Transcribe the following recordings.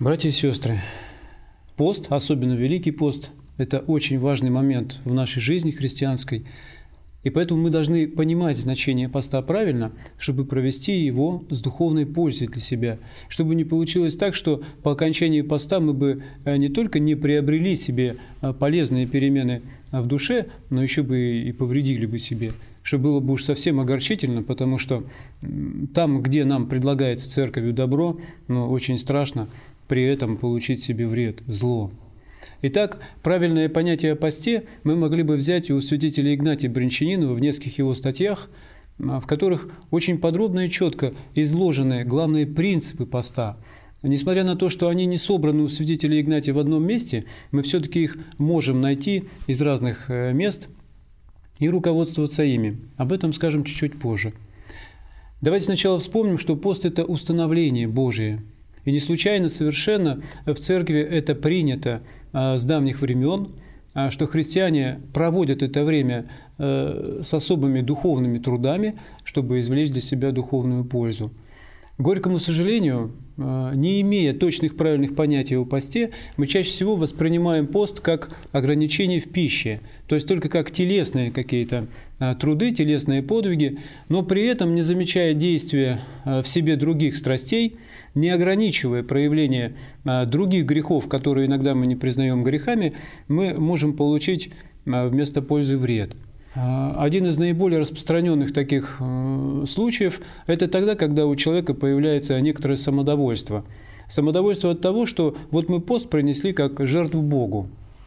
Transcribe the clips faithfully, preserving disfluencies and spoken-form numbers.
Братья и сестры, пост, особенно Великий пост, это очень важный момент в нашей жизни христианской. И поэтому мы должны понимать значение поста правильно, чтобы провести его с духовной пользой для себя. Чтобы не получилось так, что по окончании поста мы бы не только не приобрели себе полезные перемены в душе, но еще бы и повредили бы себе. Что было бы уж совсем огорчительно, потому что там, где нам предлагается церковью добро, но очень страшно при этом получить себе вред, зло. Итак, правильное понятие о посте мы могли бы взять и у святителя Игнатия Брянчанинова в нескольких его статьях, в которых очень подробно и четко изложены главные принципы поста. Несмотря на то, что они не собраны у святителя Игнатия в одном месте, мы все-таки их можем найти из разных мест и руководствоваться ими. Об этом скажем чуть-чуть позже. Давайте сначала вспомним, что пост – это установление Божие. И не случайно совершенно в церкви это принято с давних времен, что христиане проводят это время с особыми духовными трудами, чтобы извлечь для себя духовную пользу. К горькому сожалению, не имея точных правильных понятий о посте, мы чаще всего воспринимаем пост как ограничение в пище, то есть только как телесные какие-то труды, телесные подвиги, но при этом не замечая действия в себе других страстей, не ограничивая проявление других грехов, которые иногда мы не признаем грехами, мы можем получить вместо пользы вред. Один из наиболее распространенных таких случаев – это тогда, когда у человека появляется некоторое самодовольство. Самодовольство от того, что вот мы пост принесли как жертву Богу.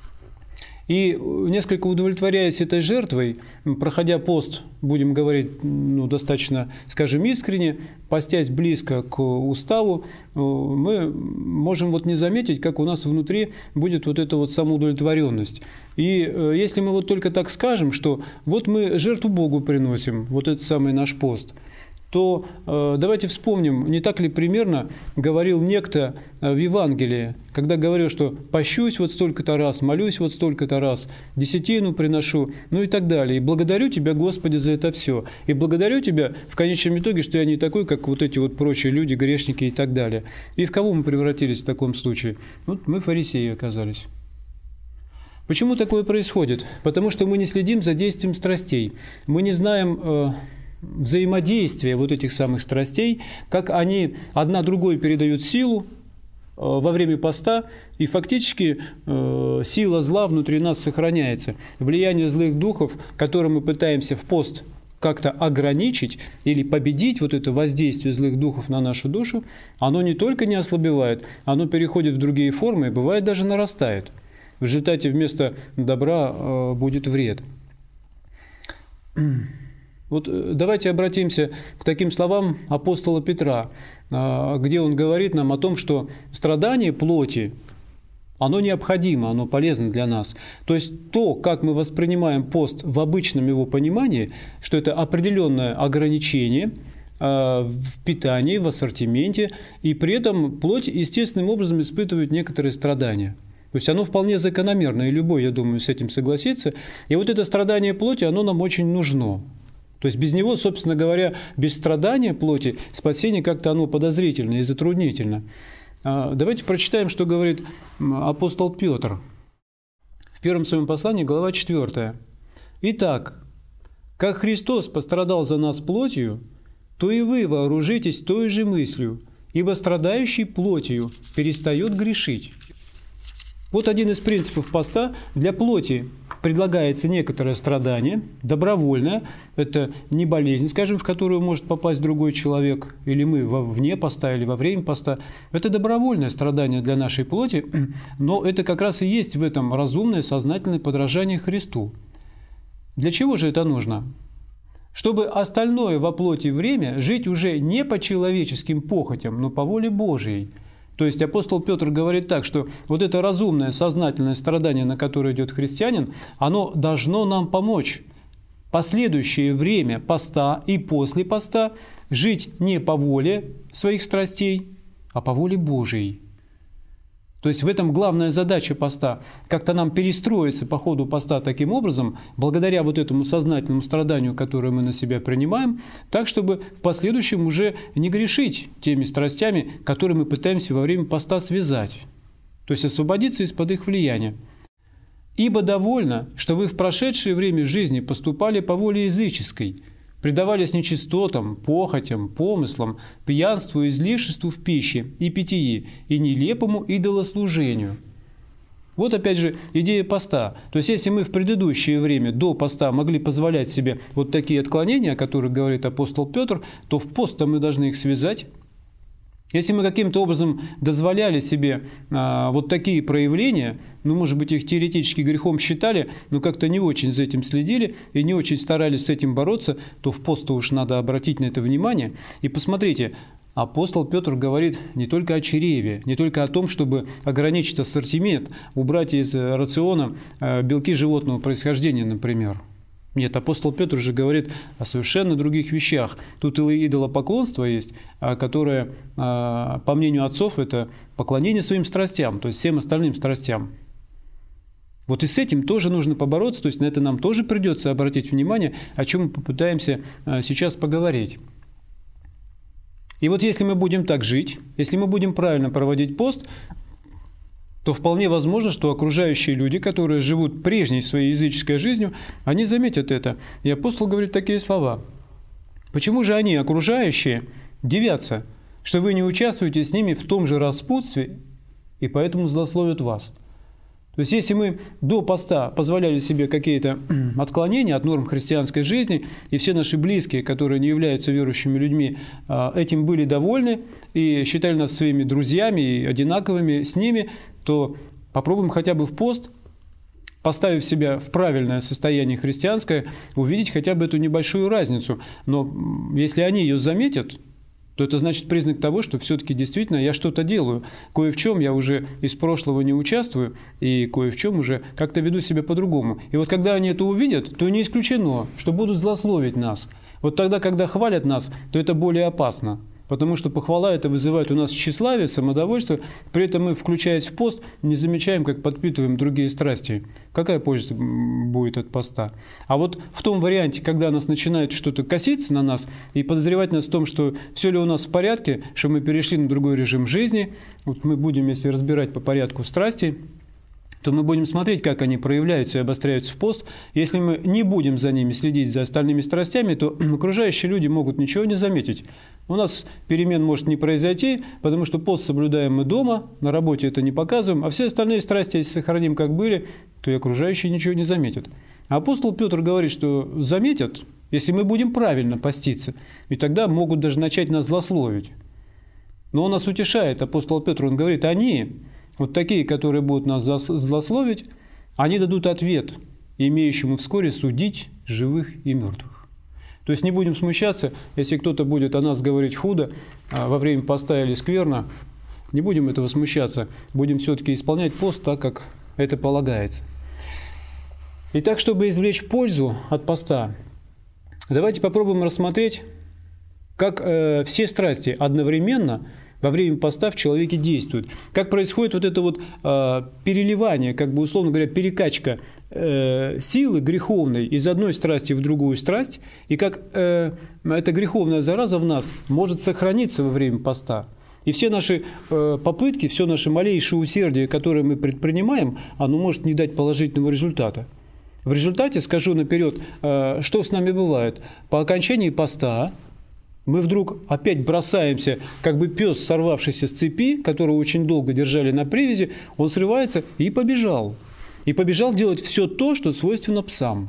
И несколько удовлетворяясь этой жертвой, проходя пост, будем говорить, ну, достаточно, скажем, искренне, постясь близко к уставу, мы можем вот не заметить, как у нас внутри будет вот эта вот самоудовлетворенность. И если мы вот только так скажем, что вот мы жертву Богу приносим, вот этот самый наш пост, то э, давайте вспомним, не так ли примерно говорил некто в Евангелии, когда говорил, что «пощусь вот столько-то раз, молюсь вот столько-то раз, десятину приношу», ну и так далее. «И благодарю Тебя, Господи, за это все. И благодарю Тебя в конечном итоге, что я не такой, как вот эти вот прочие люди, грешники и так далее». И в кого мы превратились в таком случае? Вот мы фарисеи оказались. Почему такое происходит? Потому что мы не следим за действием страстей. Мы не знаем э, взаимодействия вот этих самых страстей, как они одна другой передают силу э, во время поста, и фактически э, сила зла внутри нас сохраняется. Влияние злых духов, которые мы пытаемся в пост как-то ограничить или победить, вот это воздействие злых духов на нашу душу, оно не только не ослабевает, оно переходит в другие формы и бывает даже нарастает. В результате вместо добра э, будет вред. Вот давайте обратимся к таким словам апостола Петра, э, где он говорит нам о том, что страдание плоти, оно необходимо, оно полезно для нас. То есть то, как мы воспринимаем пост в обычном его понимании, что это определенное ограничение э, в питании, в ассортименте, и при этом плоть естественным образом испытывает некоторые страдания. То есть оно вполне закономерно, и любой, я думаю, с этим согласится. И вот это страдание плоти, оно нам очень нужно. То есть без него, собственно говоря, без страдания плоти спасение как-то оно подозрительно и затруднительно. Давайте прочитаем, что говорит апостол Петр. В первом своем послании, глава четвёртая. «Итак, как Христос пострадал за нас плотью, то и вы вооружитесь той же мыслью, ибо страдающий плотью перестает грешить». Вот один из принципов поста. Для плоти предлагается некоторое страдание, добровольное, это не болезнь, скажем, в которую может попасть другой человек, или мы вне поста, или во время поста. Это добровольное страдание для нашей плоти, но это как раз и есть в этом разумное, сознательное подражание Христу. Для чего же это нужно? Чтобы остальное во плоти время жить уже не по человеческим похотям, но по воле Божией. То есть апостол Петр говорит так, что вот это разумное, сознательное страдание, на которое идет христианин, оно должно нам помочь последующее время поста и после поста жить не по воле своих страстей, а по воле Божией. То То есть в этом главная задача поста. Как-то нам перестроиться по ходу поста таким образом, благодаря вот этому сознательному страданию, которое мы на себя принимаем, так, чтобы в последующем уже не грешить теми страстями, которые мы пытаемся во время поста связать. То есть освободиться из-под их влияния. «Ибо довольно, что вы в прошедшее время жизни поступали по воле языческой, предавались нечистотам, похотям, помыслам, пьянству, излишеству в пище и питьи, и нелепому идолослужению». Вот опять же идея поста. То есть если мы в предыдущее время, до поста, могли позволять себе вот такие отклонения, о которых говорит апостол Петр, то в пост-то мы должны их связать. Если мы каким-то образом дозволяли себе а, вот такие проявления, ну, может быть, их теоретически грехом считали, но как-то не очень за этим следили и не очень старались с этим бороться, то в пост-то уж надо обратить на это внимание. И посмотрите, апостол Петр говорит не только о чреве, не только о том, чтобы ограничить ассортимент, убрать из рациона а, белки животного происхождения, например. Нет, апостол Петр же говорит о совершенно других вещах. Тут и идолопоклонство есть, которое, по мнению отцов, это поклонение своим страстям, то есть всем остальным страстям. Вот и с этим тоже нужно побороться, то есть на это нам тоже придется обратить внимание, о чем мы попытаемся сейчас поговорить. И вот если мы будем так жить, если мы будем правильно проводить пост, то вполне возможно, что окружающие люди, которые живут прежней своей языческой жизнью, они заметят это. И апостол говорит такие слова. Почему же они, окружающие, дивятся, что вы не участвуете с ними в том же распутстве, и поэтому злословят вас? То есть если мы до поста позволяли себе какие-то отклонения от норм христианской жизни, и все наши близкие, которые не являются верующими людьми, этим были довольны и считали нас своими друзьями и одинаковыми с ними, то попробуем хотя бы в пост, поставив себя в правильное состояние христианское, увидеть хотя бы эту небольшую разницу. Но если они ее заметят, то это значит признак того, что все-таки действительно я что-то делаю. Кое в чем я уже из прошлого не участвую, и кое в чем уже как-то веду себя по-другому. И вот когда они это увидят, то не исключено, что будут злословить нас. Вот тогда, когда хвалят нас, то это более опасно. Потому что похвала это вызывает у нас тщеславие, самодовольство. При этом мы, включаясь в пост, не замечаем, как подпитываем другие страсти. Какая польза будет от поста? А вот в том варианте, когда нас начинает что-то коситься на нас и подозревать нас в том, что все ли у нас в порядке, что мы перешли на другой режим жизни, вот мы будем, если разбирать по порядку страсти, то мы будем смотреть, как они проявляются и обостряются в пост. Если мы не будем за ними следить, за остальными страстями, то окружающие люди могут ничего не заметить. У нас перемен может не произойти, потому что пост соблюдаем мы дома, на работе это не показываем, а все остальные страсти, если сохраним как были, то и окружающие ничего не заметят. А апостол Петр говорит, что заметят, если мы будем правильно поститься, и тогда могут даже начать нас злословить. Но он нас утешает, апостол Петр, он говорит, они... Вот такие, которые будут нас злословить, они дадут ответ, имеющему вскоре судить живых и мертвых. То есть не будем смущаться, если кто-то будет о нас говорить худо во время поста или скверно, не будем этого смущаться, будем все-таки исполнять пост так, как это полагается. Итак, чтобы извлечь пользу от поста, давайте попробуем рассмотреть, как э, все страсти одновременно во время поста в человеке действуют. Как происходит вот это вот э, переливание, как бы условно говоря, перекачка э, силы греховной из одной страсти в другую страсть, и как э, эта греховная зараза в нас может сохраниться во время поста. И все наши э, попытки, все наше малейшее усердие, которое мы предпринимаем, оно может не дать положительного результата. В результате, скажу наперед, э, что с нами бывает. По окончании поста мы вдруг опять бросаемся, как бы пес, сорвавшийся с цепи, которого очень долго держали на привязи, он срывается и побежал. И побежал делать все то, что свойственно псам.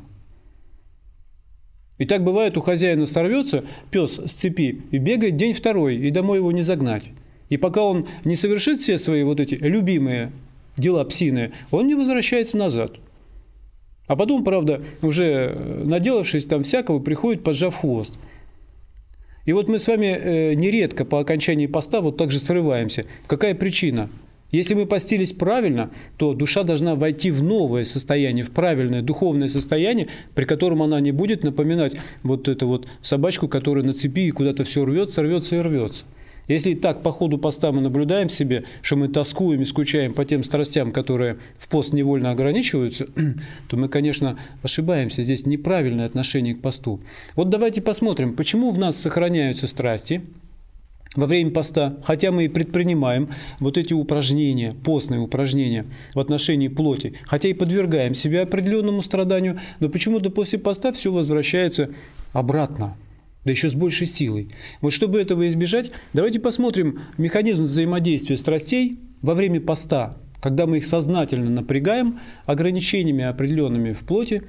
И так бывает, у хозяина сорвется пес с цепи и бегает день второй, и домой его не загнать. И пока он не совершит все свои вот эти любимые дела псиные, он не возвращается назад. А потом, правда, уже наделавшись там всякого, приходит, поджав хвост. И вот мы с вами нередко по окончании поста вот так же срываемся. Какая причина? Если мы постились правильно, то душа должна войти в новое состояние, в правильное духовное состояние, при котором она не будет напоминать вот эту вот собачку, которая на цепи и куда-то все рвется, рвется и рвется. Если так по ходу поста мы наблюдаем в себе, что мы тоскуем и скучаем по тем страстям, которые в пост невольно ограничиваются, то мы, конечно, ошибаемся. Здесь неправильное отношение к посту. Вот давайте посмотрим, почему в нас сохраняются страсти во время поста, хотя мы и предпринимаем вот эти упражнения, постные упражнения в отношении плоти, хотя и подвергаем себя определенному страданию, но почему-то после поста все возвращается обратно, да еще с большей силой. Вот чтобы этого избежать, давайте посмотрим механизм взаимодействия страстей во время поста, когда мы их сознательно напрягаем ограничениями определенными в плоти,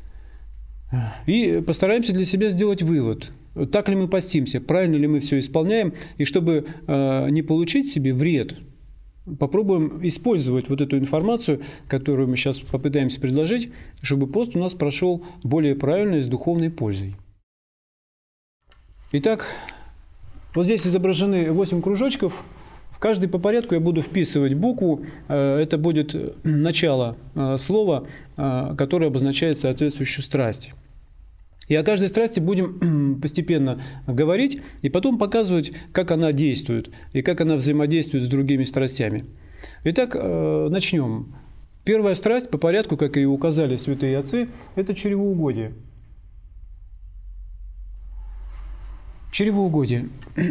и постараемся для себя сделать вывод, так ли мы постимся, правильно ли мы все исполняем, и чтобы э, не получить себе вред, попробуем использовать вот эту информацию, которую мы сейчас попытаемся предложить, чтобы пост у нас прошел более правильно и с духовной пользой. Итак, вот здесь изображены восемь кружочков. В каждый по порядку я буду вписывать букву. Это будет начало слова, которое обозначает соответствующую страсть. И о каждой страсти будем постепенно говорить и потом показывать, как она действует и как она взаимодействует с другими страстями. Итак, начнем. Первая страсть по порядку, как и указали святые отцы, это чревоугодие. Чревоугодие.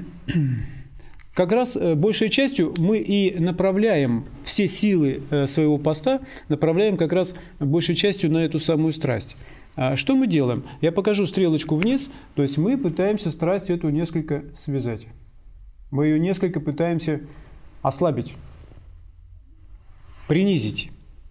Как раз большей частью мы и направляем все силы своего поста, направляем как раз большей частью на эту самую страсть. Что мы делаем? Я покажу стрелочку вниз, то есть мы пытаемся страсть эту несколько связать. Мы ее несколько пытаемся ослабить, принизить.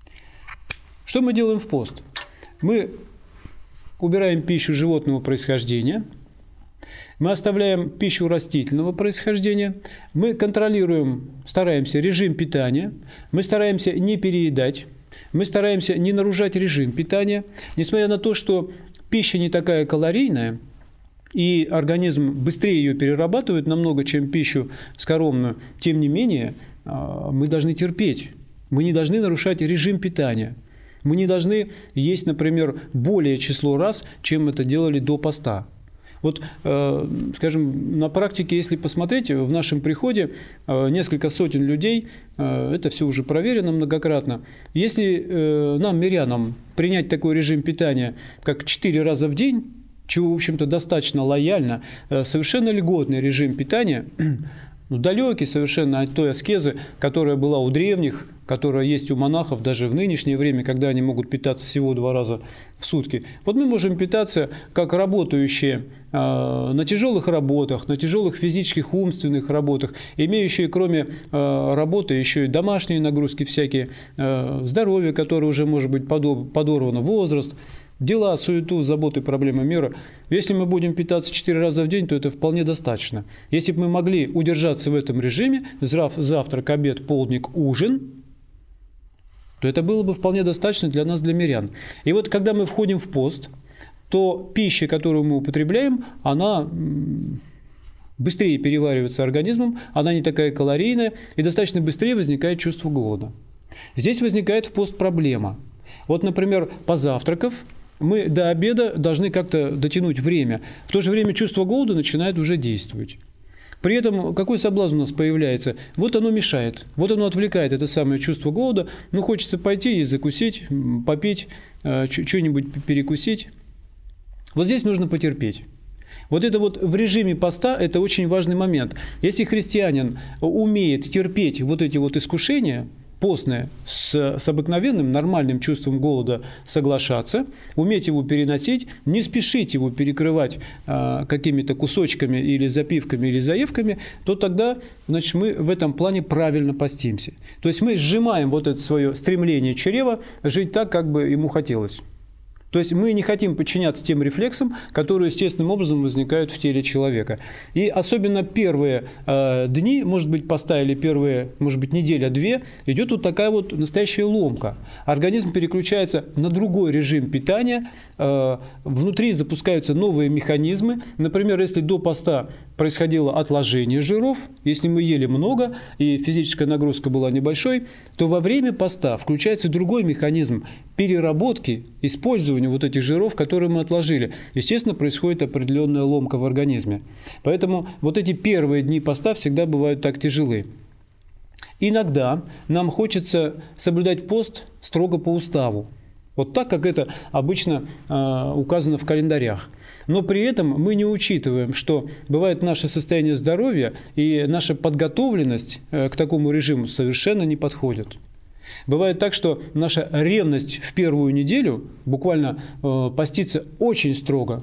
Что мы делаем в пост? Мы убираем пищу животного происхождения, мы оставляем пищу растительного происхождения, мы контролируем, стараемся режим питания, мы стараемся не переедать, мы стараемся не нарушать режим питания, несмотря на то, что пища не такая калорийная, и организм быстрее ее перерабатывает намного, чем пищу скоромную, тем не менее мы должны терпеть, мы не должны нарушать режим питания. Мы не должны есть, например, более число раз, чем это делали до поста. Вот, э, скажем, на практике, если посмотреть, в нашем приходе э, несколько сотен людей, э, это все уже проверено многократно. Если э, нам, мирянам, принять такой режим питания, как четыре раза в день, чего, в общем-то, достаточно лояльно, э, совершенно льготный режим питания, ну, далекий совершенно от той аскезы, которая была у древних, которая есть у монахов даже в нынешнее время, когда они могут питаться всего два раза в сутки. Вот мы можем питаться как работающие э, на тяжелых работах, на тяжелых физических, умственных работах, имеющие кроме э, работы еще и домашние нагрузки всякие, э, здоровье, которое уже может быть подорвано, возраст, дела, суету, заботы, проблемы мира. Если мы будем питаться четыре раза в день, то это вполне достаточно. Если бы мы могли удержаться в этом режиме, завтрак, обед, полдник, ужин, то это было бы вполне достаточно для нас, для мирян. И вот когда мы входим в пост, то пища, которую мы употребляем, она быстрее переваривается организмом, она не такая калорийная, и достаточно быстрее возникает чувство голода. Здесь возникает в пост проблема. Вот, например, позавтракав, мы до обеда должны как-то дотянуть время. В то же время чувство голода начинает уже действовать. При этом какой соблазн у нас появляется? Вот оно мешает, вот оно отвлекает это самое чувство голода. Ну, хочется пойти и закусить, попить, что-нибудь перекусить. Вот здесь нужно потерпеть. Вот это вот в режиме поста – это очень важный момент. Если христианин умеет терпеть вот эти вот искушения, постное, с, с обыкновенным нормальным чувством голода соглашаться, уметь его переносить, не спешить его перекрывать а, какими-то кусочками или запивками, или заевками, то тогда, значит, мы в этом плане правильно постимся. То есть мы сжимаем вот это свое стремление чрева жить так, как бы ему хотелось. То есть мы не хотим подчиняться тем рефлексам, которые естественным образом возникают в теле человека. И особенно первые э, дни, может быть, поста или первые, может быть, неделя-две, идет вот такая вот настоящая ломка. Организм переключается на другой режим питания, э, внутри запускаются новые механизмы. Например, если до поста происходило отложение жиров, если мы ели много и физическая нагрузка была небольшой, то во время поста включается другой механизм переработки, использования вот этих жиров, которые мы отложили. Естественно, происходит определенная ломка в организме. Поэтому вот эти первые дни поста всегда бывают так тяжелы. Иногда нам хочется соблюдать пост строго по уставу. Вот так, как это обычно э, указано в календарях. Но при этом мы не учитываем, что бывает наше состояние здоровья и наша подготовленность э, к такому режиму совершенно не подходят. Бывает так, что наша ревность в первую неделю буквально э, постится очень строго.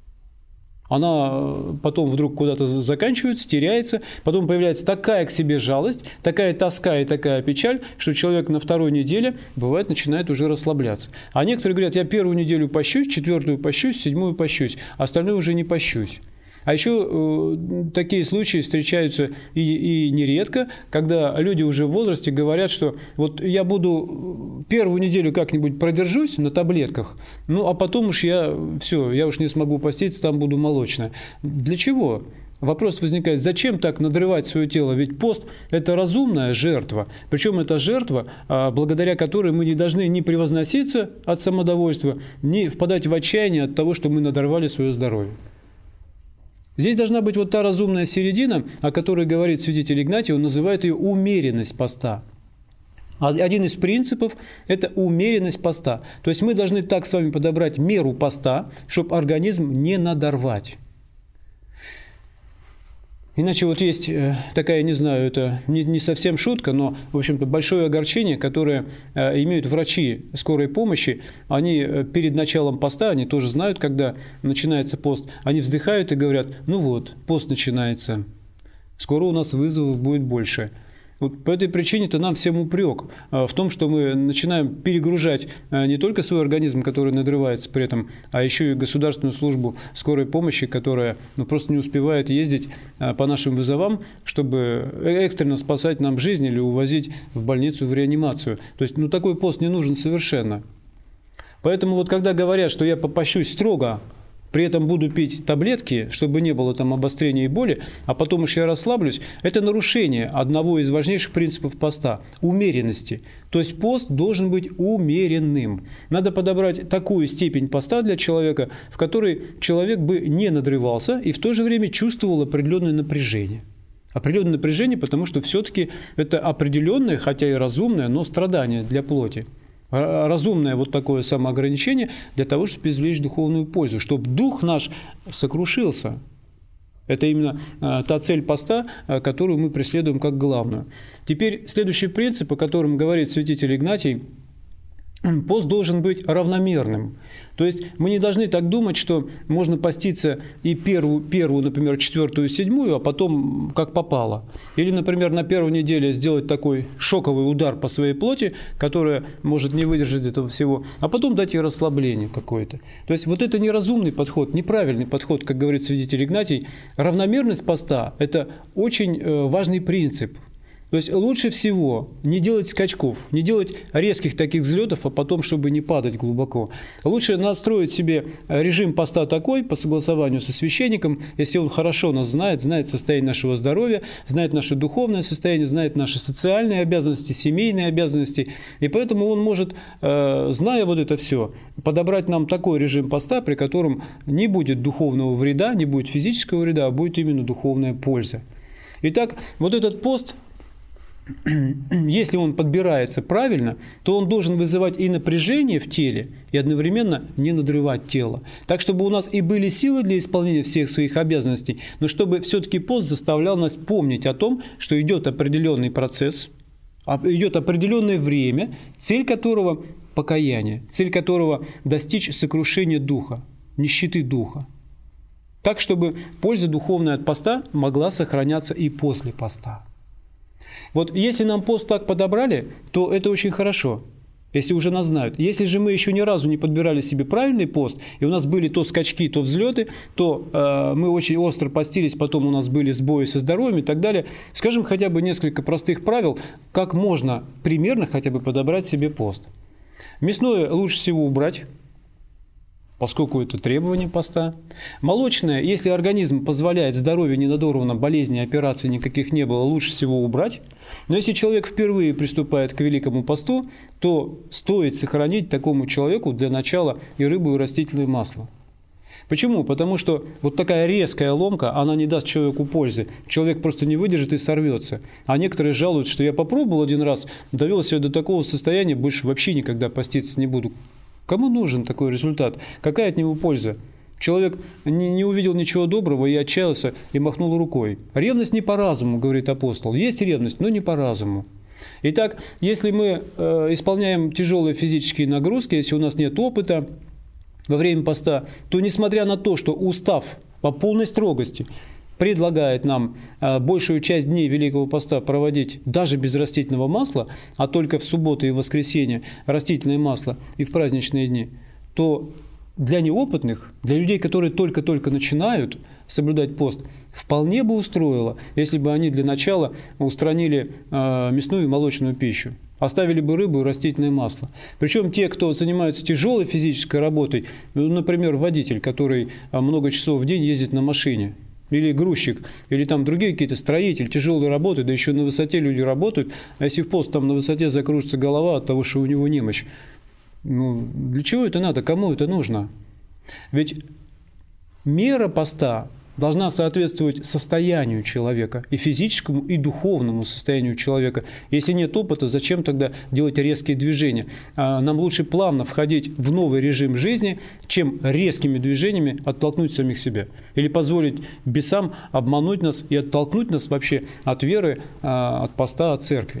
Она потом вдруг куда-то заканчивается, теряется, потом появляется такая к себе жалость, такая тоска и такая печаль, что человек на второй неделе, бывает, начинает уже расслабляться. А некоторые говорят, я первую неделю пощусь, четвертую пощусь, седьмую пощусь, остальное уже не пощусь. А еще э, такие случаи встречаются и, и нередко, когда люди уже в возрасте говорят, что вот я буду первую неделю как-нибудь продержусь на таблетках, ну а потом уж я все, я уж не смогу поститься, там буду молочная. Для чего? Вопрос возникает, зачем так надрывать свое тело? Ведь пост – это разумная жертва. Причем это жертва, благодаря которой мы не должны ни превозноситься от самодовольства, ни впадать в отчаяние от того, что мы надорвали свое здоровье. Здесь должна быть вот та разумная середина, о которой говорит святитель Игнатий, он называет ее умеренность поста. Один из принципов – это умеренность поста. То есть мы должны так с вами подобрать меру поста, чтобы организм не надорвать. Иначе вот есть такая, не знаю, это не, не совсем шутка, но, в общем-то, большое огорчение, которое э, имеют врачи скорой помощи. Они э, перед началом поста, они тоже знают, когда начинается пост, они вздыхают и говорят, ну вот, пост начинается, скоро у нас вызовов будет больше. Вот по этой причине-то нам всем упрек в том, что мы начинаем перегружать не только свой организм, который надрывается при этом, а еще и государственную службу скорой помощи, которая ну, просто не успевает ездить по нашим вызовам, чтобы экстренно спасать нам жизнь или увозить в больницу в реанимацию. То есть ну, такой пост не нужен совершенно. Поэтому вот когда говорят, что я попощусь строго, при этом буду пить таблетки, чтобы не было там обострения и боли, а потом уж я расслаблюсь, это нарушение одного из важнейших принципов поста – умеренности. То есть пост должен быть умеренным. Надо подобрать такую степень поста для человека, в которой человек бы не надрывался и в то же время чувствовал определенное напряжение. Определенное напряжение, потому что все-таки это определенное, хотя и разумное, но страдание для плоти. Разумное вот такое самоограничение для того, чтобы извлечь духовную пользу, чтобы дух наш сокрушился. Это именно та цель поста, которую мы преследуем как главную. Теперь следующий принцип, о котором говорит святитель Игнатий, пост должен быть равномерным. То есть мы не должны так думать, что можно поститься и первую, первую, например, четвертую, седьмую, а потом как попало. Или, например, на первой неделе сделать такой шоковый удар по своей плоти, которая может не выдержать этого всего, а потом дать ей расслабление какое-то. То есть вот это неразумный подход, неправильный подход, как говорит святитель Игнатий. Равномерность поста – это очень важный принцип. То есть лучше всего не делать скачков, не делать резких таких взлетов, а потом, чтобы не падать глубоко. Лучше настроить себе режим поста такой, по согласованию со священником, если он хорошо нас знает, знает состояние нашего здоровья, знает наше духовное состояние, знает наши социальные обязанности, семейные обязанности. И поэтому он может, зная вот это все, подобрать нам такой режим поста, при котором не будет духовного вреда, не будет физического вреда, а будет именно духовная польза. Итак, вот этот пост, если он подбирается правильно, то он должен вызывать и напряжение в теле, и одновременно не надрывать тело. Так, чтобы у нас и были силы для исполнения всех своих обязанностей, но чтобы все-таки пост заставлял нас помнить о том, что идет определенный процесс, идет определенное время, цель которого – покаяние, цель которого – достичь сокрушения духа, нищеты духа. Так, чтобы польза духовная от поста могла сохраняться и после поста. Вот если нам пост так подобрали, то это очень хорошо, если уже нас знают. Если же мы еще ни разу не подбирали себе правильный пост, и у нас были то скачки, то взлеты, то э, мы очень остро постились, потом у нас были сбои со здоровьем и так далее, скажем хотя бы несколько простых правил, как можно примерно хотя бы подобрать себе пост. Мясное лучше всего убрать. поскольку это требование поста. Молочное, если организм позволяет, здоровье не надорвано, болезней, операций никаких не было, лучше всего убрать. Но если человек впервые приступает к Великому посту, то стоит сохранить такому человеку для начала и рыбу, и растительное масло. Почему? Потому что вот такая резкая ломка, она не даст человеку пользы. Человек просто не выдержит и сорвется. А некоторые жалуются, что я попробовал один раз, довел себя до такого состояния, больше вообще никогда поститься не буду. Кому нужен такой результат? Какая от него польза? Человек не, не увидел ничего доброго и отчаялся, и махнул рукой. Ревность не по разуму, говорит апостол. Есть ревность, но не по разуму. Итак, если мы э, исполняем тяжелые физические нагрузки, если у нас нет опыта во время поста, то несмотря на то, что устав по полной строгости предлагает нам э, большую часть дней Великого поста проводить даже без растительного масла, а только в субботу и воскресенье растительное масло и в праздничные дни, то для неопытных, для людей, которые только-только начинают соблюдать пост, вполне бы устроило, если бы они для начала устранили э, мясную и молочную пищу. Оставили бы рыбу и растительное масло. Причем те, кто занимаются тяжелой физической работой, ну, например, водитель, который много часов в день ездит на машине, или грузчик, или там другие какие-то строители, тяжелые работы, да еще на высоте люди работают, а если в пост там на высоте закружится голова от того, что у него немощь, ну, для чего это надо, кому это нужно? Ведь мера поста должна соответствовать состоянию человека, и физическому, и духовному состоянию человека. Если нет опыта, зачем тогда делать резкие движения? Нам лучше плавно входить в новый режим жизни, чем резкими движениями оттолкнуть самих себя. Или позволить бесам обмануть нас и оттолкнуть нас вообще от веры, от поста, от церкви.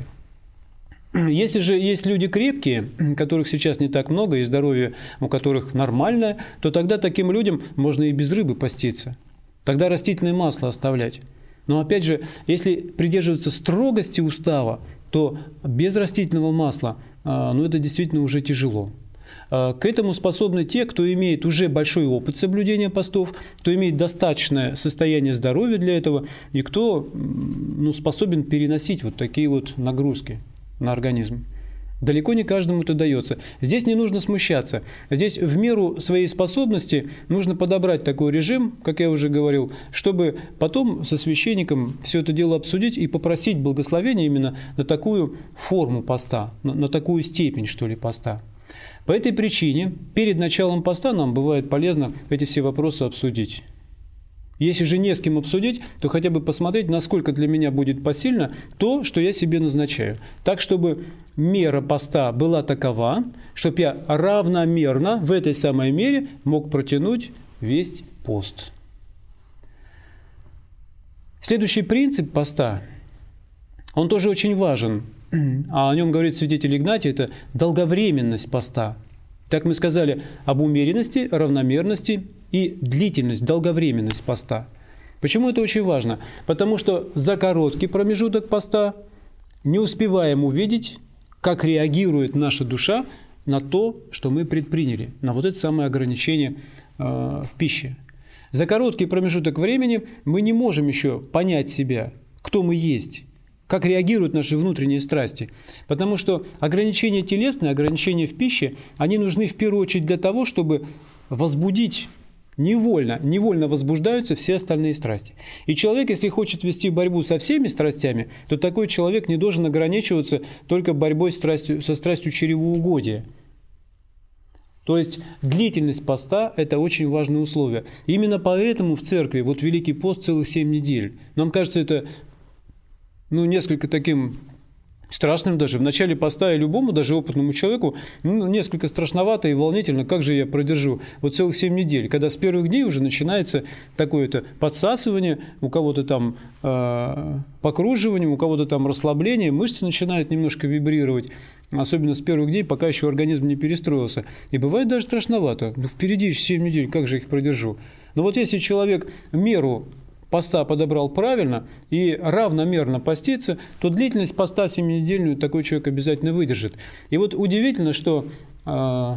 Если же есть люди крепкие, которых сейчас не так много, и здоровье у которых нормальное, то тогда таким людям можно и без рыбы поститься. Тогда растительное масло оставлять. Но опять же, если придерживаться строгости устава, то без растительного масла, ну, это действительно уже тяжело. К этому способны те, кто имеет уже большой опыт соблюдения постов, кто имеет достаточное состояние здоровья для этого, и кто, ну, способен переносить вот такие вот нагрузки на организм. Далеко не каждому это дается. Здесь не нужно смущаться. Здесь в меру своей способности нужно подобрать такой режим, как я уже говорил, чтобы потом со священником все это дело обсудить и попросить благословения именно на такую форму поста, на, на такую степень, что ли, поста. По этой причине перед началом поста нам бывает полезно эти все вопросы обсудить. Если же не с кем обсудить, то хотя бы посмотреть, насколько для меня будет посильно то, что я себе назначаю. Так, чтобы мера поста была такова, чтобы я равномерно в этой самой мере мог протянуть весь пост. Следующий принцип поста, он тоже очень важен, а о нем говорит святитель Игнатий, это долговременность поста. Так мы сказали об умеренности, равномерности и длительность, долговременность поста. Почему это очень важно? Потому что за короткий промежуток поста не успеваем увидеть, как реагирует наша душа на то, что мы предприняли, на вот это самое ограничение э, в пище. За короткий промежуток времени мы не можем еще понять себя, кто мы есть, как реагируют наши внутренние страсти. Потому что ограничения телесные, ограничения в пище, они нужны в первую очередь для того, чтобы возбудить невольно, невольно возбуждаются все остальные страсти. И человек, если хочет вести борьбу со всеми страстями, то такой человек не должен ограничиваться только борьбой с страстью, со страстью чревоугодия. То есть длительность поста – это очень важное условие. Именно поэтому в церкви вот Великий пост целых семь недель. Нам кажется, это ну, несколько таким страшным даже. В начале поста и любому, даже опытному человеку, ну, несколько страшновато и волнительно, как же я продержу вот целых семь недель, когда с первых дней уже начинается такое-то подсасывание, у кого-то там э, покруживание, у кого-то там расслабление, мышцы начинают немножко вибрировать, особенно с первых дней, пока еще организм не перестроился. И бывает даже страшновато. Ну, впереди еще семь недель, как же их продержу? Но вот если человек меру поста подобрал правильно и равномерно постится, то длительность поста семинедельную такой человек обязательно выдержит. И вот удивительно, что э,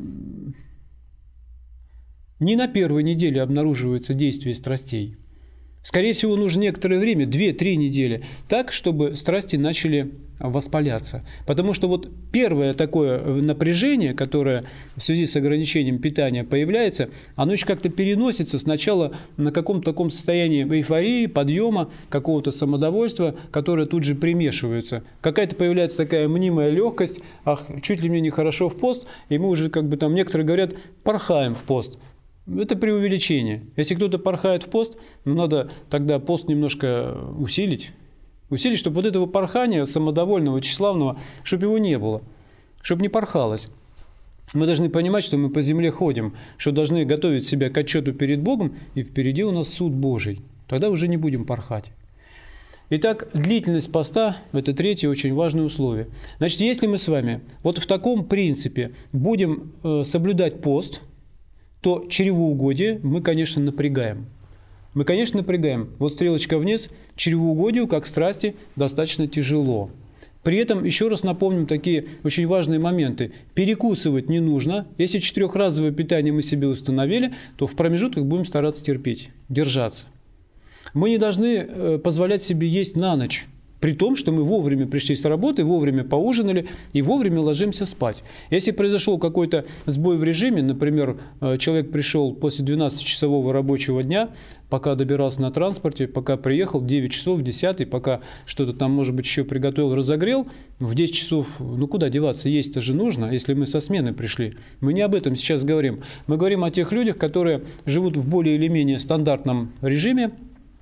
не на первой неделе обнаруживается действие страстей, Скорее всего, нужно некоторое время, две-три недели, так, чтобы страсти начали воспаляться. Потому что вот первое такое напряжение, которое в связи с ограничением питания появляется, оно еще как-то переносится сначала на каком-то таком состоянии эйфории, подъема, какого-то самодовольства, которое тут же примешивается. Какая-то появляется такая мнимая легкость, ах, чуть ли мне нехорошо в пост, и мы уже, как бы там некоторые говорят, порхаем в пост. Это преувеличение. Если кто-то порхает в пост, ну, надо тогда пост немножко усилить. Усилить, чтобы вот этого порхания самодовольного, тщеславного, чтобы его не было, чтобы не порхалось. Мы должны понимать, что мы по земле ходим, что должны готовить себя к отчету перед Богом, и впереди у нас суд Божий. Тогда уже не будем порхать. Итак, длительность поста – это третье очень важное условие. Значит, если мы с вами вот в таком принципе будем э, соблюдать пост, то чревоугодие мы, конечно, напрягаем. Мы, конечно, напрягаем. Вот стрелочка вниз, чревоугодию, как страсти, достаточно тяжело. При этом, еще раз напомним такие очень важные моменты. Перекусывать не нужно. Если четырехразовое питание мы себе установили, то в промежутках будем стараться терпеть, держаться. Мы не должны позволять себе есть на ночь. При том, что мы вовремя пришли с работы, вовремя поужинали и вовремя ложимся спать. Если произошел какой-то сбой в режиме, например, человек пришел после двенадцатичасового рабочего дня, пока добирался на транспорте, пока приехал, девять часов, десять, пока что-то там, может быть, еще приготовил, разогрел, в десять часов, ну куда деваться, есть-то же нужно, если мы со смены пришли. Мы не об этом сейчас говорим. Мы говорим о тех людях, которые живут в более или менее стандартном режиме,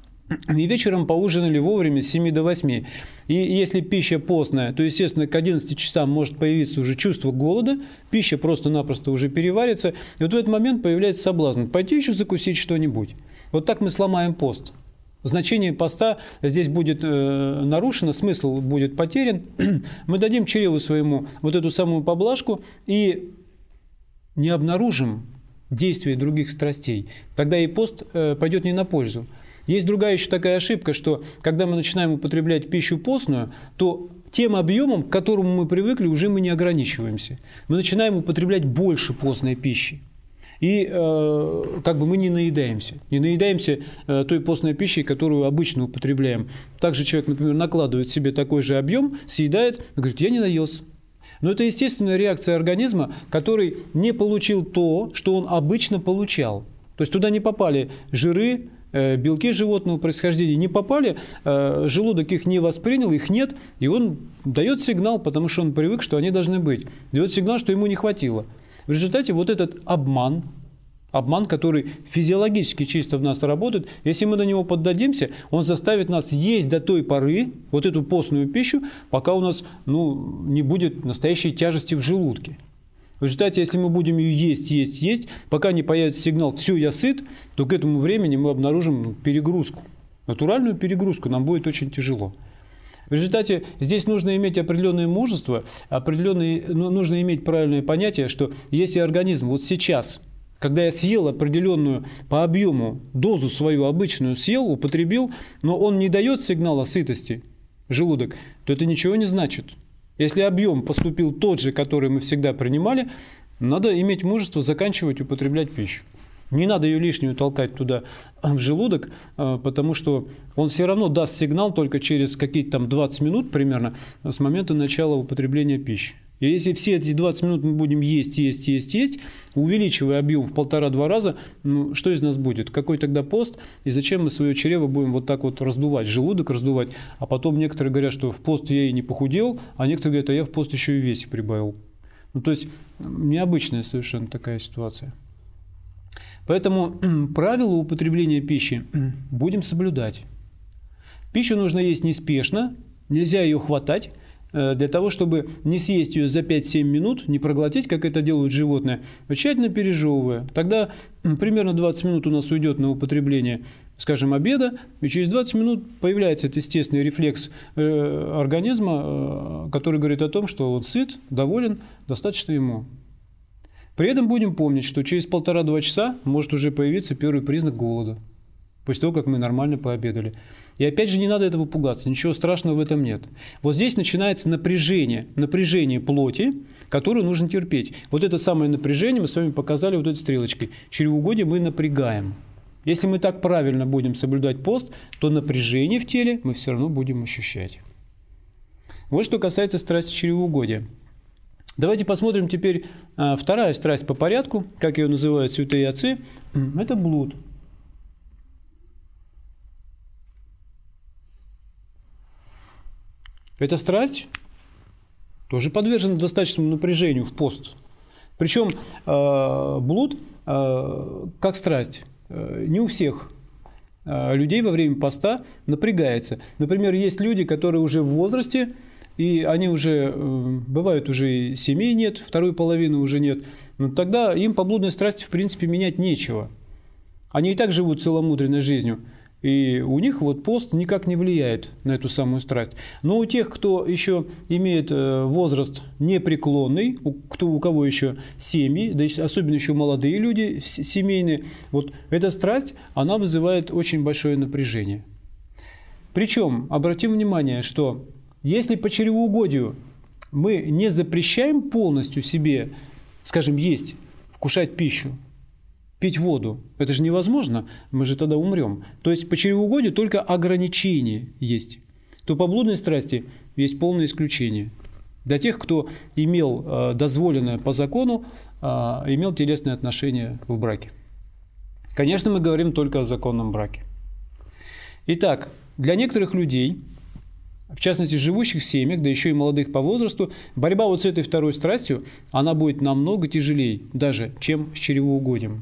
и вечером поужинали вовремя с семи до восьми. И если пища постная, то, естественно, к одиннадцати часам может появиться уже чувство голода, пища просто-напросто уже переварится, и вот в этот момент появляется соблазн пойти еще закусить что-нибудь. Вот так мы сломаем пост. Значение поста здесь будет э, нарушено, смысл будет потерян. Мы дадим чреву своему вот эту самую поблажку и не обнаружим действия других страстей. Тогда и пост э, пойдет не на пользу. Есть другая еще такая ошибка, что когда мы начинаем употреблять пищу постную, то тем объемом, к которому мы привыкли, уже мы не ограничиваемся. Мы начинаем употреблять больше постной пищи. И э, как бы мы не наедаемся. Не наедаемся э, той постной пищей, которую обычно употребляем. Также человек, например, накладывает себе такой же объем, съедает, и говорит, я не наелся. Но это естественная реакция организма, который не получил то, что он обычно получал. То есть туда не попали жиры, белки животного происхождения не попали, желудок их не воспринял, их нет, и он дает сигнал, потому что он привык, что они должны быть. Дает сигнал, что ему не хватило. В результате вот этот обман, обман, который физиологически чисто в нас работает, если мы на него поддадимся, он заставит нас есть до той поры вот эту постную пищу, пока у нас ну, не будет настоящей тяжести в желудке. В результате, если мы будем ее есть, есть, есть, пока не появится сигнал «все, я сыт», то к этому времени мы обнаружим перегрузку. Натуральную перегрузку нам будет очень тяжело. В результате здесь нужно иметь определенное мужество, определенное, ну, нужно иметь правильное понятие, что если организм вот сейчас, когда я съел определенную по объему дозу свою обычную, съел, употребил, но он не дает сигнала сытости, желудок, то это ничего не значит. Если объем поступил тот же, который мы всегда принимали, надо иметь мужество заканчивать употреблять пищу. Не надо ее лишнюю толкать туда в желудок, потому что он все равно даст сигнал только через какие-то там двадцать минут примерно с момента начала употребления пищи. И если все эти двадцать минут мы будем есть, есть, есть, есть, увеличивая объем в полтора-два раза, ну, что из нас будет? Какой тогда пост? И зачем мы свое чрево будем вот так вот раздувать, желудок раздувать? А потом некоторые говорят, что в пост я и не похудел, а некоторые говорят, а я в пост еще и в весе прибавил. Ну, то есть необычная совершенно такая ситуация. Поэтому правила употребления пищи будем соблюдать. Пищу нужно есть неспешно, нельзя ее хватать, для того, чтобы не съесть ее за пять-семь минут, не проглотить, как это делают животные, а тщательно пережевывая. Тогда примерно двадцать минут у нас уйдет на употребление, скажем, обеда, и через двадцать минут появляется этот естественный рефлекс организма, который говорит о том, что он сыт, доволен, достаточно ему. При этом будем помнить, что через полтора-два часа может уже появиться первый признак голода, после того, как мы нормально пообедали. И опять же, не надо этого пугаться, ничего страшного в этом нет. Вот здесь начинается напряжение, напряжение плоти, которое нужно терпеть. Вот это самое напряжение мы с вами показали вот этой стрелочкой. Чревоугодие мы напрягаем. Если мы так правильно будем соблюдать пост, то напряжение в теле мы все равно будем ощущать. Вот что касается страсти чревоугодия. Давайте посмотрим теперь а, вторая страсть по порядку, как ее называют святые отцы, это блуд. Эта страсть тоже подвержена достаточному напряжению в пост. Причем э, блуд э, как страсть э, не у всех э, людей во время поста напрягается. Например, есть люди, которые уже в возрасте, и они уже, э, бывают уже семей нет, второй половины уже нет. Но тогда им по блудной страсти в принципе менять нечего. Они и так живут целомудренной жизнью. И у них вот пост никак не влияет на эту самую страсть. Но у тех, кто еще имеет возраст непреклонный, у, кто, у кого еще семьи, да особенно еще молодые люди семейные, вот эта страсть, она вызывает очень большое напряжение. Причем, обратим внимание, что если по чревоугодию мы не запрещаем полностью себе, скажем, есть, вкушать пищу, пить воду, это же невозможно, мы же тогда умрем. То есть по чревоугодию только ограничения есть. То по блудной страсти есть полное исключение. Для тех, кто имел э, дозволенное по закону, э, имел телесные отношения в браке. Конечно, мы говорим только о законном браке. Итак, для некоторых людей, в частности, живущих в семьях, да еще и молодых по возрасту, борьба вот с этой второй страстью, она будет намного тяжелее даже, чем с чревоугодием.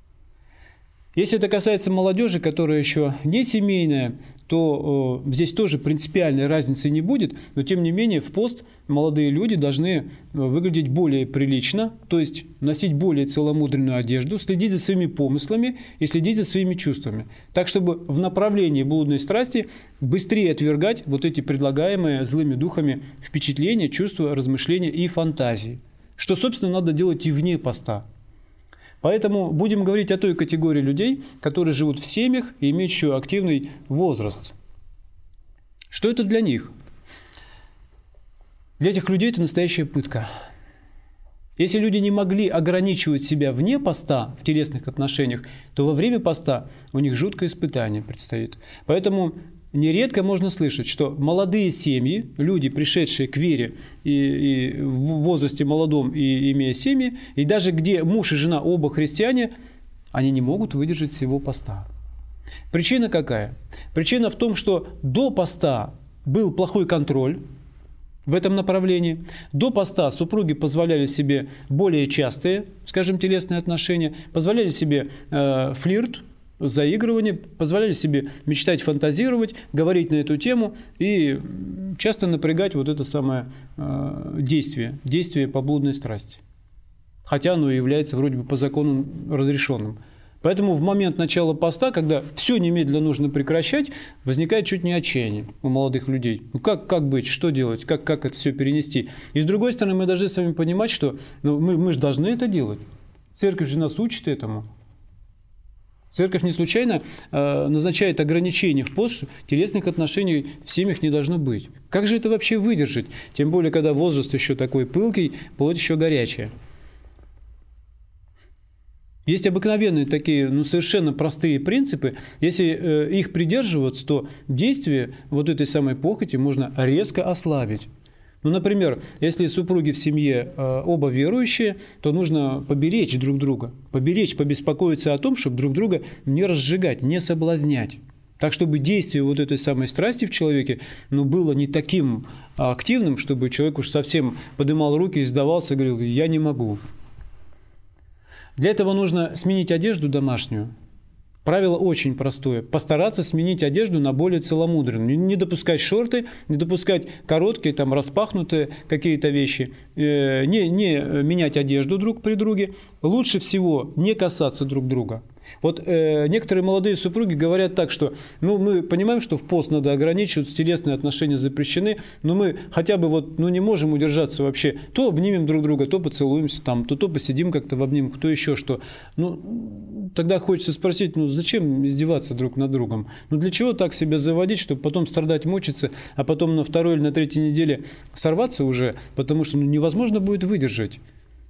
Если это касается молодежи, которая еще не семейная, то э, здесь тоже принципиальной разницы не будет, но тем не менее в пост молодые люди должны выглядеть более прилично, то есть носить более целомудренную одежду, следить за своими помыслами и следить за своими чувствами, так чтобы в направлении блудной страсти быстрее отвергать вот эти предлагаемые злыми духами впечатления, чувства, размышления и фантазии, что, собственно, надо делать и вне поста. Поэтому будем говорить о той категории людей, которые живут в семьях и имеют еще активный возраст. Что это для них? Для этих людей это настоящая пытка. Если люди не могли ограничивать себя вне поста в телесных отношениях, то во время поста у них жуткое испытание предстоит. Поэтому нередко можно слышать, что молодые семьи, люди, пришедшие к вере и, и в возрасте молодом и имея семьи, и даже где муж и жена оба христиане, они не могут выдержать всего поста. Причина какая? Причина в том, что до поста был плохой контроль в этом направлении. До поста супруги позволяли себе более частые, скажем, телесные отношения, позволяли себе э, флирт, заигрывание, позволяли себе мечтать, фантазировать, говорить на эту тему и часто напрягать вот это самое э, действие, действие по блудной страсти. Хотя оно является вроде бы по закону разрешенным. Поэтому в момент начала поста, когда все немедленно нужно прекращать, возникает чуть не отчаяние у молодых людей. Ну как, как быть, что делать, как, как это все перенести? И с другой стороны, мы должны с вами понимать, что ну, мы, мы же должны это делать. Церковь же нас учит этому. Церковь не случайно э, назначает ограничения в пост, что телесных отношений в семьях не должно быть. Как же это вообще выдержать? Тем более, когда возраст еще такой пылкий, плоть еще горячая. Есть обыкновенные такие, ну, совершенно простые принципы. Если э, их придерживаться, то действие вот этой самой похоти можно резко ослабить. Ну, например, если супруги в семье э, оба верующие, то нужно поберечь друг друга, поберечь, побеспокоиться о том, чтобы друг друга не разжигать, не соблазнять. Так, чтобы действие вот этой самой страсти в человеке ну, было не таким активным, чтобы человек уж совсем поднимал руки и сдавался, и говорил: «Я не могу». Для этого нужно сменить одежду домашнюю. Правило очень простое. Постараться сменить одежду на более целомудренную. Не допускать шорты, не допускать короткие, там, распахнутые какие-то вещи. Не, не менять одежду друг при друге. Лучше всего не касаться друг друга. Вот э, некоторые молодые супруги говорят так, что ну, мы понимаем, что в пост надо ограничивать, телесные отношения запрещены, но мы хотя бы вот, ну, не можем удержаться вообще. То обнимем друг друга, то поцелуемся, там, то, то посидим как-то в обнимку, то еще что. Ну, тогда хочется спросить, ну зачем издеваться друг над другом? Ну для чего так себя заводить, чтобы потом страдать, мучиться, а потом на второй или на третьей неделе сорваться уже, потому что ну, невозможно будет выдержать.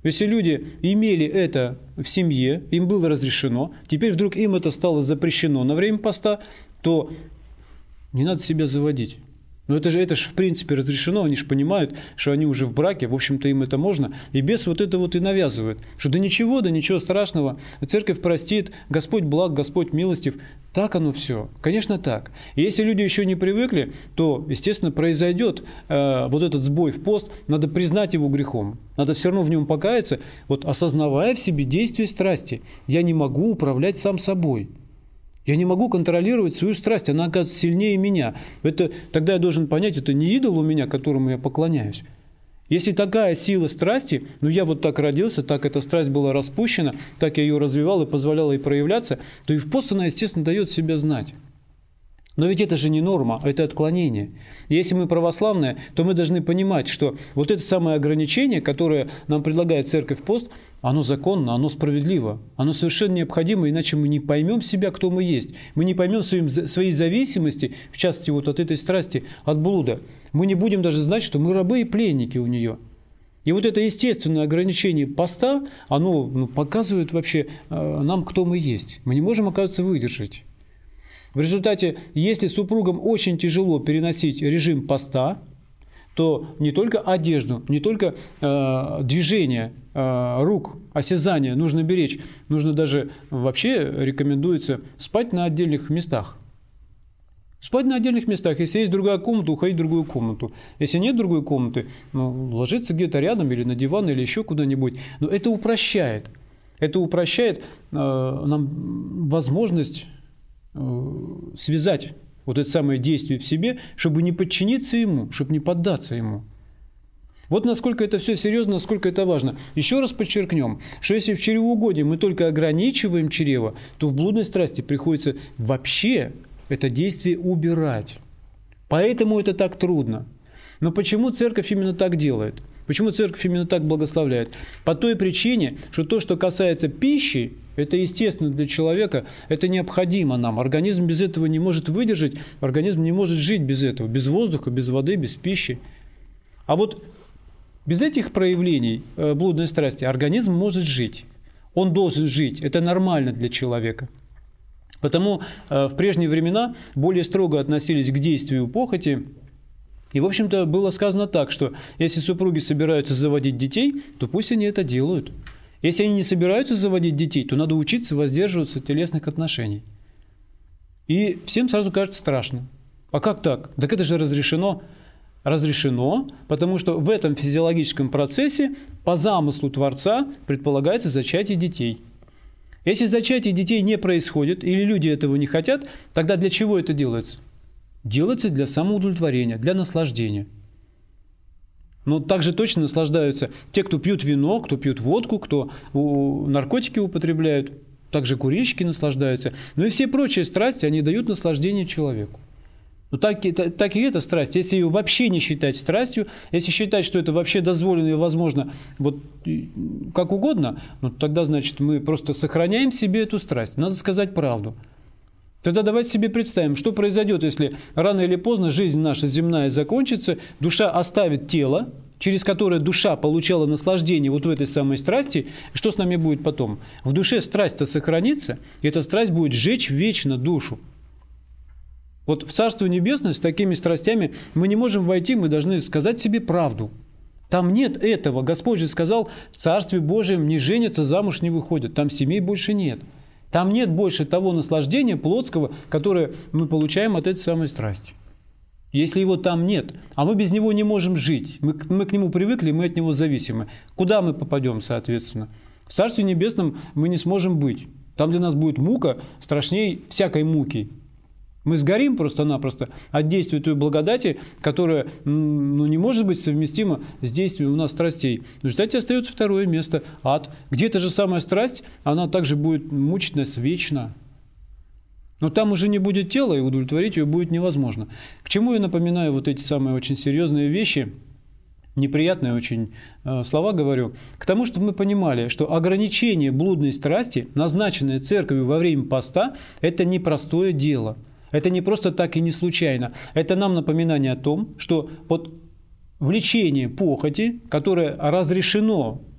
Если люди имели это в семье, им было разрешено, теперь вдруг им это стало запрещено на время поста, то не надо себя заводить. Но это же, это же в принципе разрешено, они же понимают, что они уже в браке, в общем-то им это можно, и бес вот это вот и навязывает, что да ничего, да ничего страшного, церковь простит, Господь благ, Господь милостив. Так оно все, конечно так. И если люди еще не привыкли, то, естественно, произойдет э, вот этот сбой в пост, надо признать его грехом, надо все равно в нем покаяться, вот осознавая в себе действие страсти. Я не могу управлять сам собой. Я не могу контролировать свою страсть, она оказывается сильнее меня. Это, тогда я должен понять, это не идол у меня, которому я поклоняюсь. Если такая сила страсти, ну я вот так родился, так эта страсть была распущена, так я ее развивал и позволял ей проявляться, то и в пост она, естественно, дает себя знать. Но ведь это же не норма, это отклонение. И если мы православные, то мы должны понимать, что вот это самое ограничение, которое нам предлагает церковь в пост, оно законно, оно справедливо, оно совершенно необходимо, иначе мы не поймем себя, кто мы есть. Мы не поймем своим, своей зависимости, в частности, вот от этой страсти, от блуда. Мы не будем даже знать, что мы рабы и пленники у нее. И вот это естественное ограничение поста, оно ну, показывает вообще э, нам, кто мы есть. Мы не можем, оказывается, выдержать. В результате, если супругам очень тяжело переносить режим поста, то не только одежду, не только э, движение э, рук, осязание нужно беречь, нужно даже вообще рекомендуется спать на отдельных местах. Спать на отдельных местах. Если есть другая комната, уходить в другую комнату. Если нет другой комнаты, ну, ложиться где-то рядом или на диван, или еще куда-нибудь. Но это упрощает. Это упрощает э, нам возможность связать вот это самое действие в себе, чтобы не подчиниться ему, чтобы не поддаться ему. Вот насколько это все серьезно, насколько это важно. Еще раз подчеркнем, что если в чревоугодии мы только ограничиваем чрево, то в блудной страсти приходится вообще это действие убирать. Поэтому это так трудно. Но почему церковь именно так делает? Почему церковь именно так благословляет? По той причине, что то, что касается пищи, это естественно для человека, это необходимо нам. Организм без этого не может выдержать, организм не может жить без этого, без воздуха, без воды, без пищи. А вот без этих проявлений блудной страсти организм может жить. Он должен жить, это нормально для человека. Потому в прежние времена более строго относились к действию похоти. И, в общем-то, было сказано так, что если супруги собираются заводить детей, то пусть они это делают. Если они не собираются заводить детей, то надо учиться воздерживаться от телесных отношений. И всем сразу кажется страшно. А как так? Так это же разрешено. Разрешено, потому что в этом физиологическом процессе по замыслу Творца предполагается зачатие детей. Если зачатие детей не происходит, или люди этого не хотят, тогда для чего это делается? Делается для самоудовлетворения, для наслаждения. Но также точно наслаждаются те, кто пьют вино, кто пьют водку, кто наркотики употребляют, также курильщики наслаждаются. Ну и все прочие страсти, они дают наслаждение человеку. Но так, так и эта страсть, если ее вообще не считать страстью, если считать, что это вообще дозволено и возможно вот как угодно, ну, тогда, значит, мы просто сохраняем в себе эту страсть. Надо сказать правду. Тогда давайте себе представим, что произойдет, если рано или поздно жизнь наша земная закончится, душа оставит тело, через которое душа получала наслаждение вот в этой самой страсти, что с нами будет потом? В душе страсть-то сохранится, и эта страсть будет жечь вечно душу. Вот в Царство Небесное с такими страстями мы не можем войти, мы должны сказать себе правду. Там нет этого. Господь же сказал, в Царстве Божьем не женятся, замуж не выходят. Там семей больше нет. Там нет больше того наслаждения плотского, которое мы получаем от этой самой страсти. Если его там нет, а мы без него не можем жить, мы, мы к нему привыкли, мы от него зависимы, куда мы попадем, соответственно? В Царстве Небесном мы не сможем быть. Там для нас будет мука страшнее всякой муки. Мы сгорим просто-напросто от действия той благодати, которая ну, не может быть совместима с действием у нас страстей. В результате остается второе место – ад. Где та же самая страсть, она также будет мучить нас вечно. Но там уже не будет тела, и удовлетворить ее будет невозможно. К чему я напоминаю вот эти самые очень серьезные вещи, неприятные очень э, слова говорю? К тому, чтобы мы понимали, что ограничение блудной страсти, назначенное церковью во время поста, это непростое дело. Это не просто так и не случайно. Это нам напоминание о том, что вот влечение похоти, которое разрешено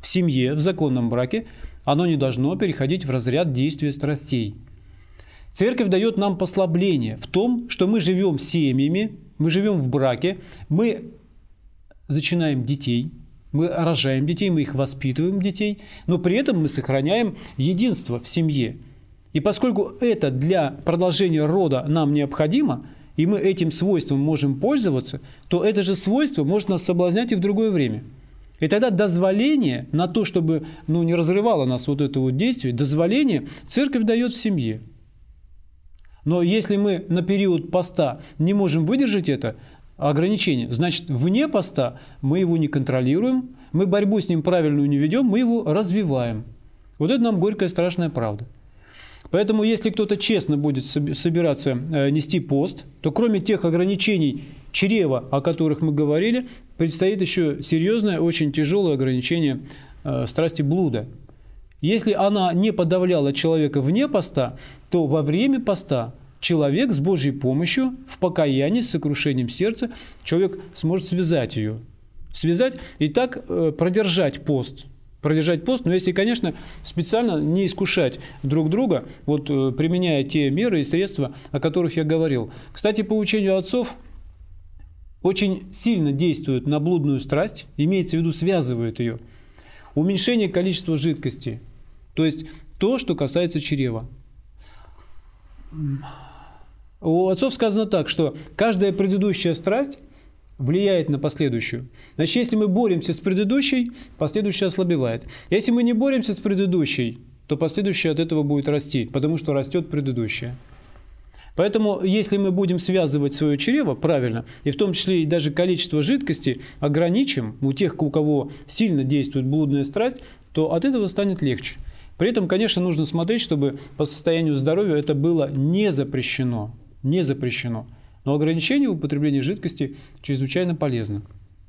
в семье, в законном браке, оно не должно переходить в разряд действия страстей. Церковь дает нам послабление в том, что мы живем семьями, мы живем в браке, мы зачинаем детей, мы рожаем детей, мы их воспитываем, детей, но при этом мы сохраняем единство в семье. И поскольку это для продолжения рода нам необходимо, и мы этим свойством можем пользоваться, то это же свойство может нас соблазнять и в другое время. И тогда дозволение на то, чтобы ну, не разрывало нас вот это вот действие, дозволение церковь дает в семье. Но если мы на период поста не можем выдержать это ограничение, значит, вне поста мы его не контролируем, мы борьбу с ним правильную не ведем, мы его развиваем. Вот это нам горькая страшная правда. Поэтому, если кто-то честно будет собираться нести пост, то кроме тех ограничений чрева, о которых мы говорили, предстоит еще серьезное, очень тяжелое ограничение страсти блуда. Если она не подавляла человека вне поста, то во время поста человек с Божьей помощью, в покаянии, с сокрушением сердца, человек сможет связать ее. Связать и так продержать пост. Продержать пост, но если, конечно, специально не искушать друг друга, вот применяя те меры и средства, о которых я говорил. Кстати, по учению отцов, очень сильно действует на блудную страсть, имеется в виду, связывает ее, уменьшение количества жидкости, то есть то, что касается чрева. У отцов сказано так, что каждая предыдущая страсть влияет на последующую. Значит, если мы боремся с предыдущей, последующая ослабевает. Если мы не боремся с предыдущей, то последующая от этого будет расти, потому что растет предыдущая. Поэтому, если мы будем связывать свое чрево правильно, и в том числе и даже количество жидкости ограничим у тех, у кого сильно действует блудная страсть, то от этого станет легче. При этом, конечно, нужно смотреть, чтобы по состоянию здоровья это было не запрещено. Не запрещено. Но ограничение употребления жидкости чрезвычайно полезно.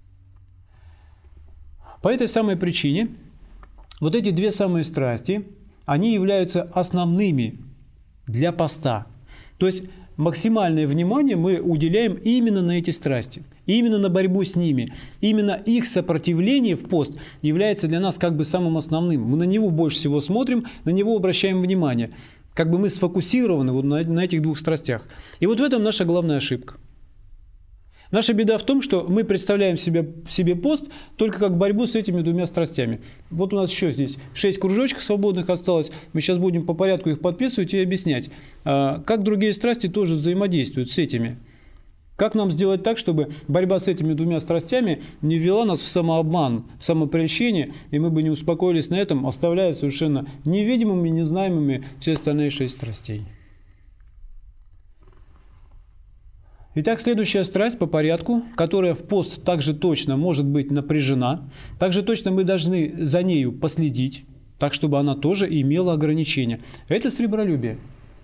По этой самой причине вот эти две самые страсти, они являются основными для поста. То есть максимальное внимание мы уделяем именно на эти страсти, именно на борьбу с ними. Именно их сопротивление в пост является для нас как бы самым основным. Мы на него больше всего смотрим, на него обращаем внимание. Как бы мы сфокусированы вот на, на этих двух страстях. И вот в этом наша главная ошибка. Наша беда в том, что мы представляем себе, себе пост только как борьбу с этими двумя страстями. Вот у нас еще здесь шесть кружочков свободных осталось. Мы сейчас будем по порядку их подписывать и объяснять, как другие страсти тоже взаимодействуют с этими. Как нам сделать так, чтобы борьба с этими двумя страстями не ввела нас в самообман, в самопрельщение, и мы бы не успокоились на этом, оставляя совершенно невидимыми, незнаемыми все остальные шесть страстей. Итак, следующая страсть по порядку, которая в пост также точно может быть напряжена, также точно мы должны за нею последить, так, чтобы она тоже имела ограничения. Это сребролюбие.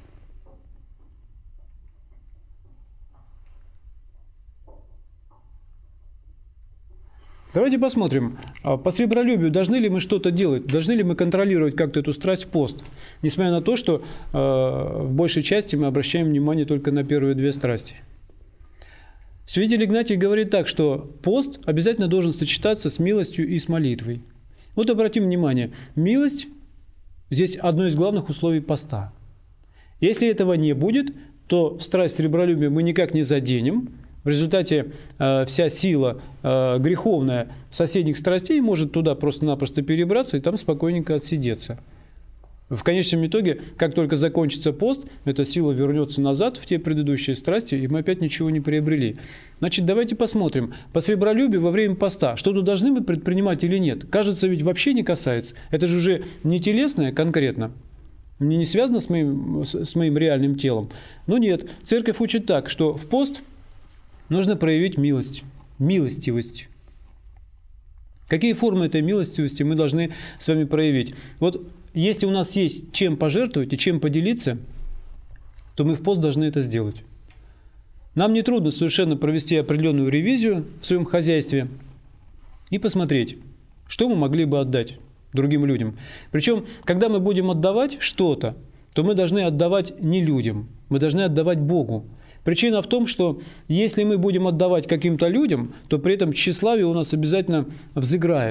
Давайте посмотрим, по сребролюбию должны ли мы что-то делать, должны ли мы контролировать как-то эту страсть в пост, несмотря на то, что э, в большей части мы обращаем внимание только на первые две страсти. Святитель Игнатий говорит так, что пост обязательно должен сочетаться с милостью и с молитвой. Вот обратим внимание, милость здесь одно из главных условий поста. Если этого не будет, то страсть сребролюбия мы никак не заденем. В результате э, вся сила э, греховная соседних страстей может туда просто-напросто перебраться и там спокойненько отсидеться. В конечном итоге, как только закончится пост, эта сила вернется назад в те предыдущие страсти, и мы опять ничего не приобрели. Значит, давайте посмотрим. По сребролюбию во время поста, что-то должны мы предпринимать или нет? Кажется, ведь вообще не касается. Это же уже не телесное конкретно. Не связано с моим, с моим реальным телом. Но нет, церковь учит так, что в пост нужно проявить милость, милостивость. Какие формы этой милостивости мы должны с вами проявить? Вот если у нас есть чем пожертвовать и чем поделиться, то мы в пост должны это сделать. Нам не трудно совершенно провести определенную ревизию в своем хозяйстве и посмотреть, что мы могли бы отдать другим людям. Причем, когда мы будем отдавать что-то, то мы должны отдавать не людям, мы должны отдавать Богу. Причина в том, что если мы будем отдавать каким-то людям, то при этом тщеславие у нас обязательно взыграет.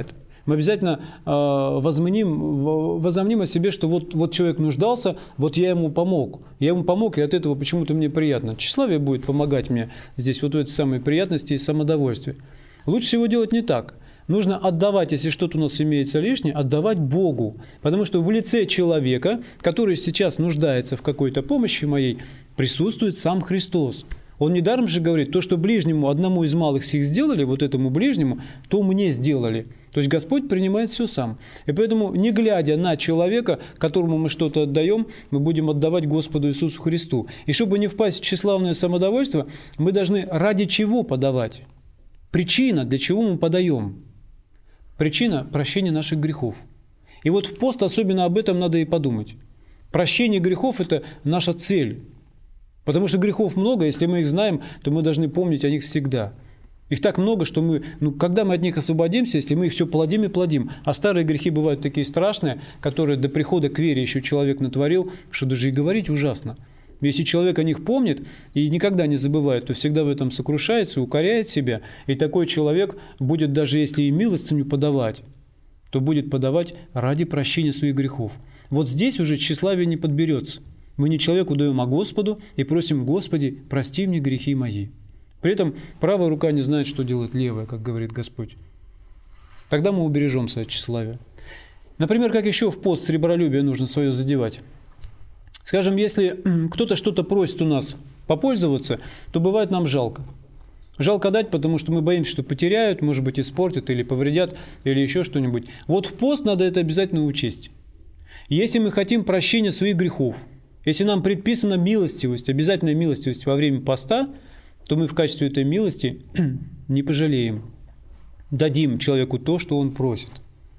Мы обязательно э, возомним, возомним о себе, что вот, вот человек нуждался, вот я ему помог. Я ему помог, и от этого почему-то мне приятно. Тщеславие будет помогать мне здесь, вот в этой самой приятности и самодовольстве. Лучше всего делать не так. Нужно отдавать, если что-то у нас имеется лишнее, отдавать Богу. Потому что в лице человека, который сейчас нуждается в какой-то помощи моей, присутствует сам Христос. Он недаром же говорит, то, что ближнему одному из малых сих сделали, вот этому ближнему, то мне сделали. То есть Господь принимает все сам. И поэтому, не глядя на человека, которому мы что-то отдаем, мы будем отдавать Господу Иисусу Христу. И чтобы не впасть в тщеславное самодовольство, мы должны ради чего подавать? Причина, для чего мы подаем? Причина – прощение наших грехов. И вот в пост особенно об этом надо и подумать. Прощение грехов – это наша цель. Потому что грехов много, если мы их знаем, то мы должны помнить о них всегда. Их так много, что мы, ну, когда мы от них освободимся, если мы их все плодим и плодим. А старые грехи бывают такие страшные, которые до прихода к вере еще человек натворил, что даже и говорить ужасно. Если человек о них помнит и никогда не забывает, то всегда в этом сокрушается, укоряет себя. И такой человек будет, даже если и милостыню подавать, то будет подавать ради прощения своих грехов. Вот здесь уже тщеславие не подберется. Мы не человеку даем, а Господу и просим: Господи, прости мне грехи мои. При этом правая рука не знает, что делает левая, как говорит Господь. Тогда мы убережемся от тщеславия. Например, как еще в пост сребролюбие нужно свое задевать. Скажем, если кто-то что-то просит у нас попользоваться, то бывает нам жалко. Жалко дать, потому что мы боимся, что потеряют, может быть, испортят или повредят, или еще что-нибудь. Вот в пост надо это обязательно учесть. Если мы хотим прощения своих грехов, если нам предписана милостивость, обязательная милостивость во время поста, то мы в качестве этой милости не пожалеем. Дадим человеку то, что он просит.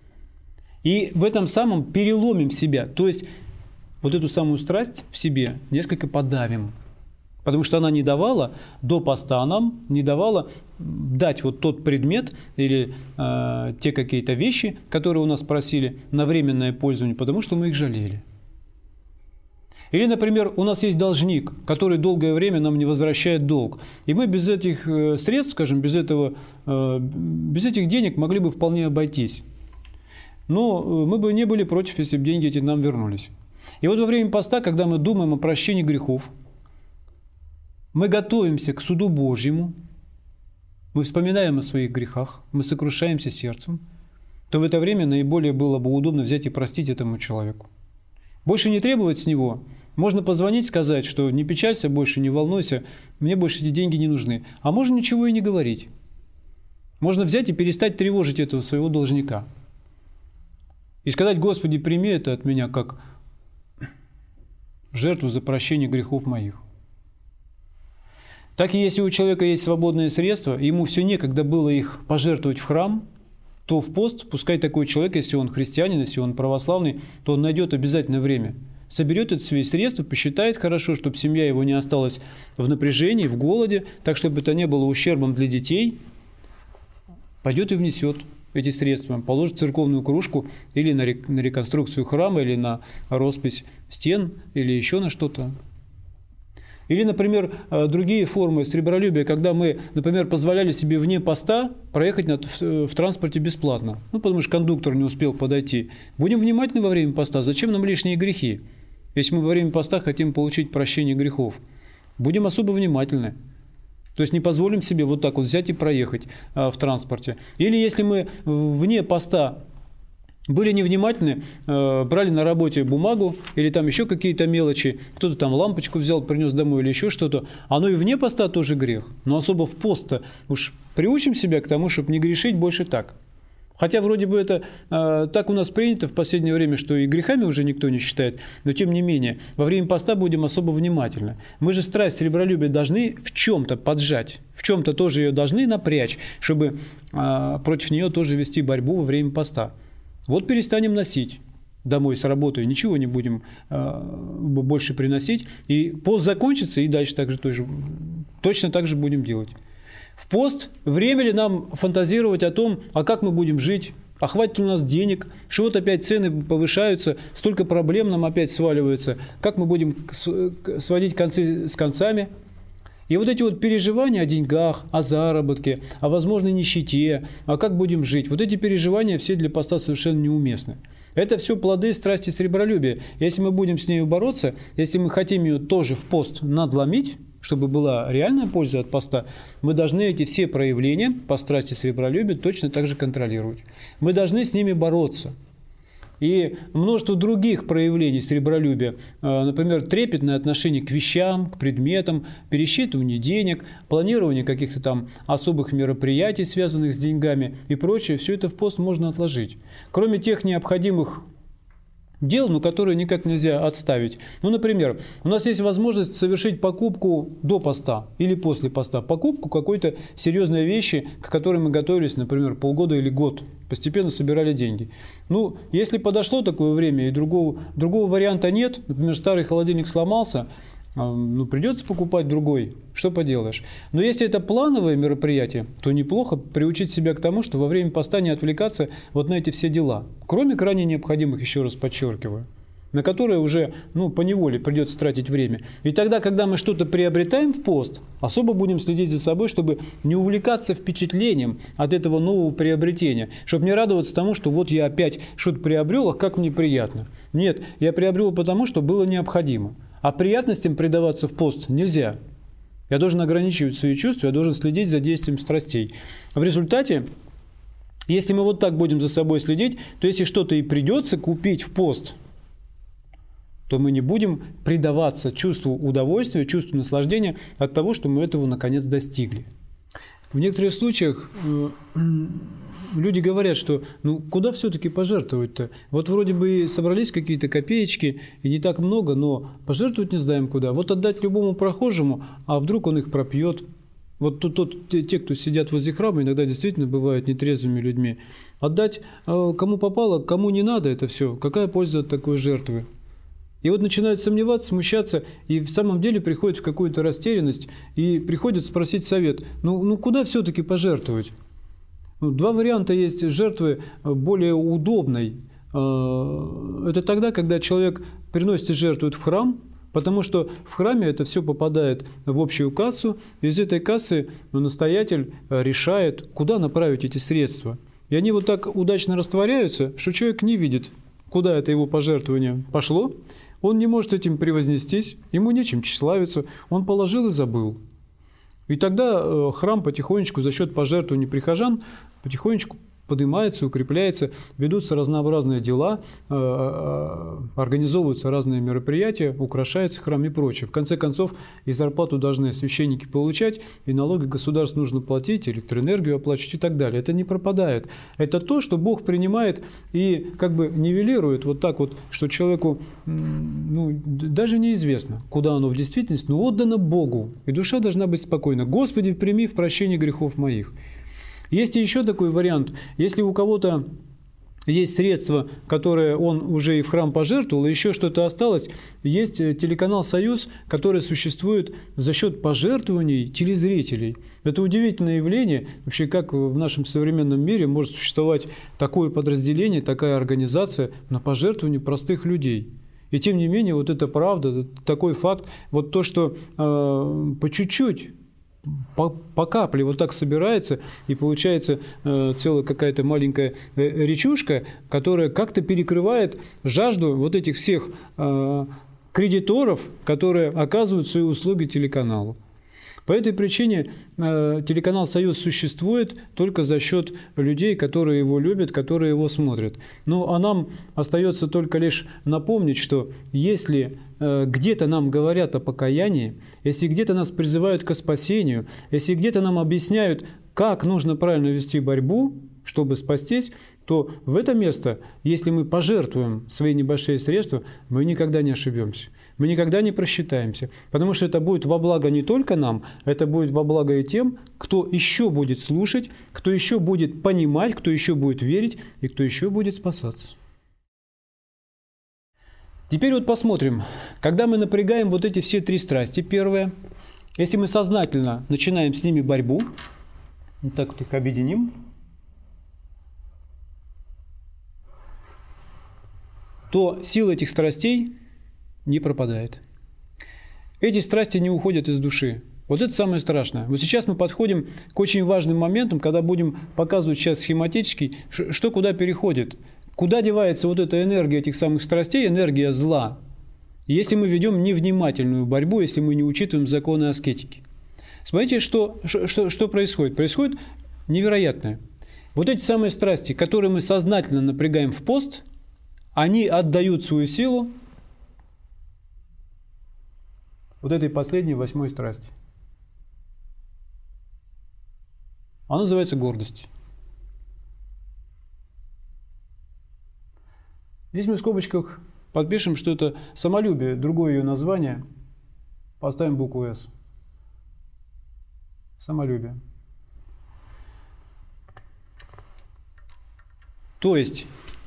И в этом самом переломим себя. То есть вот эту самую страсть в себе несколько подавим. Потому что она не давала до поста нам, не давала дать вот тот предмет или э, те какие-то вещи, которые у нас просили на временное пользование, потому что мы их жалели. Или, например, у нас есть должник, который долгое время нам не возвращает долг. И мы без этих средств, скажем, без, этого, без этих денег могли бы вполне обойтись. Но мы бы не были против, если бы деньги эти нам вернулись. И вот во время поста, когда мы думаем о прощении грехов, мы готовимся к суду Божьему, мы вспоминаем о своих грехах, мы сокрушаемся сердцем, то в это время наиболее было бы удобно взять и простить этому человеку. Больше не требовать с него. Можно позвонить, сказать, что не печалься больше, не волнуйся, мне больше эти деньги не нужны. А можно ничего и не говорить. Можно взять и перестать тревожить этого своего должника. И сказать: Господи, прими это от меня как жертву за прощение грехов моих. Так и если у человека есть свободные средства, и ему все некогда было их пожертвовать в храм, то в пост, пускай такой человек, если он христианин, если он православный, то он найдет обязательно время. Соберет эти свои средства, посчитает хорошо, чтобы семья его не осталась в напряжении, в голоде, так, чтобы это не было ущербом для детей, пойдет и внесет эти средства, положит в церковную кружку или на реконструкцию храма, или на роспись стен, или еще на что-то. Или, например, другие формы сребролюбия, когда мы, например, позволяли себе вне поста проехать на, в, в транспорте бесплатно. Ну, потому что кондуктор не успел подойти. Будем внимательны во время поста. Зачем нам лишние грехи? Если мы во время поста хотим получить прощение грехов, будем особо внимательны. То есть не позволим себе вот так вот взять и проехать а, в транспорте. Или если мы вне поста были невнимательны, э, брали на работе бумагу или там еще какие-то мелочи, кто-то там лампочку взял, принес домой или еще что-то, оно и вне поста тоже грех. Но особо в пост-то уж приучим себя к тому, чтобы не грешить больше так. Хотя вроде бы это э, так у нас принято в последнее время, что и грехами уже никто не считает, но тем не менее, во время поста будем особо внимательны. Мы же страсть сребролюбия должны в чем-то поджать, в чем-то тоже ее должны напрячь, чтобы э, против нее тоже вести борьбу во время поста. Вот перестанем носить домой с работы, ничего не будем э, больше приносить, и пост закончится, и дальше так же, тоже, точно так же будем делать. В пост время ли нам фантазировать о том, а как мы будем жить, а хватит ли у нас денег, что вот опять цены повышаются, столько проблем нам опять сваливается, как мы будем сводить концы с концами. И вот эти вот переживания о деньгах, о заработке, о возможной нищете, а как будем жить, вот эти переживания все для поста совершенно неуместны. Это все плоды страсти сребролюбия. Если мы будем с нею бороться, если мы хотим ее тоже в пост надломить, чтобы была реальная польза от поста, мы должны эти все проявления по страсти сребролюбия точно так же контролировать. Мы должны с ними бороться. И множество других проявлений сребролюбия, например, трепетное отношение к вещам, к предметам, пересчитывание денег, планирование каких-то там особых мероприятий, связанных с деньгами и прочее, все это в пост можно отложить. Кроме тех необходимых дел, но которые никак нельзя отставить. Ну, например, у нас есть возможность совершить покупку до поста или после поста. Покупку какой-то серьезной вещи, к которой мы готовились, например, полгода или год. Постепенно собирали деньги. Ну, если подошло такое время и другого, другого варианта нет, например, старый холодильник сломался, ну, придется покупать другой, что поделаешь. Но если это плановое мероприятие, то неплохо приучить себя к тому, что во время поста не отвлекаться вот на эти все дела. Кроме крайне необходимых, еще раз подчеркиваю, на которые уже, ну, поневоле придется тратить время. И тогда, когда мы что-то приобретаем в пост, особо будем следить за собой, чтобы не увлекаться впечатлением от этого нового приобретения, чтобы не радоваться тому, что вот я опять что-то приобрел, а как мне приятно. Нет, я приобрел потому, что было необходимо. А приятностям предаваться в пост нельзя. Я должен ограничивать свои чувства, я должен следить за действием страстей. В результате, если мы вот так будем за собой следить, то если что-то и придется купить в пост, то мы не будем предаваться чувству удовольствия, чувству наслаждения от того, что мы этого наконец достигли. В некоторых случаях люди говорят, что ну куда все-таки пожертвовать-то? Вот вроде бы собрались какие-то копеечки, и не так много, но пожертвовать не знаем куда. Вот отдать любому прохожему, а вдруг он их пропьет. Вот тут, тут те, кто сидят возле храма, иногда действительно бывают нетрезвыми людьми. Отдать кому попало, кому не надо это все. Какая польза от такой жертвы? И вот начинают сомневаться, смущаться, и в самом деле приходят в какую-то растерянность, и приходят спросить совет. Ну, ну куда все-таки пожертвовать? Два варианта есть жертвы более удобной. Это тогда, когда человек приносит и жертвует в храм, потому что в храме это все попадает в общую кассу, и из этой кассы настоятель решает, куда направить эти средства. И они вот так удачно растворяются, что человек не видит, куда это его пожертвование пошло, он не может этим превознестись, ему нечем тщеславиться, он положил и забыл. И тогда храм потихонечку за счет пожертвований прихожан потихонечку поднимается, укрепляется, ведутся разнообразные дела, организовываются разные мероприятия, украшается храм и прочее. В конце концов, и зарплату должны священники получать, и налоги государству нужно платить, электроэнергию оплачивать и так далее. Это не пропадает. Это то, что Бог принимает и как бы нивелирует вот так вот, что человеку ну, даже неизвестно, куда оно в действительности, но отдано Богу. И душа должна быть спокойна. «Господи, прими в прощение грехов моих». Есть и еще такой вариант. Если у кого-то есть средства, которые он уже и в храм пожертвовал, и еще что-то осталось, есть телеканал «Союз», который существует за счет пожертвований телезрителей. Это удивительное явление. Вообще, как в нашем современном мире может существовать такое подразделение, такая организация на пожертвования простых людей. И тем не менее, вот это правда, такой факт, вот то, что э, по чуть-чуть, По, по капле вот так собирается, и получается э, целая какая-то маленькая э, речушка, которая как-то перекрывает жажду вот этих всех э, кредиторов, которые оказывают свои услуги телеканалу. По этой причине э, телеканал «Союз» существует только за счет людей, которые его любят, которые его смотрят. Ну, а нам остается только лишь напомнить, что если э, где-то нам говорят о покаянии, если где-то нас призывают к спасению, если где-то нам объясняют, как нужно правильно вести борьбу, чтобы спастись, то в это место, если мы пожертвуем свои небольшие средства, мы никогда не ошибемся. Мы никогда не просчитаемся. Потому что это будет во благо не только нам, это будет во благо и тем, кто еще будет слушать, кто еще будет понимать, кто еще будет верить и кто еще будет спасаться. Теперь вот посмотрим, когда мы напрягаем вот эти все три страсти. Первое, если мы сознательно начинаем с ними борьбу, вот так вот их объединим, то сила этих страстей не пропадает. Эти страсти не уходят из души. Вот это самое страшное. Вот сейчас мы подходим к очень важным моментам, когда будем показывать сейчас схематически, что куда переходит. Куда девается вот эта энергия этих самых страстей, энергия зла, если мы ведем невнимательную борьбу, если мы не учитываем законы аскетики. Смотрите, что, что, что происходит. Происходит невероятное. Вот эти самые страсти, которые мы сознательно напрягаем в пост, они отдают свою силу вот этой последней восьмой страсти. Она называется гордость. Здесь мы в скобочках подпишем, что это самолюбие, другое ее название. Поставим букву «С». Самолюбие. То есть,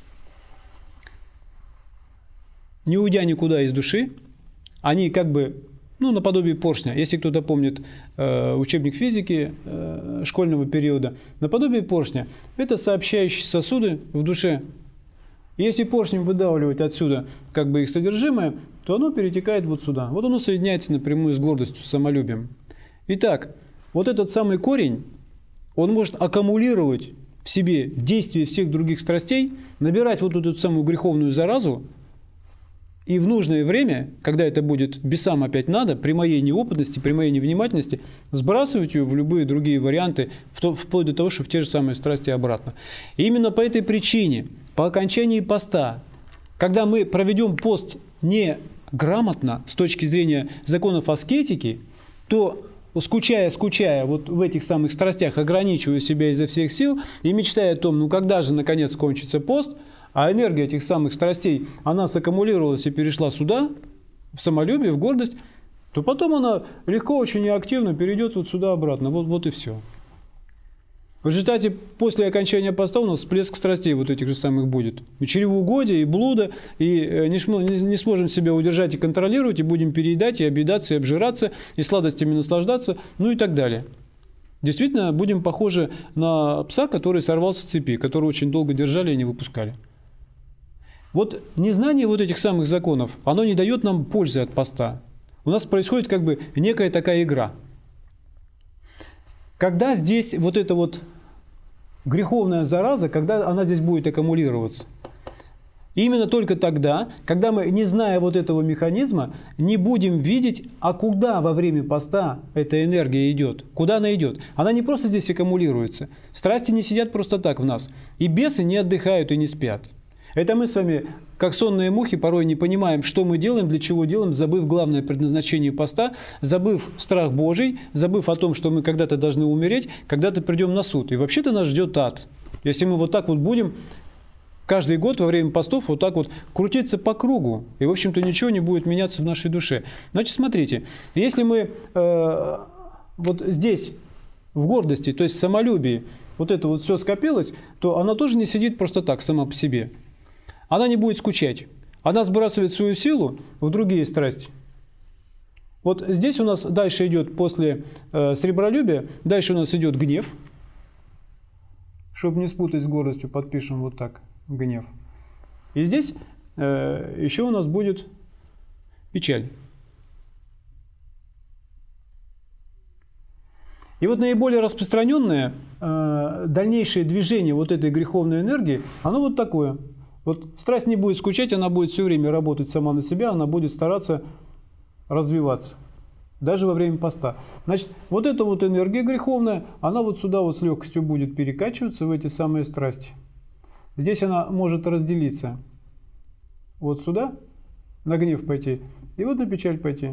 не уйдя никуда из души, они как бы, ну, наподобие поршня. Если кто-то помнит э, учебник физики э, школьного периода, наподобие поршня – это сообщающие сосуды в душе. И если поршнем выдавливать отсюда как бы их содержимое, то оно перетекает вот сюда. Вот оно соединяется напрямую с гордостью, с самолюбием. Итак, вот этот самый корень, он может аккумулировать в себе действие всех других страстей, набирать вот эту самую греховную заразу, и в нужное время, когда это будет бесам опять надо, при моей неопытности, при моей невнимательности, сбрасывать ее в любые другие варианты, вплоть до того, что в те же самые страсти обратно. И именно по этой причине, по окончании поста, когда мы проведем пост неграмотно с точки зрения законов аскетики, то, скучая, скучая вот в этих самых страстях, ограничивая себя изо всех сил и мечтая о том, ну когда же наконец кончится пост, а энергия этих самых страстей, она саккумулировалась и перешла сюда, в самолюбие, в гордость, то потом она легко, очень активно перейдет вот сюда обратно. Вот, вот и все. В результате, после окончания поста у нас всплеск страстей вот этих же самых будет. И чревоугодие, и блуда, и не, не сможем себя удержать и контролировать, и будем переедать, и объедаться, и обжираться, и сладостями наслаждаться, ну и так далее. Действительно, будем похожи на пса, который сорвался с цепи, которого очень долго держали и не выпускали. Вот незнание вот этих самых законов, оно не дает нам пользы от поста. У нас происходит как бы некая такая игра. Когда здесь вот эта вот греховная зараза, когда она здесь будет аккумулироваться? Именно только тогда, когда мы, не зная вот этого механизма, не будем видеть, а куда во время поста эта энергия идет, куда она идет. Она не просто здесь аккумулируется. Страсти не сидят просто так в нас. И бесы не отдыхают и не спят. Это мы с вами, как сонные мухи, порой не понимаем, что мы делаем, для чего делаем, забыв главное предназначение поста, забыв страх Божий, забыв о том, что мы когда-то должны умереть, когда-то придем на суд. И вообще-то нас ждет ад. Если мы вот так вот будем каждый год во время постов вот так вот крутиться по кругу, и, в общем-то, ничего не будет меняться в нашей душе. Значит, смотрите, если мы э, вот здесь, в гордости, то есть в самолюбии, вот это вот все скопилось, то она тоже не сидит просто так, сама по себе. Она не будет скучать. Она сбрасывает свою силу в другие страсти. Вот здесь у нас дальше идет после э, сребролюбия, дальше у нас идет гнев. Чтобы не спутать с гордостью, подпишем вот так, гнев. И здесь э, еще у нас будет печаль. И вот наиболее распространенное э, дальнейшее движение вот этой греховной энергии, оно вот такое. Вот страсть не будет скучать, она будет все время работать сама на себя, она будет стараться развиваться, даже во время поста. Значит, вот эта вот энергия греховная, она вот сюда вот с легкостью будет перекачиваться в эти самые страсти. Здесь она может разделиться вот сюда, на гнев пойти, и вот на печаль пойти.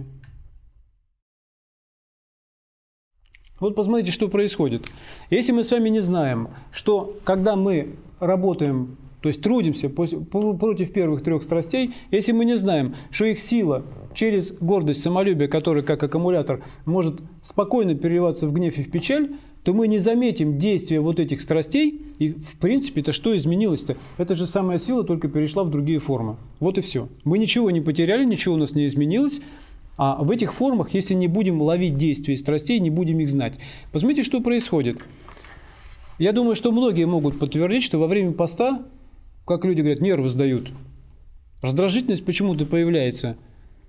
Вот посмотрите, что происходит. Если мы с вами не знаем, что когда мы работаем, то есть трудимся против первых трех страстей, если мы не знаем, что их сила через гордость, самолюбие, которое как аккумулятор может спокойно переливаться в гнев и в печаль, то мы не заметим действия вот этих страстей, и в принципе-то что изменилось-то? Эта же самая сила только перешла в другие формы. Вот и все. Мы ничего не потеряли, ничего у нас не изменилось, а в этих формах, если не будем ловить действия страстей, не будем их знать. Посмотрите, что происходит. Я думаю, что многие могут подтвердить, что во время поста, как люди говорят, нервы сдают. Раздражительность почему-то появляется.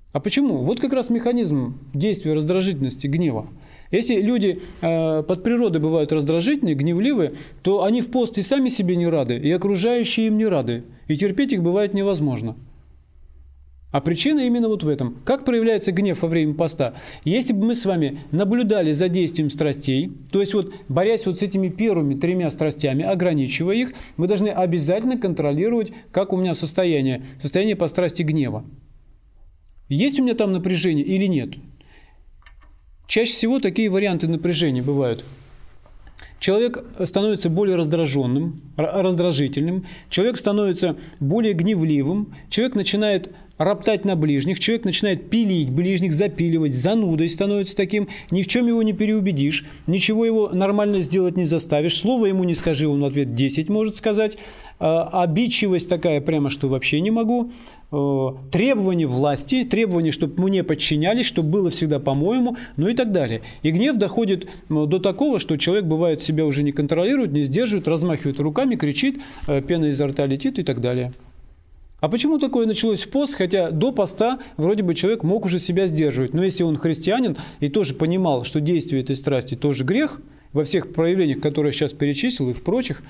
А почему? Вот как раз механизм действия раздражительности, гнева. Если люди э, под природой бывают раздражительные, гневливые, то они в пост и сами себе не рады, и окружающие им не рады. И терпеть их бывает невозможно. А причина именно вот в этом. Как проявляется гнев во время поста? Если бы мы с вами наблюдали за действием страстей, то есть вот борясь вот с этими первыми тремя страстями, ограничивая их, мы должны обязательно контролировать, как у меня состояние, состояние по страсти гнева. Есть у меня там напряжение или нет? Чаще всего такие варианты напряжения бывают. Человек становится более раздраженным, раздражительным, человек становится более гневливым, человек начинает роптать на ближних, человек начинает пилить ближних, запиливать, занудой становится таким, ни в чем его не переубедишь, ничего его нормально сделать не заставишь, слово ему не скажи, он в ответ десять может сказать, обидчивость такая прямо, что вообще не могу, требования власти, требования, чтобы мне подчинялись, чтобы было всегда по-моему, ну и так далее. И гнев доходит до такого, что человек бывает себя уже не контролирует, не сдерживает, размахивает руками, кричит, пена изо рта летит и так далее. А почему такое началось в пост, хотя до поста вроде бы человек мог уже себя сдерживать, но если он христианин и тоже понимал, что действие этой страсти тоже грех, во всех проявлениях, которые я сейчас перечислил и в прочих,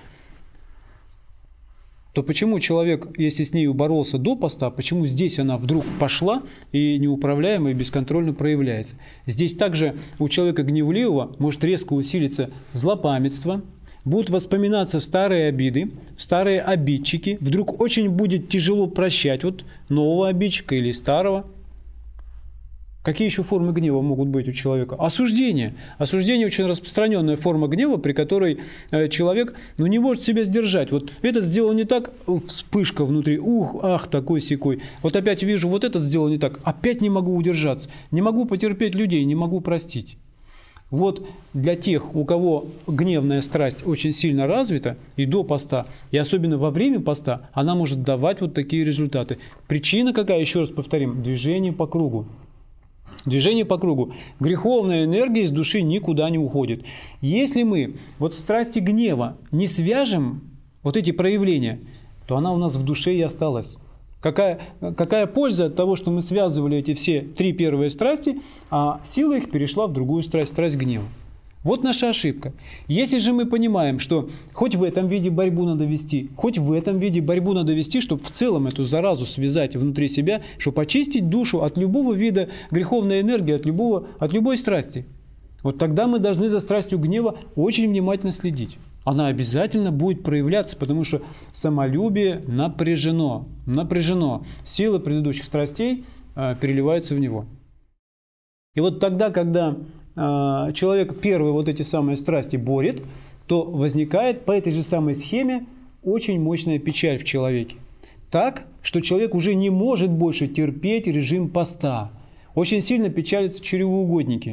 то почему человек, если с нею боролся до поста, почему здесь она вдруг пошла и неуправляемо и бесконтрольно проявляется? Здесь также у человека гневливого может резко усилиться злопамятство, будут воспоминаться старые обиды, старые обидчики, вдруг очень будет тяжело прощать вот нового обидчика или старого. Какие еще формы гнева могут быть у человека? Осуждение. Осуждение очень распространенная форма гнева, при которой человек ну, не может себя сдержать. Вот этот сделал не так, вспышка внутри, ух, ах, такой-сякой. Вот опять вижу, вот этот сделал не так, опять не могу удержаться, не могу потерпеть людей, не могу простить. Вот для тех, у кого гневная страсть очень сильно развита и до поста, и особенно во время поста, она может давать вот такие результаты. Причина какая, еще раз повторим, движение по кругу. Движение по кругу. Греховная энергия из души никуда не уходит. Если мы вот в страсти гнева не свяжем вот эти проявления, то она у нас в душе и осталась. Какая, какая польза от того, что мы связывали эти все три первые страсти, а сила их перешла в другую страсть, страсть гнева. Вот наша ошибка. Если же мы понимаем, что хоть в этом виде борьбу надо вести, хоть в этом виде борьбу надо вести, чтобы в целом эту заразу связать внутри себя, чтобы очистить душу от любого вида греховной энергии, от, любого, от любой страсти, вот тогда мы должны за страстью гнева очень внимательно следить. Она обязательно будет проявляться, потому что самолюбие напряжено. Напряжено. Сила предыдущих страстей э, переливается в него. И вот тогда, когда э, человек первые вот эти самые страсти борет, то возникает по этой же самой схеме очень мощная печаль в человеке. Так, что человек уже не может больше терпеть режим поста. Очень сильно печалятся чревоугодники.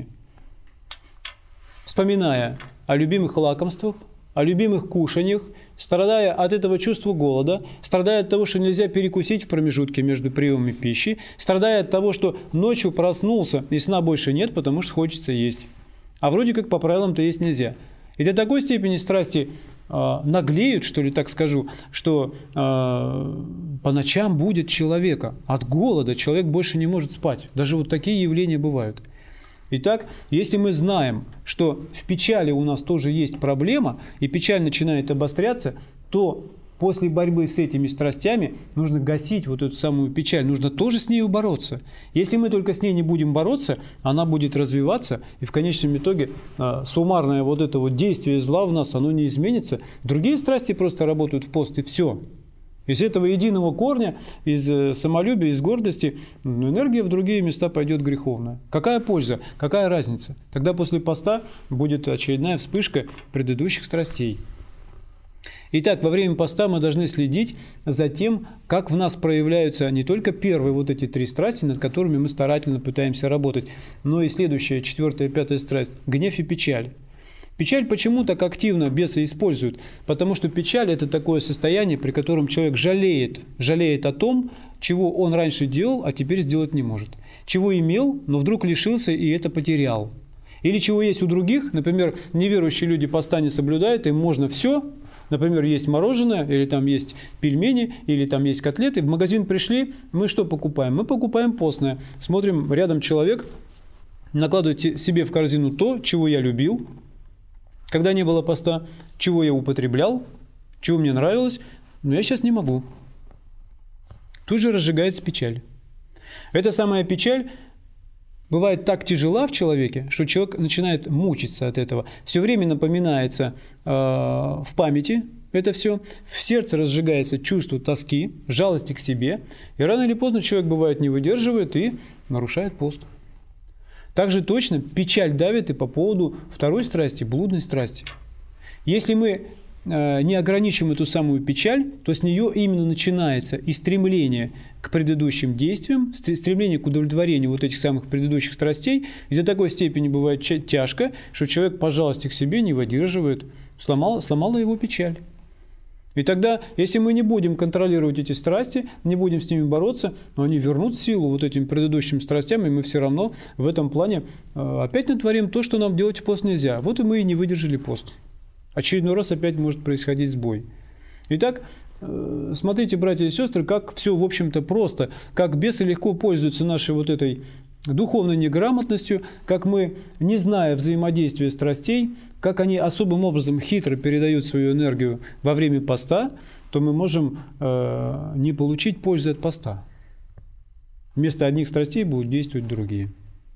Вспоминая о любимых лакомствах, о любимых кушаньях, страдая от этого чувства голода, страдая от того, что нельзя перекусить в промежутке между приемами пищи, страдая от того, что ночью проснулся и сна больше нет, потому что хочется есть. А вроде как по правилам-то есть нельзя. И до такой степени страсти э, наглеют, что ли так скажу, что э, по ночам будет человека. От голода человек больше не может спать. Даже вот такие явления бывают. Итак, если мы знаем, что в печали у нас тоже есть проблема, и печаль начинает обостряться, то после борьбы с этими страстями нужно гасить вот эту самую печаль, нужно тоже с ней бороться. Если мы только с ней не будем бороться, она будет развиваться, и в конечном итоге э, суммарное вот это вот действие зла в нас, оно не изменится. Другие страсти просто работают в пост, и все. Из этого единого корня, из самолюбия, из гордости, энергия в другие места пойдет греховная. Какая польза? Какая разница? Тогда после поста будет очередная вспышка предыдущих страстей. Итак, во время поста мы должны следить за тем, как в нас проявляются не только первые вот эти три страсти, над которыми мы старательно пытаемся работать, но и следующая, четвертая, пятая страсть – гнев и печаль. Печаль почему так активно бесы используют? Потому что печаль – это такое состояние, при котором человек жалеет, жалеет о том, чего он раньше делал, а теперь сделать не может. Чего имел, но вдруг лишился и это потерял. Или чего есть у других, например, неверующие люди поста не соблюдают, им можно все, Например, есть мороженое, или там есть пельмени, или там есть котлеты. В магазин пришли, мы что покупаем? Мы покупаем постное. Смотрим, рядом человек накладывает себе в корзину то, чего я любил, когда не было поста, чего я употреблял, чего мне нравилось, но я сейчас не могу. Тут же разжигается печаль. Эта самая печаль бывает так тяжела в человеке, что человек начинает мучиться от этого. Все время напоминается э, в памяти это все, в сердце разжигается чувство тоски, жалости к себе, и рано или поздно человек, бывает, не выдерживает и нарушает пост. Также точно печаль давит и по поводу второй страсти, блудной страсти. Если мы э, не ограничим эту самую печаль, то с нее именно начинается и стремление к предыдущим действиям, стремление к удовлетворению вот этих самых предыдущих страстей, и до такой степени бывает тяжко, что человек по жалости к себе не выдерживает, сломал, сломала его печаль. И тогда, если мы не будем контролировать эти страсти, не будем с ними бороться, они вернут силу вот этим предыдущим страстям, и мы все равно в этом плане опять натворим то, что нам делать в пост нельзя. Вот и мы и не выдержали пост. Очередной раз опять может происходить сбой. Итак, смотрите, братья и сестры, как все, в общем-то, просто, как бесы легко пользуются нашей вот этой духовной неграмотностью, как мы, не зная взаимодействия страстей, как они особым образом хитро передают свою энергию во время поста, то мы можем э, не получить пользы от поста. Вместо одних страстей будут действовать другие.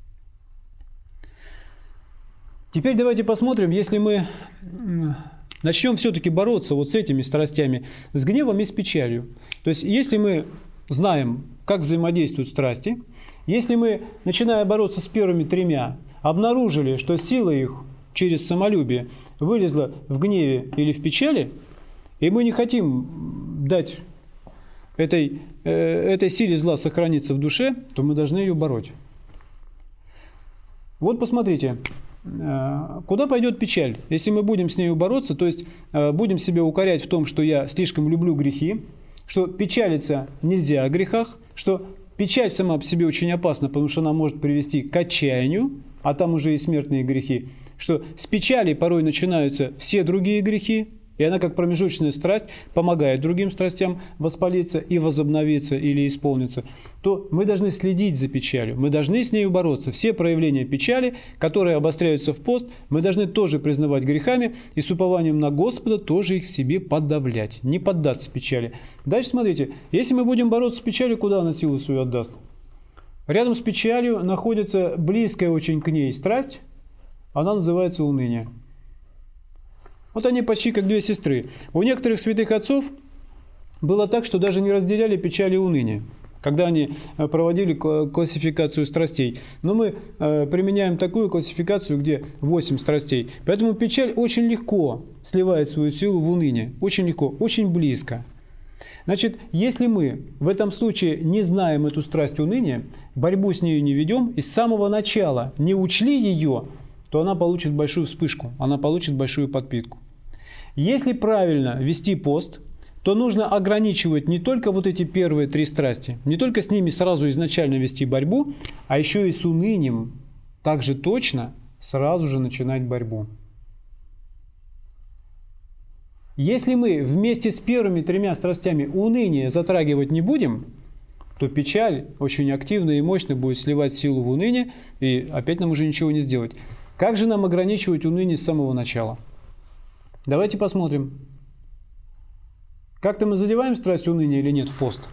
Теперь давайте посмотрим, если мы начнем все-таки бороться вот с этими страстями, с гневом и с печалью. То есть, если мы знаем, как взаимодействуют страсти, если мы, начиная бороться с первыми тремя, обнаружили, что сила их через самолюбие вылезла в гневе или в печали, и мы не хотим дать этой, э, этой силе зла сохраниться в душе, то мы должны ее бороть. Вот посмотрите, э, куда пойдет печаль, если мы будем с ней бороться, то есть э, будем себя укорять в том, что я слишком люблю грехи, что печалиться нельзя о грехах, что печаль сама по себе очень опасна, потому что она может привести к отчаянию, а там уже и смертные грехи, что с печали порой начинаются все другие грехи, и она, как промежуточная страсть, помогает другим страстям воспалиться и возобновиться или исполниться, то мы должны следить за печалью, мы должны с нею бороться. Все проявления печали, которые обостряются в пост, мы должны тоже признавать грехами и с упованием на Господа тоже их в себе подавлять, не поддаться печали. Дальше смотрите, если мы будем бороться с печалью, куда она силу свою отдаст? Рядом с печалью находится близкая очень к ней страсть, она называется уныние. Вот они почти как две сестры. У некоторых святых отцов было так, что даже не разделяли печаль и уныние, когда они проводили классификацию страстей. Но мы применяем такую классификацию, где восемь страстей. Поэтому печаль очень легко сливает свою силу в уныние. Очень легко, очень близко. Значит, если мы в этом случае не знаем эту страсть уныния, борьбу с нею не ведем и с самого начала не учли ее, то она получит большую вспышку, она получит большую подпитку. Если правильно вести пост, то нужно ограничивать не только вот эти первые три страсти, не только с ними сразу изначально вести борьбу, а еще и с унынием также точно сразу же начинать борьбу. Если мы вместе с первыми тремя страстями уныние затрагивать не будем, то печаль очень активно и мощно будет сливать силу в уныние, и опять нам уже ничего не сделать. Как же нам ограничивать уныние с самого начала? Давайте посмотрим. Как-то мы задеваем страсть уныния или нет в пост?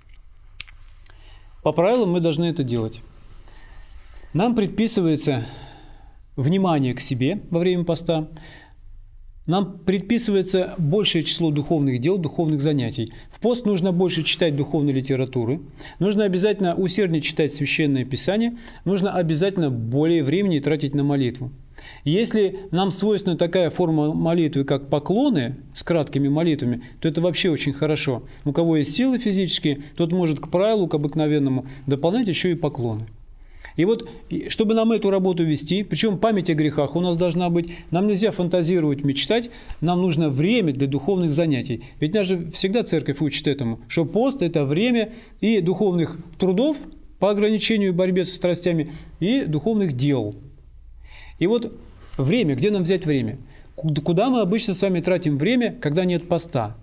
По правилам мы должны это делать. Нам предписывается внимание к себе во время поста. Нам предписывается большее число духовных дел, духовных занятий. В пост нужно больше читать духовной литературы, нужно обязательно усерднее читать Священное Писание, нужно обязательно более времени тратить на молитву. Если нам свойственна такая форма молитвы, как поклоны с краткими молитвами, то это вообще очень хорошо. У кого есть силы физические, тот может к правилу, к обыкновенному, дополнять еще и поклоны. И вот, чтобы нам эту работу вести, причем память о грехах у нас должна быть, нам нельзя фантазировать, мечтать, нам нужно время для духовных занятий. Ведь нас же всегда церковь учит этому, что пост – это время и духовных трудов по ограничению и борьбе со страстями, и духовных дел. И вот время, где нам взять время? Куда мы обычно с вами тратим время, когда нет поста?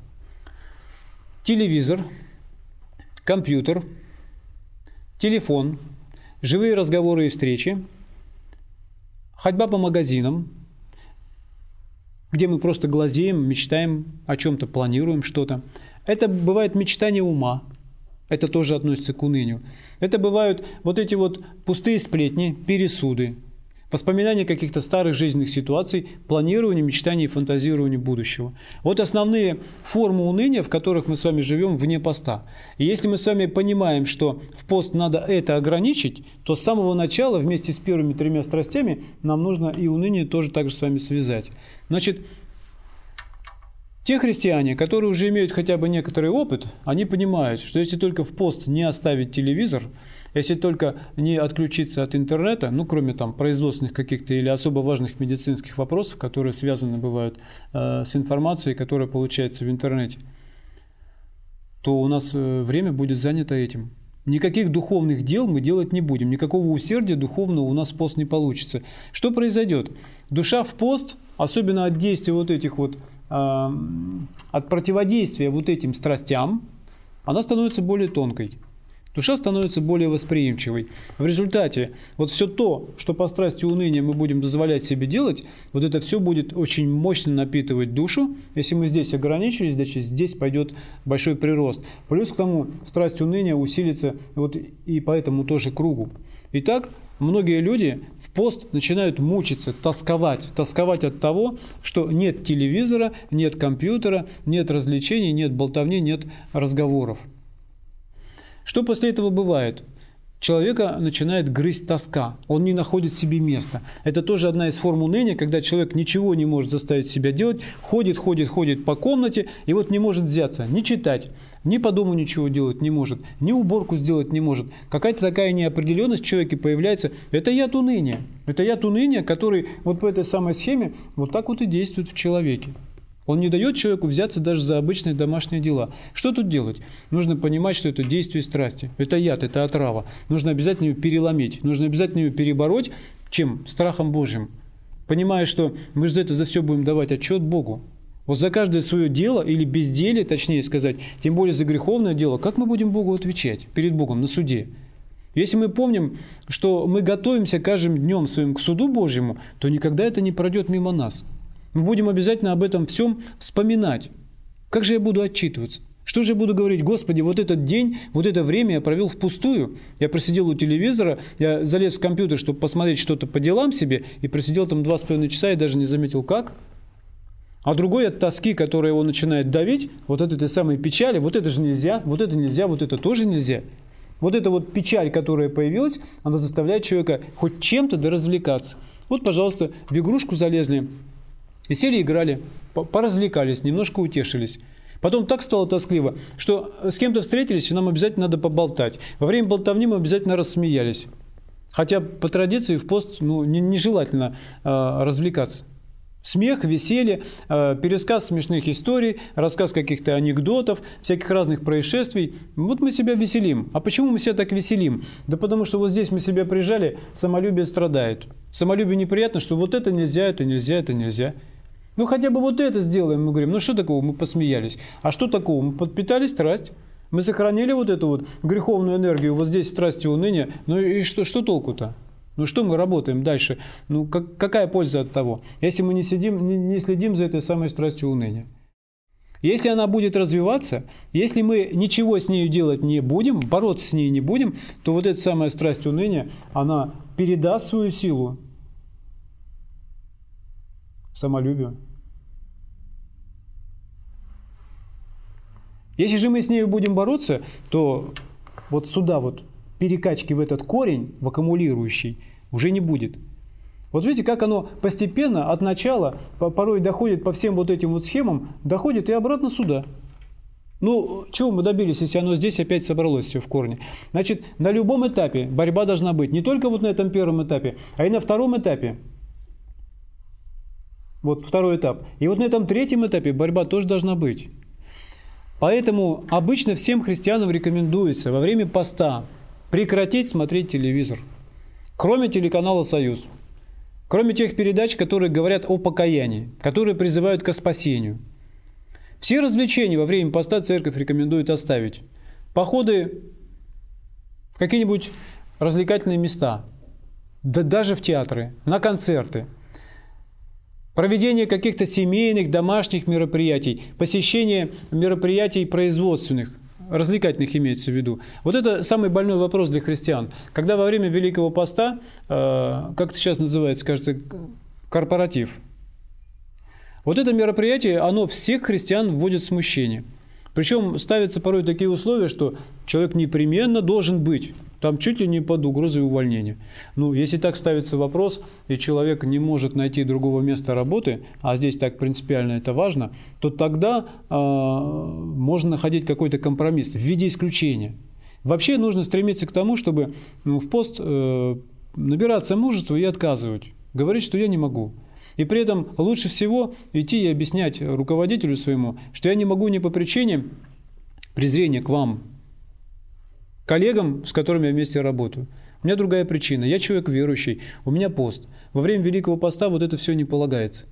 Телевизор, компьютер, телефон, живые разговоры и встречи, ходьба по магазинам, где мы просто глазеем, мечтаем о чем-то, планируем что-то. Это бывает мечтание ума. Это тоже относится к унынию. Это бывают вот эти вот пустые сплетни, пересуды, воспоминания каких-то старых жизненных ситуаций, планирование, мечтание и фантазирование будущего. Вот основные формы уныния, в которых мы с вами живем вне поста. И если мы с вами понимаем, что в пост надо это ограничить, то с самого начала вместе с первыми тремя страстями нам нужно и уныние тоже так же с вами связать. Значит, те христиане, которые уже имеют хотя бы некоторый опыт, они понимают, что если только в пост не оставить телевизор, если только не отключиться от интернета, ну, кроме там производственных каких-то или особо важных медицинских вопросов, которые связаны бывают э, с информацией, которая получается в интернете, то у нас э, время будет занято этим. Никаких духовных дел мы делать не будем, никакого усердия духовного у нас в пост не получится. Что произойдет? Душа в пост, особенно от действия вот этих вот от противодействия вот этим страстям, она становится более тонкой. Душа становится более восприимчивой. В результате вот все то, что по страсти уныния мы будем дозволять себе делать, вот это все будет очень мощно напитывать душу. Если мы здесь ограничились, значит здесь пойдет большой прирост. Плюс к тому страсть уныния усилится вот и по этому тоже кругу. Итак, многие люди в пост начинают мучиться, тосковать. Тосковать от того, что нет телевизора, нет компьютера, нет развлечений, нет болтовни, нет разговоров. Что после этого бывает? Человека начинает грызть тоска, он не находит себе места. Это тоже одна из форм уныния, когда человек ничего не может заставить себя делать, ходит, ходит, ходит по комнате и вот не может взяться, ни читать, ни по дому ничего делать не может, ни уборку сделать не может. Какая-то такая неопределенность в человеке появляется. Это яд уныния. Это яд уныния, который вот по этой самой схеме вот так вот и действует в человеке. Он не дает человеку взяться даже за обычные домашние дела. Что тут делать? Нужно понимать, что это действие страсти. Это яд, это отрава. Нужно обязательно ее переломить. Нужно обязательно ее перебороть. Чем? Страхом Божьим. Понимая, что мы же за это за все будем давать отчет Богу. Вот за каждое свое дело или безделие, точнее сказать, тем более за греховное дело, как мы будем Богу отвечать перед Богом на суде? Если мы помним, что мы готовимся каждым днем своим к суду Божьему, то никогда это не пройдет мимо нас. Мы будем обязательно об этом всем вспоминать. Как же я буду отчитываться? Что же я буду говорить? Господи, вот этот день, вот это время я провел впустую. Я просидел у телевизора, я залез в компьютер, чтобы посмотреть что-то по делам себе, и просидел там два с половиной часа и даже не заметил, как. А другой от тоски, которая его начинает давить, вот от этой самой печали, вот это же нельзя, вот это нельзя, вот это тоже нельзя. Вот эта вот печаль, которая появилась, она заставляет человека хоть чем-то доразвлекаться. Вот, пожалуйста, в игрушку залезли, и сели, играли, поразвлекались, немножко утешились. Потом так стало тоскливо, что с кем-то встретились, и нам обязательно надо поболтать. Во время болтовни мы обязательно рассмеялись. Хотя по традиции в пост ну, нежелательно э, развлекаться. Смех, веселье, э, пересказ смешных историй, рассказ каких-то анекдотов, всяких разных происшествий. Вот мы себя веселим. А почему мы себя так веселим? Да потому что вот здесь мы себя прижали, самолюбие страдает. Самолюбию неприятно, что вот это нельзя, это нельзя, это нельзя. Ну хотя бы вот это сделаем, мы говорим, ну что такого, мы посмеялись. А что такого? Мы подпитали страсть. Мы сохранили вот эту вот греховную энергию, вот здесь страсть и уныние. Ну и что, что толку-то? Ну что мы работаем дальше? Ну как, какая польза от того, если мы не, сидим, не, не следим за этой самой страстью уныния? Если она будет развиваться, если мы ничего с нею делать не будем, бороться с ней не будем, то вот эта самая страсть уныния, она передаст свою силу самолюбию. Если же мы с ней будем бороться, то вот сюда вот перекачки в этот корень, в аккумулирующий, уже не будет. Вот видите, как оно постепенно, от начала, порой доходит по всем вот этим вот схемам, доходит и обратно сюда. Ну, чего мы добились, если оно здесь опять собралось все в корне? Значит, на любом этапе борьба должна быть. Не только вот на этом первом этапе, а и на втором этапе. Вот второй этап. И вот на этом третьем этапе борьба тоже должна быть. Поэтому обычно всем христианам рекомендуется во время поста прекратить смотреть телевизор. Кроме телеканала «Союз». Кроме тех передач, которые говорят о покаянии, которые призывают к спасению. Все развлечения во время поста церковь рекомендует оставить. Походы в какие-нибудь развлекательные места, да даже в театры, на концерты, проведение каких-то семейных, домашних мероприятий, посещение мероприятий производственных, развлекательных имеется в виду. Вот это самый больной вопрос для христиан. Когда во время Великого Поста, э, как это сейчас называется, кажется, корпоратив, вот это мероприятие, оно всех христиан вводит в смущение. Причем ставятся порой такие условия, что человек непременно должен быть. Там чуть ли не под угрозой увольнения. Ну, если так ставится вопрос, и человек не может найти другого места работы, а здесь так принципиально это важно, то тогда э, можно находить какой-то компромисс в виде исключения. Вообще нужно стремиться к тому, чтобы ну, в пост э, набираться мужества и отказывать. Говорить, что я не могу. И при этом лучше всего идти и объяснять руководителю своему, что я не могу не по причине презрения к вам, коллегам, с которыми я вместе работаю. У меня другая причина. Я человек верующий, у меня пост. Во время Великого Поста вот это все не полагается.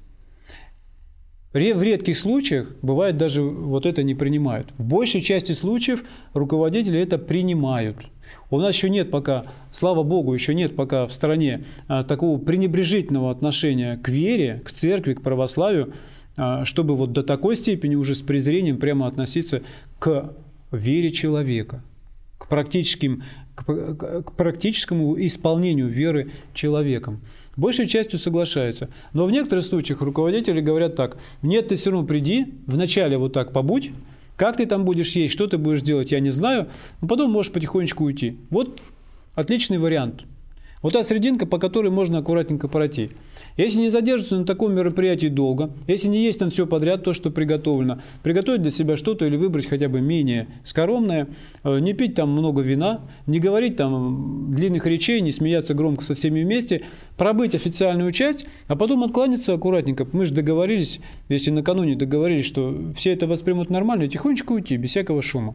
В редких случаях, бывает, даже вот это не принимают. В большей части случаев руководители это принимают. У нас еще нет пока, слава Богу, еще нет пока в стране а, такого пренебрежительного отношения к вере, к церкви, к православию, а, чтобы вот до такой степени уже с презрением прямо относиться к вере человека, к, практическим, к, к практическому исполнению веры человеком. Большей частью соглашаются. Но в некоторых случаях руководители говорят так: нет, ты все равно приди, вначале вот так побудь, как ты там будешь есть, что ты будешь делать, я не знаю, но потом можешь потихонечку уйти. Вот отличный вариант. Вот та срединка, по которой можно аккуратненько пройти. Если не задерживаться на таком мероприятии долго, если не есть там все подряд, то, что приготовлено, приготовить для себя что-то или выбрать хотя бы менее скоромное, не пить там много вина, не говорить там длинных речей, не смеяться громко со всеми вместе, пробыть официальную часть, а потом откланяться аккуратненько. Мы же договорились, если накануне договорились, что все это воспримут нормально, и тихонечко уйти, без всякого шума.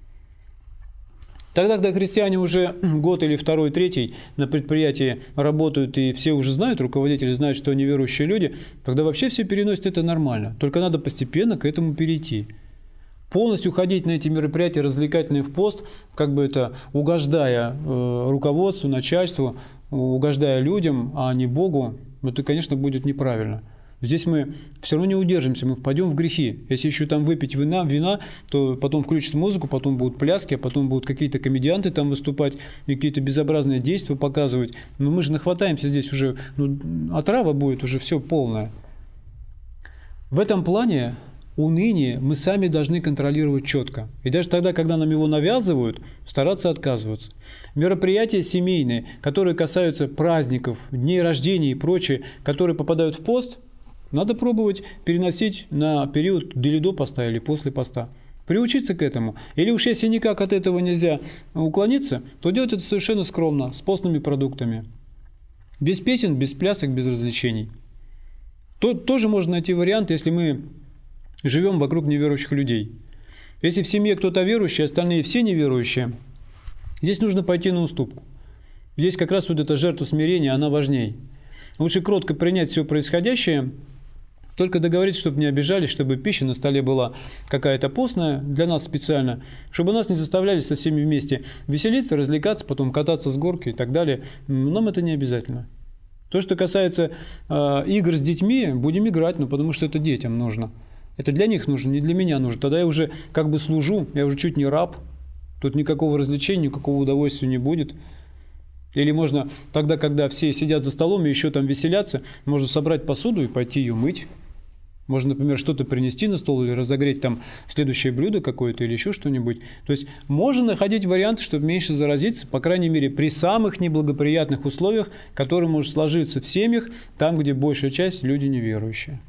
Тогда, когда христиане уже год или второй, третий на предприятии работают, и все уже знают, руководители знают, что они верующие люди, тогда вообще все переносят это нормально. Только надо постепенно к этому перейти. Полностью ходить на эти мероприятия развлекательные в пост, как бы это угождая э, руководству, начальству, угождая людям, а не Богу, это, конечно, будет неправильно. Здесь мы все равно не удержимся, мы впадем в грехи. Если еще там выпить вина, вина, то потом включат музыку, потом будут пляски, а потом будут какие-то комедианты там выступать и какие-то безобразные действия показывать. Но мы же нахватаемся здесь уже, ну, отрава будет уже все полное. В этом плане уныние мы сами должны контролировать четко. И даже тогда, когда нам его навязывают, стараться отказываться. Мероприятия семейные, которые касаются праздников, дней рождения и прочее, которые попадают в пост, надо пробовать переносить на период или до поста, или после поста. Приучиться к этому. Или уж если никак от этого нельзя уклониться, то делать это совершенно скромно, с постными продуктами. Без песен, без плясок, без развлечений. То, тоже можно найти вариант, если мы живем вокруг неверующих людей. Если в семье кто-то верующий, остальные все неверующие, здесь нужно пойти на уступку. Здесь как раз вот эта жертва смирения, она важней. Лучше кротко принять все происходящее, только договориться, чтобы не обижались, чтобы пища на столе была какая-то постная, для нас специально, чтобы нас не заставляли со всеми вместе веселиться, развлекаться, потом кататься с горки и так далее. Нам это не обязательно. То, что касается э, игр с детьми, будем играть, ну, потому что это детям нужно. Это для них нужно, не для меня нужно. Тогда я уже как бы служу, я уже чуть не раб. Тут никакого развлечения, никакого удовольствия не будет. Или можно тогда, когда все сидят за столом и еще там веселятся, можно собрать посуду и пойти ее мыть. Можно, например, что-то принести на стол или разогреть там следующее блюдо какое-то или еще что-нибудь. То есть можно находить варианты, чтобы меньше заразиться, по крайней мере, при самых неблагоприятных условиях, которые может сложиться в семьях, там, где большая часть люди неверующие.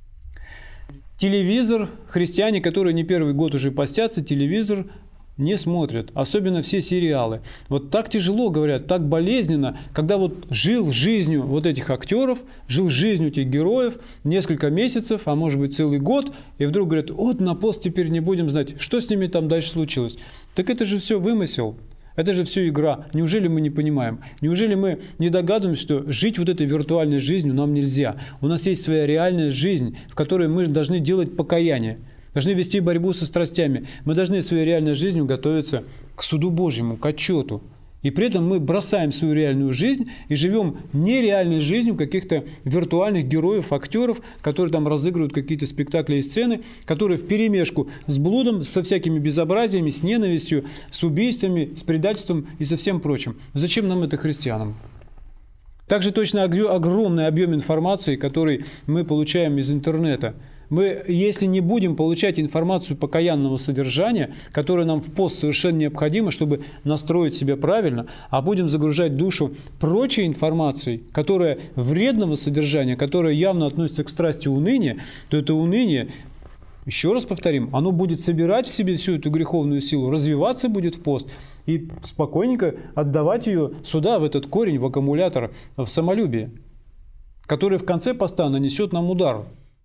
Телевизор, христиане, которые не первый год уже постятся, телевизор не смотрят, особенно все сериалы. Вот так тяжело, говорят, так болезненно, когда вот жил жизнью вот этих актеров, жил жизнью этих героев несколько месяцев, а может быть целый год, и вдруг говорят, вот на пост теперь не будем знать, что с ними там дальше случилось. Так это же все вымысел. Это же все игра. Неужели мы не понимаем? Неужели мы не догадываемся, что жить вот этой виртуальной жизнью нам нельзя? У нас есть своя реальная жизнь, в которой мы должны делать покаяние, должны вести борьбу со страстями. Мы должны своей реальной жизнью готовиться к суду Божьему, к отчету. И при этом мы бросаем свою реальную жизнь и живем нереальной жизнью каких-то виртуальных героев, актеров, которые там разыгрывают какие-то спектакли и сцены, которые вперемешку с блудом, со всякими безобразиями, с ненавистью, с убийствами, с предательством и со всем прочим. Зачем нам это, христианам? Также точно огромный объем информации, который мы получаем из интернета. Мы, если не будем получать информацию покаянного содержания, которая нам в пост совершенно необходима, чтобы настроить себя правильно, а будем загружать душу прочей информацией, которая вредного содержания, которая явно относится к страсти уныния, то это уныние, еще раз повторим, оно будет собирать в себе всю эту греховную силу, развиваться будет в пост и спокойненько отдавать ее сюда, в этот корень, в аккумулятор, в самолюбие, который в конце поста нанесет нам удар.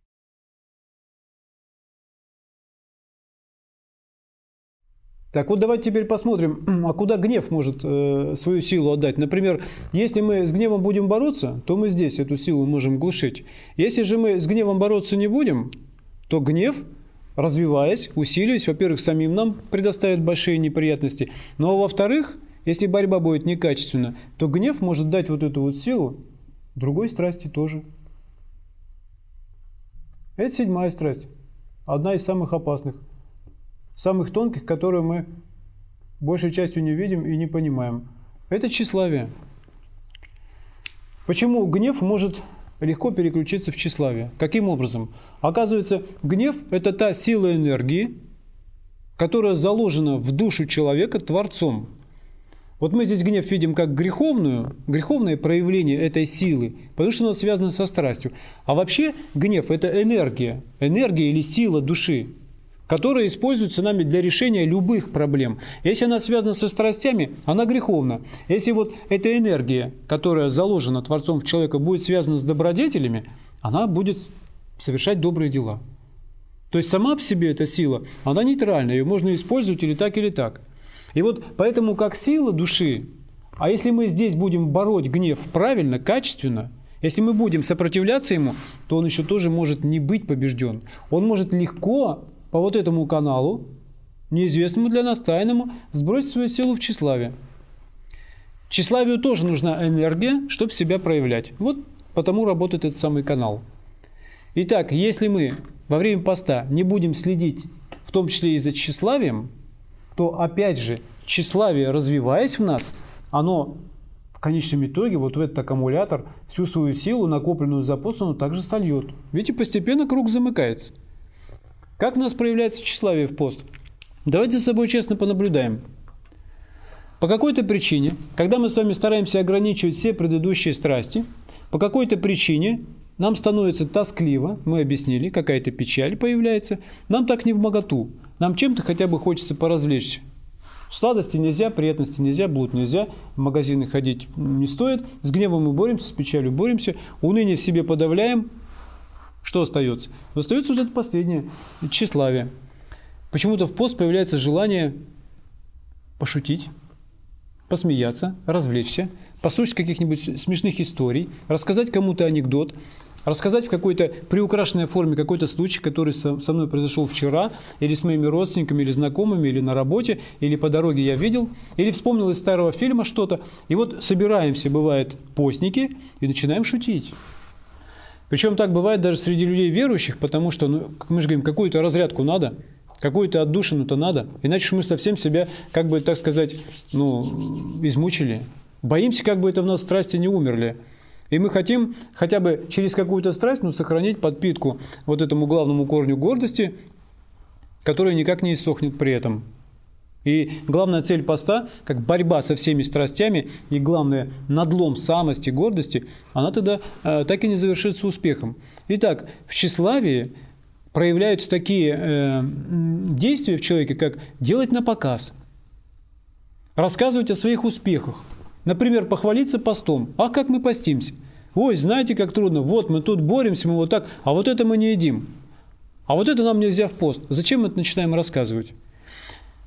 Так вот, давайте теперь посмотрим, а куда гнев может э, свою силу отдать. Например, если мы с гневом будем бороться, то мы здесь эту силу можем глушить. Если же мы с гневом бороться не будем, то гнев, развиваясь, усиливаясь, во-первых, самим нам предоставит большие неприятности. Но, во-вторых, если борьба будет некачественна, то гнев может дать вот эту вот силу другой страсти тоже. Это седьмая страсть, одна из самых опасных. Самых тонких, которые мы большей частью не видим и не понимаем. Это тщеславие. Почему гнев может легко переключиться в тщеславие? Каким образом? Оказывается, гнев – это та сила энергии, которая заложена в душу человека Творцом. Вот мы здесь гнев видим как греховную, греховное проявление этой силы, потому что оно связано со страстью. А вообще гнев – это энергия, энергия или сила души, которая используется нами для решения любых проблем. Если она связана со страстями, она греховна. Если вот эта энергия, которая заложена Творцом в человека, будет связана с добродетелями, она будет совершать добрые дела. То есть сама по себе эта сила, она нейтральна, ее можно использовать или так, или так. И вот поэтому как сила души, а если мы здесь будем бороть гнев правильно, качественно, если мы будем сопротивляться ему, то он еще тоже может не быть побежден. Он может легко по вот этому каналу, неизвестному для нас, тайному, сбросить свою силу в тщеславие. Тщеславию тоже нужна энергия, чтобы себя проявлять. Вот потому работает этот самый канал. Итак, если мы во время поста не будем следить, в том числе и за тщеславием, то опять же, тщеславие, развиваясь в нас, оно в конечном итоге вот в этот аккумулятор всю свою силу, накопленную за пост, оно также сольет. Видите, постепенно круг замыкается. Как у нас проявляется тщеславие в пост? Давайте за собой честно понаблюдаем. По какой-то причине, когда мы с вами стараемся ограничивать все предыдущие страсти, по какой-то причине нам становится тоскливо, мы объяснили, какая-то печаль появляется, нам так невмоготу, нам чем-то хотя бы хочется поразвлечься. Сладости нельзя, приятности нельзя, блуд нельзя, в магазины ходить не стоит, с гневом мы боремся, с печалью боремся, уныние в себе подавляем. Что остается? Остается вот это последнее – тщеславие. Почему-то в пост появляется желание пошутить, посмеяться, развлечься, послушать каких-нибудь смешных историй, рассказать кому-то анекдот, рассказать в какой-то приукрашенной форме какой-то случай, который со мной произошел вчера, или с моими родственниками, или знакомыми, или на работе, или по дороге я видел, или вспомнил из старого фильма что-то. И вот собираемся, бывает, постники, и начинаем шутить. Причем так бывает даже среди людей верующих, потому что, ну, как мы же говорим, какую-то разрядку надо, какую-то отдушину-то надо, иначе мы совсем себя, как бы, так сказать, ну, измучили. Боимся, как бы это в нас страсти не умерли. И мы хотим хотя бы через какую-то страсть, ну, сохранить подпитку вот этому главному корню гордости, который никак не иссохнет при этом. И главная цель поста, как борьба со всеми страстями, и главное, надлом самости, гордости, она тогда э, так и не завершится успехом. Итак, в тщеславии проявляются такие э, действия в человеке, как делать на показ, рассказывать о своих успехах. Например, похвалиться постом. А как мы постимся? Ой, знаете, как трудно. Вот мы тут боремся, мы вот так, а вот это мы не едим. А вот это нам нельзя в пост. Зачем мы это начинаем рассказывать?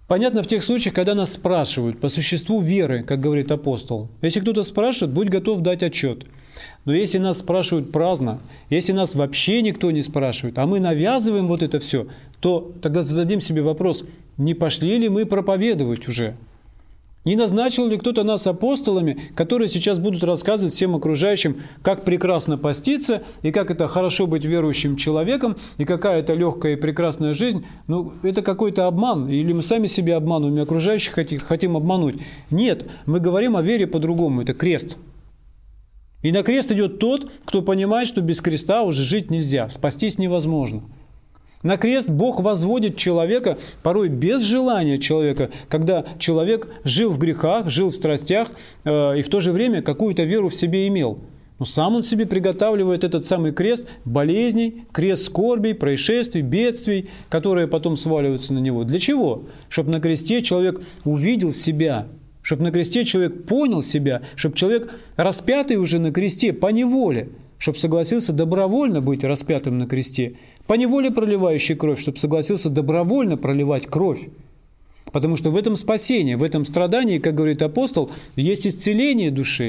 Понятно в тех случаях, когда нас спрашивают по существу веры, как говорит апостол. Если кто-то спрашивает, будь готов дать отчет. Но если нас спрашивают праздно, если нас вообще никто не спрашивает, а мы навязываем вот это все, то тогда зададим себе вопрос, не пошли ли мы проповедовать уже? Не назначил ли кто-то нас апостолами, которые сейчас будут рассказывать всем окружающим, как прекрасно поститься, и как это хорошо быть верующим человеком, и какая это легкая и прекрасная жизнь? Ну, это какой-то обман, или мы сами себя обманываем, и окружающих хотим, хотим обмануть. Нет, мы говорим о вере по-другому, это крест. И на крест идет тот, кто понимает, что без креста уже жить нельзя, спастись невозможно. На крест Бог возводит человека, порой без желания человека, когда человек жил в грехах, жил в страстях э, и в то же время какую-то веру в себе имел. Но сам он себе приготавливает этот самый крест болезней, крест скорбей, происшествий, бедствий, которые потом сваливаются на него. Для чего? Чтобы на кресте человек увидел себя, чтобы на кресте человек понял себя, чтобы человек, распятый уже на кресте по неволе, чтобы согласился добровольно быть распятым на кресте, по неволе проливающий кровь, чтобы согласился добровольно проливать кровь. Потому что в этом спасение, в этом страдании, как говорит апостол, есть исцеление души.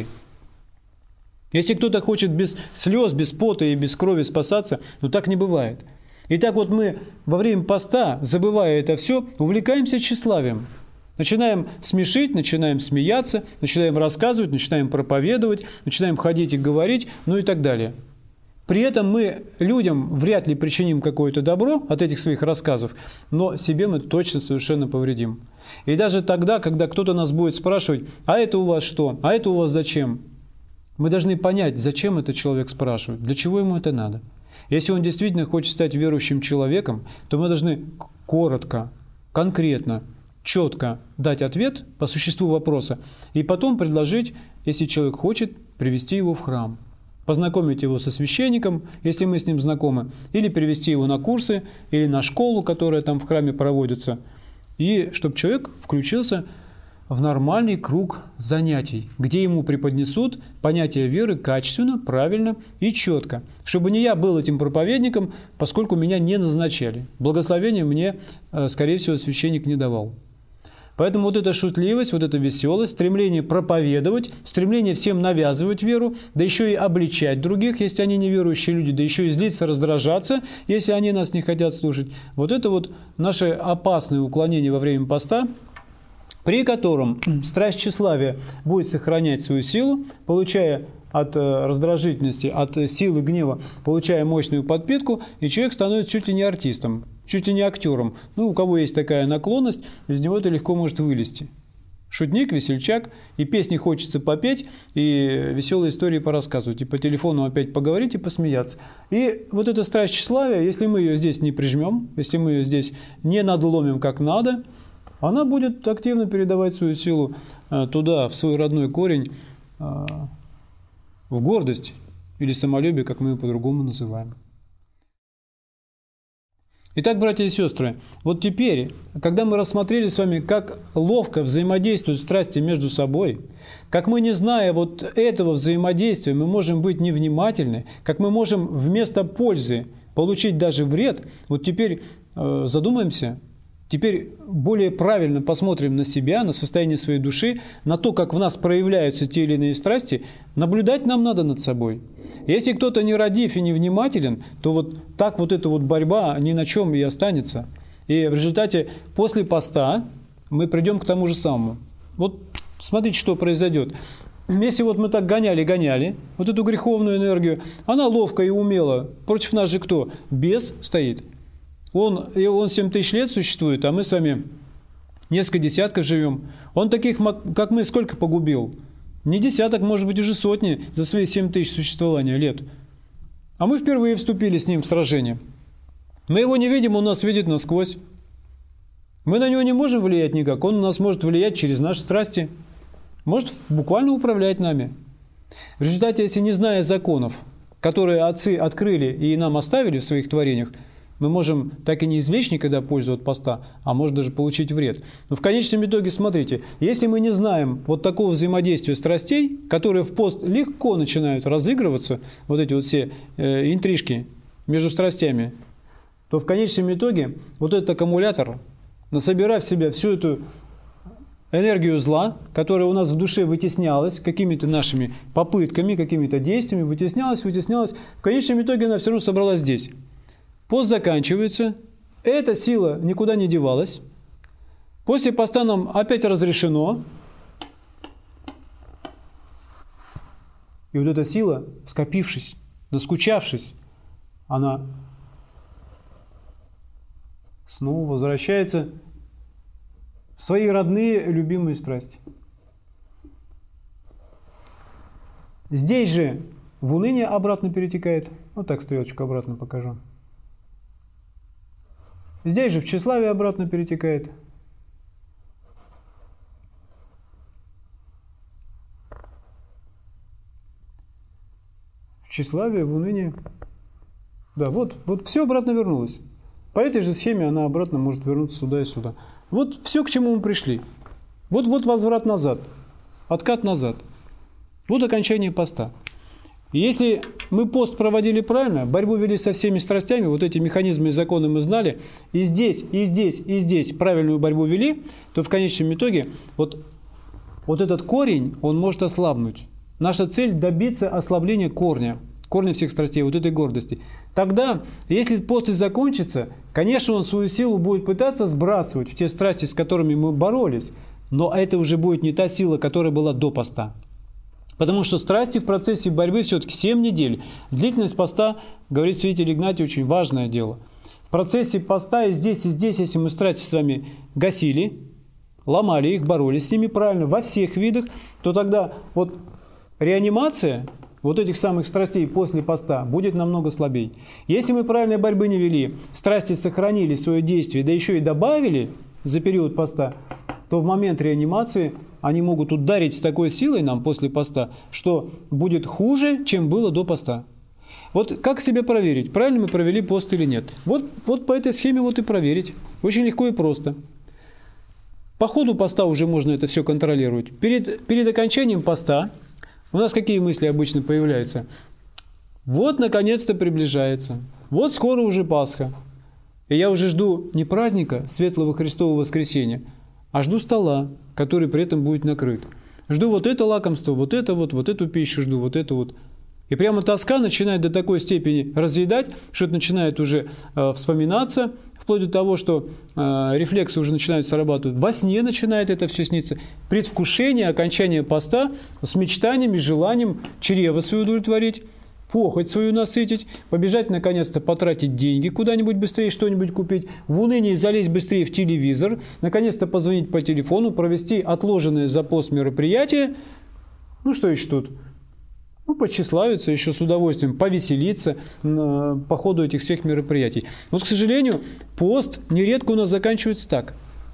Если кто-то хочет без слез, без пота и без крови спасаться, ну так не бывает. Итак, вот мы во время поста, забывая это все, увлекаемся тщеславием. Начинаем смешить, начинаем смеяться, начинаем рассказывать, начинаем проповедовать, начинаем ходить и говорить, ну и так далее. При этом мы людям вряд ли причиним какое-то добро от этих своих рассказов, но себе мы точно совершенно повредим. И даже тогда, когда кто-то нас будет спрашивать, а это у вас что, а это у вас зачем? Мы должны понять, зачем этот человек спрашивает, для чего ему это надо. Если он действительно хочет стать верующим человеком, то мы должны коротко, конкретно, четко дать ответ по существу вопроса и потом предложить, если человек хочет, привести его в храм, познакомить его со священником, если мы с ним знакомы, или привести его на курсы, или на школу, которая там в храме проводится, и чтобы человек включился в нормальный круг занятий, где ему преподнесут понятие веры качественно, правильно и четко. Чтобы не я был этим проповедником, поскольку меня не назначали. Благословения мне, скорее всего, священник не давал. Поэтому вот эта шутливость, вот эта веселость, стремление проповедовать, стремление всем навязывать веру, да еще и обличать других, если они неверующие люди, да еще и злиться, раздражаться, если они нас не хотят слушать. Вот это вот наше опасное уклонение во время поста, при котором страсть тщеславия будет сохранять свою силу, получая от раздражительности, от силы гнева, получая мощную подпитку, и человек становится чуть ли не артистом, чуть ли не актером. Ну, у кого есть такая наклонность, из него это легко может вылезти. Шутник, весельчак, и песни хочется попеть, и веселые истории порассказывать, и по телефону опять поговорить и посмеяться. И вот эта страсть тщеславия, если мы ее здесь не прижмем, если мы ее здесь не надломим как надо, она будет активно передавать свою силу туда, в свой родной корень, в гордость или самолюбие, как мы ее по-другому называем. Итак, братья и сестры, вот теперь, когда мы рассмотрели с вами, как ловко взаимодействуют страсти между собой, как мы, не зная вот этого взаимодействия, мы можем быть невнимательны, как мы можем вместо пользы получить даже вред, вот теперь э, задумаемся, теперь более правильно посмотрим на себя, на состояние своей души, на то, как в нас проявляются те или иные страсти. Наблюдать нам надо над собой. Если кто-то нерадив и невнимателен, то вот так вот эта вот борьба ни на чем и останется. И в результате после поста мы придем к тому же самому. Вот смотрите, что произойдет. Если вот мы так гоняли-гоняли, вот эту греховную энергию, она ловко и умело, против нас же кто? Бес стоит. Он, он семь тысяч лет существует, а мы с вами несколько десятков живем. Он таких, как мы, сколько погубил? Не десяток, может быть, уже сотни за свои семь тысяч существования лет. А мы впервые вступили с ним в сражение. Мы его не видим, он нас видит насквозь. Мы на него не можем влиять никак, он на нас может влиять через наши страсти. Может буквально управлять нами. В результате, если не зная законов, которые отцы открыли и нам оставили в своих творениях, мы можем так и не извлечь никогда пользу от поста, а может даже получить вред. Но в конечном итоге, смотрите, если мы не знаем вот такого взаимодействия страстей, которые в пост легко начинают разыгрываться, вот эти вот все э, интрижки между страстями, то в конечном итоге вот этот аккумулятор, насобирав в себя всю эту энергию зла, которая у нас в душе вытеснялась какими-то нашими попытками, какими-то действиями, вытеснялась, вытеснялась, в конечном итоге она все равно собралась здесь. Пост заканчивается, эта сила никуда не девалась. После поста нам опять разрешено. И вот эта сила, скопившись, наскучавшись, она снова возвращается в свои родные, любимые страсти. Здесь же в уныние обратно перетекает. Вот так стрелочку обратно покажу. Здесь же в тщеславие обратно перетекает. В тщеславие, в уныние. Да, вот, вот все обратно вернулось. По этой же схеме она обратно может вернуться сюда и сюда. Вот все, к чему мы пришли. Вот, вот возврат назад. Откат назад. Вот окончание поста. И если мы пост проводили правильно, борьбу вели со всеми страстями, вот эти механизмы и законы мы знали, и здесь, и здесь, и здесь правильную борьбу вели, то в конечном итоге вот, вот этот корень, он может ослабнуть. Наша цель – добиться ослабления корня, корня всех страстей, вот этой гордости. Тогда, если пост и закончится, конечно, он свою силу будет пытаться сбрасывать в те страсти, с которыми мы боролись, но это уже будет не та сила, которая была до поста. Потому что страсти в процессе борьбы все-таки семь недель. Длительность поста, говорит святитель Игнатий, очень важное дело. В процессе поста и здесь, и здесь, если мы страсти с вами гасили, ломали их, боролись с ними правильно, во всех видах, то тогда вот реанимация вот этих самых страстей после поста будет намного слабее. Если мы правильной борьбы не вели, страсти сохранили свое действие, да еще и добавили за период поста, то в момент реанимации они могут ударить с такой силой нам после поста, что будет хуже, чем было до поста. Вот как себя проверить, правильно мы провели пост или нет? Вот, вот по этой схеме вот и проверить. Очень легко и просто. По ходу поста уже можно это все контролировать. Перед, перед окончанием поста у нас какие мысли обычно появляются? Вот, наконец-то приближается. Вот скоро уже Пасха. И я уже жду не праздника Светлого Христового Воскресения, а жду стола, который при этом будет накрыт. Жду вот это лакомство, вот это вот, вот эту пищу жду, вот это вот. И прямо тоска начинает до такой степени разъедать, что это начинает уже э, вспоминаться, вплоть до того, что э, рефлексы уже начинают срабатывать. Во сне начинает это все сниться. Предвкушение окончания поста с мечтаниями, желанием чрево свое удовлетворить, похоть свою насытить, побежать наконец-то потратить деньги куда-нибудь быстрее, что-нибудь купить, в унынии залезть быстрее в телевизор, наконец-то позвонить по телефону, провести отложенное за пост мероприятие. Ну что еще тут? Ну, потщеславиться, еще с удовольствием повеселиться по ходу этих всех мероприятий. Вот, к сожалению, пост нередко у нас заканчивается так.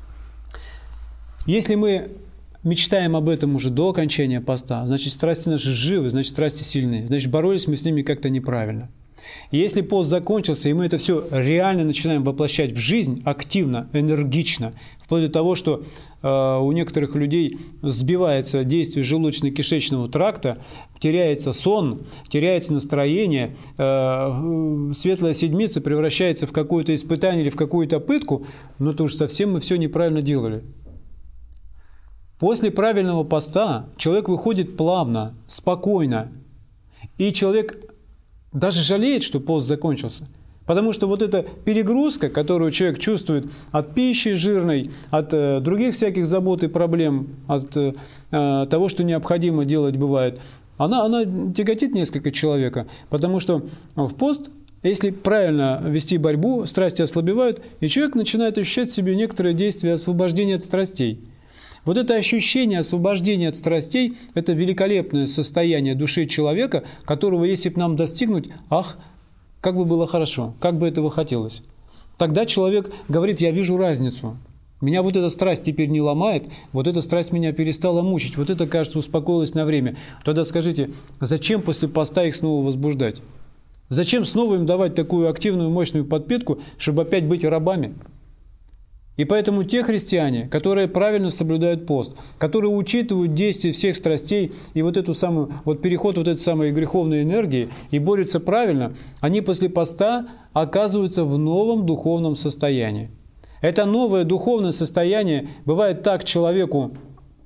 Если мы мечтаем об этом уже до окончания поста, значит, страсти наши живы, значит, страсти сильные, значит, боролись мы с ними как-то неправильно. И если пост закончился, и мы это все реально начинаем воплощать в жизнь активно, энергично, вплоть до того, что э, у некоторых людей сбивается действие желудочно-кишечного тракта, теряется сон, теряется настроение, э, светлая седмица превращается в какое-то испытание или в какую-то пытку, ну это уж совсем мы все неправильно делали. После правильного поста человек выходит плавно, спокойно, и человек даже жалеет, что пост закончился. Потому что вот эта перегрузка, которую человек чувствует от пищи жирной, от э, других всяких забот и проблем, от э, того, что необходимо делать бывает, она, она тяготит несколько человека. Потому что в пост, если правильно вести борьбу, страсти ослабевают, и человек начинает ощущать в себе некоторые действия освобождения от страстей. Вот это ощущение освобождения от страстей – это великолепное состояние души человека, которого, если бы нам достигнуть, ах, как бы было хорошо, как бы этого хотелось. Тогда человек говорит: я вижу разницу. Меня вот эта страсть теперь не ломает, вот эта страсть меня перестала мучить, вот это, кажется, успокоилось на время. Тогда скажите, зачем после поста их снова возбуждать? Зачем снова им давать такую активную, мощную подпитку, чтобы опять быть рабами? И поэтому те христиане, которые правильно соблюдают пост, которые учитывают действия всех страстей и вот эту самую, вот переход вот этой самой греховной энергии и борются правильно, они после поста оказываются в новом духовном состоянии. Это новое духовное состояние. Бывает так человеку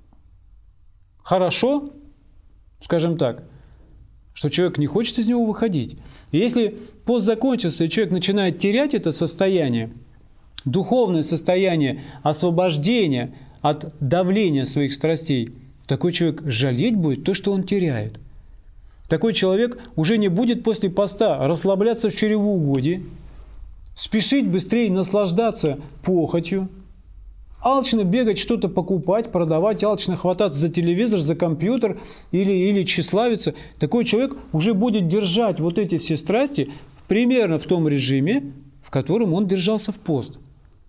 хорошо, скажем так, что человек не хочет из него выходить. И если пост закончился, и человек начинает терять это состояние, духовное состояние освобождения от давления своих страстей, такой человек жалеть будет то, что он теряет. Такой человек уже не будет после поста расслабляться в чревоугодии, спешить быстрее наслаждаться похотью, алчно бегать что-то покупать, продавать, алчно хвататься за телевизор, за компьютер или, или тщеславиться. Такой человек уже будет держать вот эти все страсти примерно в том режиме, в котором он держался в пост.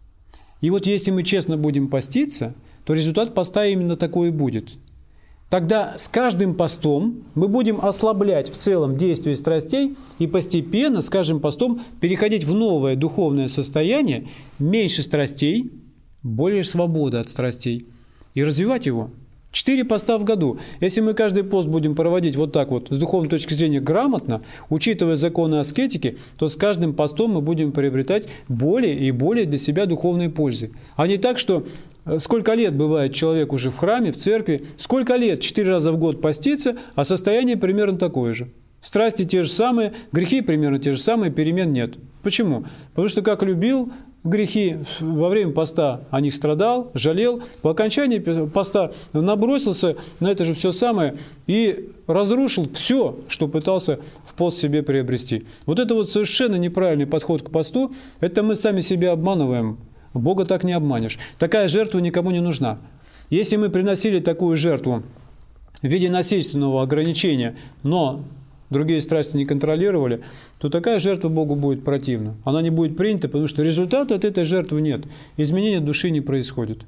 И вот если мы честно будем поститься, то результат поста именно такой и будет. Тогда с каждым постом мы будем ослаблять в целом действие страстей и постепенно с каждым постом переходить в новое духовное состояние, меньше страстей, более свободы от страстей, и развивать его. Четыре поста в году. Если мы каждый пост будем проводить вот так вот, с духовной точки зрения грамотно, учитывая законы аскетики, то с каждым постом мы будем приобретать более и более для себя духовной пользы. А не так, что сколько лет бывает человек уже в храме, в церкви, сколько лет четыре раза в год постится, а состояние примерно такое же. Страсти те же самые, грехи примерно те же самые, перемен нет. Почему? Потому что как любил грехи, во время поста о них страдал, жалел, по окончании поста набросился на это же все самое и разрушил все, что пытался в пост себе приобрести. Вот это вот совершенно неправильный подход к посту, это мы сами себя обманываем. Бога так не обманешь. Такая жертва никому не нужна. Если мы приносили такую жертву в виде насильственного ограничения, но другие страсти не контролировали, то такая жертва Богу будет противна. Она не будет принята, потому что результата от этой жертвы нет. Изменения души не происходит.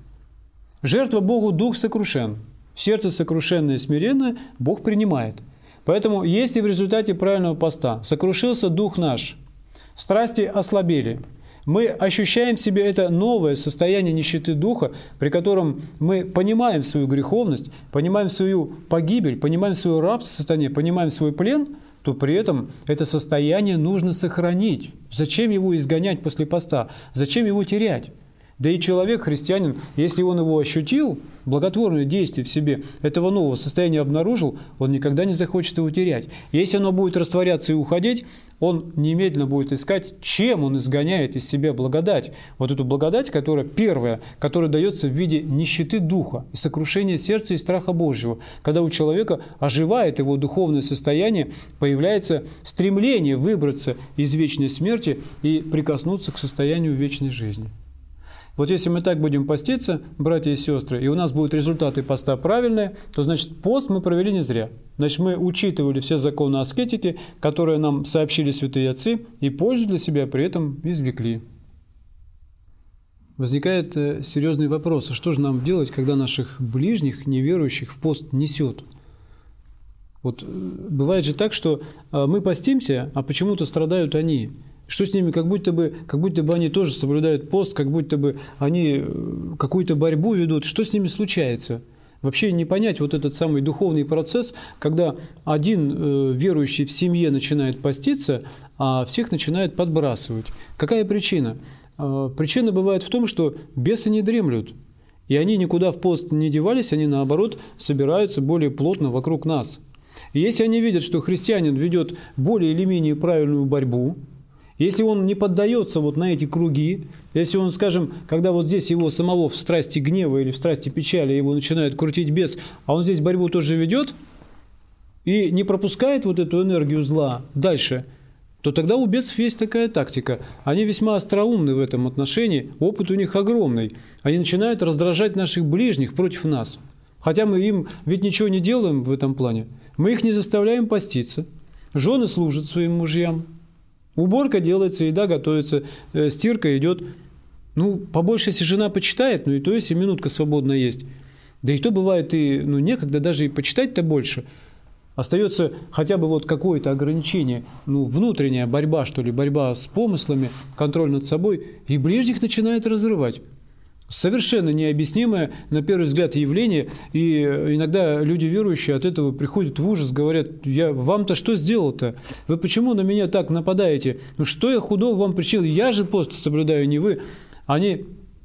Жертва Богу дух сокрушен. Сердце сокрушенное и смиренное Бог принимает. Поэтому, если в результате правильного поста сокрушился дух наш, страсти ослабели, мы ощущаем в себе это новое состояние нищеты духа, при котором мы понимаем свою греховность, понимаем свою погибель, понимаем свое рабство сатане, понимаем свой плен, то при этом это состояние нужно сохранить. Зачем его изгонять после поста? Зачем его терять? Да и человек, христианин, если он его ощутил, благотворное действие в себе этого нового состояния обнаружил, он никогда не захочет его терять. Если оно будет растворяться и уходить, он немедленно будет искать, чем он изгоняет из себя благодать. Вот эту благодать, которая первая, которая дается в виде нищеты духа и сокрушения сердца и страха Божьего. Когда у человека оживает его духовное состояние, появляется стремление выбраться из вечной смерти и прикоснуться к состоянию вечной жизни. Вот если мы так будем поститься, братья и сестры, и у нас будут результаты поста правильные, то значит пост мы провели не зря. Значит, мы учитывали все законы аскетики, которые нам сообщили святые отцы, и пользу для себя при этом извлекли. Возникает серьезный вопрос, а что же нам делать, когда наших ближних, неверующих, в пост несет? Вот бывает же так, что мы постимся, а почему-то страдают они. Что с ними? Как будто бы, как будто бы они тоже соблюдают пост, как будто бы они какую-то борьбу ведут. Что с ними случается? Вообще не понять вот этот самый духовный процесс, когда один э, верующий в семье начинает поститься, а всех начинает подбрасывать. Какая причина? Э, причина бывает в том, что бесы не дремлют. И они никуда в пост не девались, они наоборот собираются более плотно вокруг нас. И если они видят, что христианин ведет более или менее правильную борьбу, если он не поддается вот на эти круги, если он, скажем, когда вот здесь его самого в страсти гнева или в страсти печали его начинает крутить бес, а он здесь борьбу тоже ведет и не пропускает вот эту энергию зла дальше, то тогда у бесов есть такая тактика. Они весьма остроумны в этом отношении, опыт у них огромный. Они начинают раздражать наших ближних против нас. Хотя мы им ведь ничего не делаем в этом плане. Мы их не заставляем поститься. Жены служат своим мужьям. Уборка делается, еда готовится, э, стирка идет. Ну, побольше, если жена почитает, ну и то, если минутка свободная есть. Да и то бывает и ну, некогда даже и почитать-то больше. Остается хотя бы вот какое-то ограничение, ну, внутренняя борьба, что ли, борьба с помыслами, контроль над собой, и ближних начинает разрывать. Совершенно необъяснимое, на первый взгляд, явление, и иногда люди верующие от этого приходят в ужас, говорят: я вам-то что сделал-то? Вы почему на меня так нападаете? Ну что я худого вам причинил? Я же пост соблюдаю, не вы. Они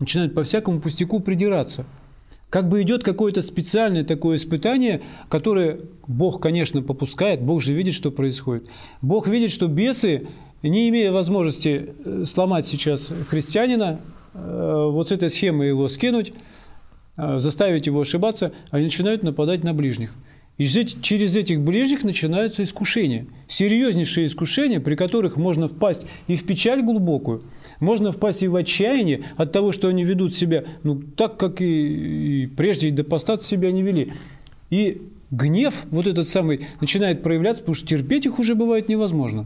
начинают по всякому пустяку придираться. Как бы идет какое-то специальное такое испытание, которое Бог, конечно, попускает, Бог же видит, что происходит. Бог видит, что бесы, не имея возможности сломать сейчас христианина, вот с этой схемы его скинуть, заставить его ошибаться, они начинают нападать на ближних. И через этих ближних начинаются искушения. Серьезнейшие искушения, при которых можно впасть и в печаль глубокую, можно впасть и в отчаяние от того, что они ведут себя, ну, так, как и, и прежде и до поста себя не вели. И гнев вот этот самый начинает проявляться, потому что терпеть их уже бывает невозможно.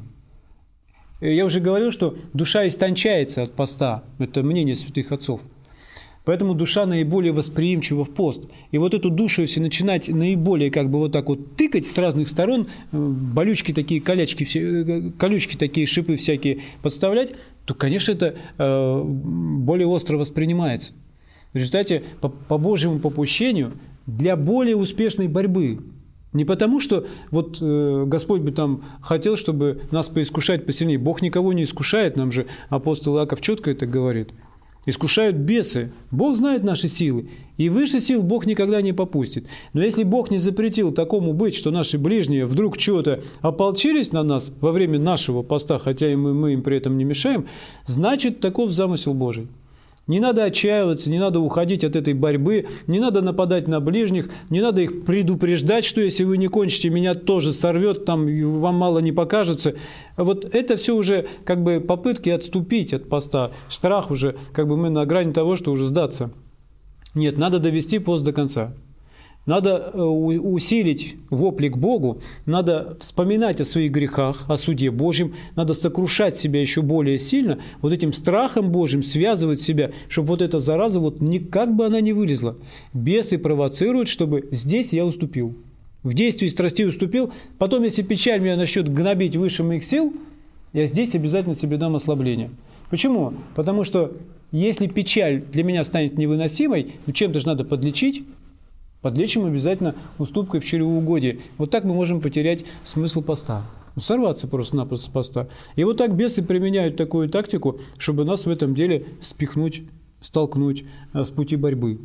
Я уже говорил, что душа истончается от поста. Это мнение святых отцов. Поэтому душа наиболее восприимчива в пост. И вот эту душу, если начинать наиболее как бы вот так вот тыкать с разных сторон, болючки такие, колячки, колючки такие, шипы всякие подставлять, то, конечно, это э, более остро воспринимается. В результате, по, по Божьему попущению, для более успешной борьбы. Не потому, что вот э, Господь бы там хотел, чтобы нас поискушать посильнее. Бог никого не искушает, нам же апостол Иаков четко это говорит. Искушают бесы. Бог знает наши силы. И выше сил Бог никогда не попустит. Но если Бог не запретил такому быть, что наши ближние вдруг чего-то ополчились на нас во время нашего поста, хотя и мы, мы им при этом не мешаем, значит, таков замысел Божий. Не надо отчаиваться, не надо уходить от этой борьбы, не надо нападать на ближних, не надо их предупреждать, что если вы не кончите, меня тоже сорвет, там вам мало не покажется. Вот это все уже как бы попытки отступить от поста. Страх уже, как бы мы на грани того, что уже сдаться. Нет, надо довести пост до конца. Надо усилить вопли к Богу, надо вспоминать о своих грехах, о суде Божьем, надо сокрушать себя еще более сильно, вот этим страхом Божьим связывать себя, чтобы вот эта зараза, вот никак бы она не вылезла. Бесы провоцируют, чтобы здесь я уступил. В действии страстей уступил, потом, если печаль меня начнет гнобить выше моих сил, я здесь обязательно себе дам ослабление. Почему? Потому что если печаль для меня станет невыносимой, ну чем-то же надо подлечить, подлечим обязательно уступкой в чревоугодие. Вот так мы можем потерять смысл поста. Ну, сорваться просто-напросто с поста. И вот так бесы применяют такую тактику, чтобы нас в этом деле спихнуть, столкнуть с пути борьбы.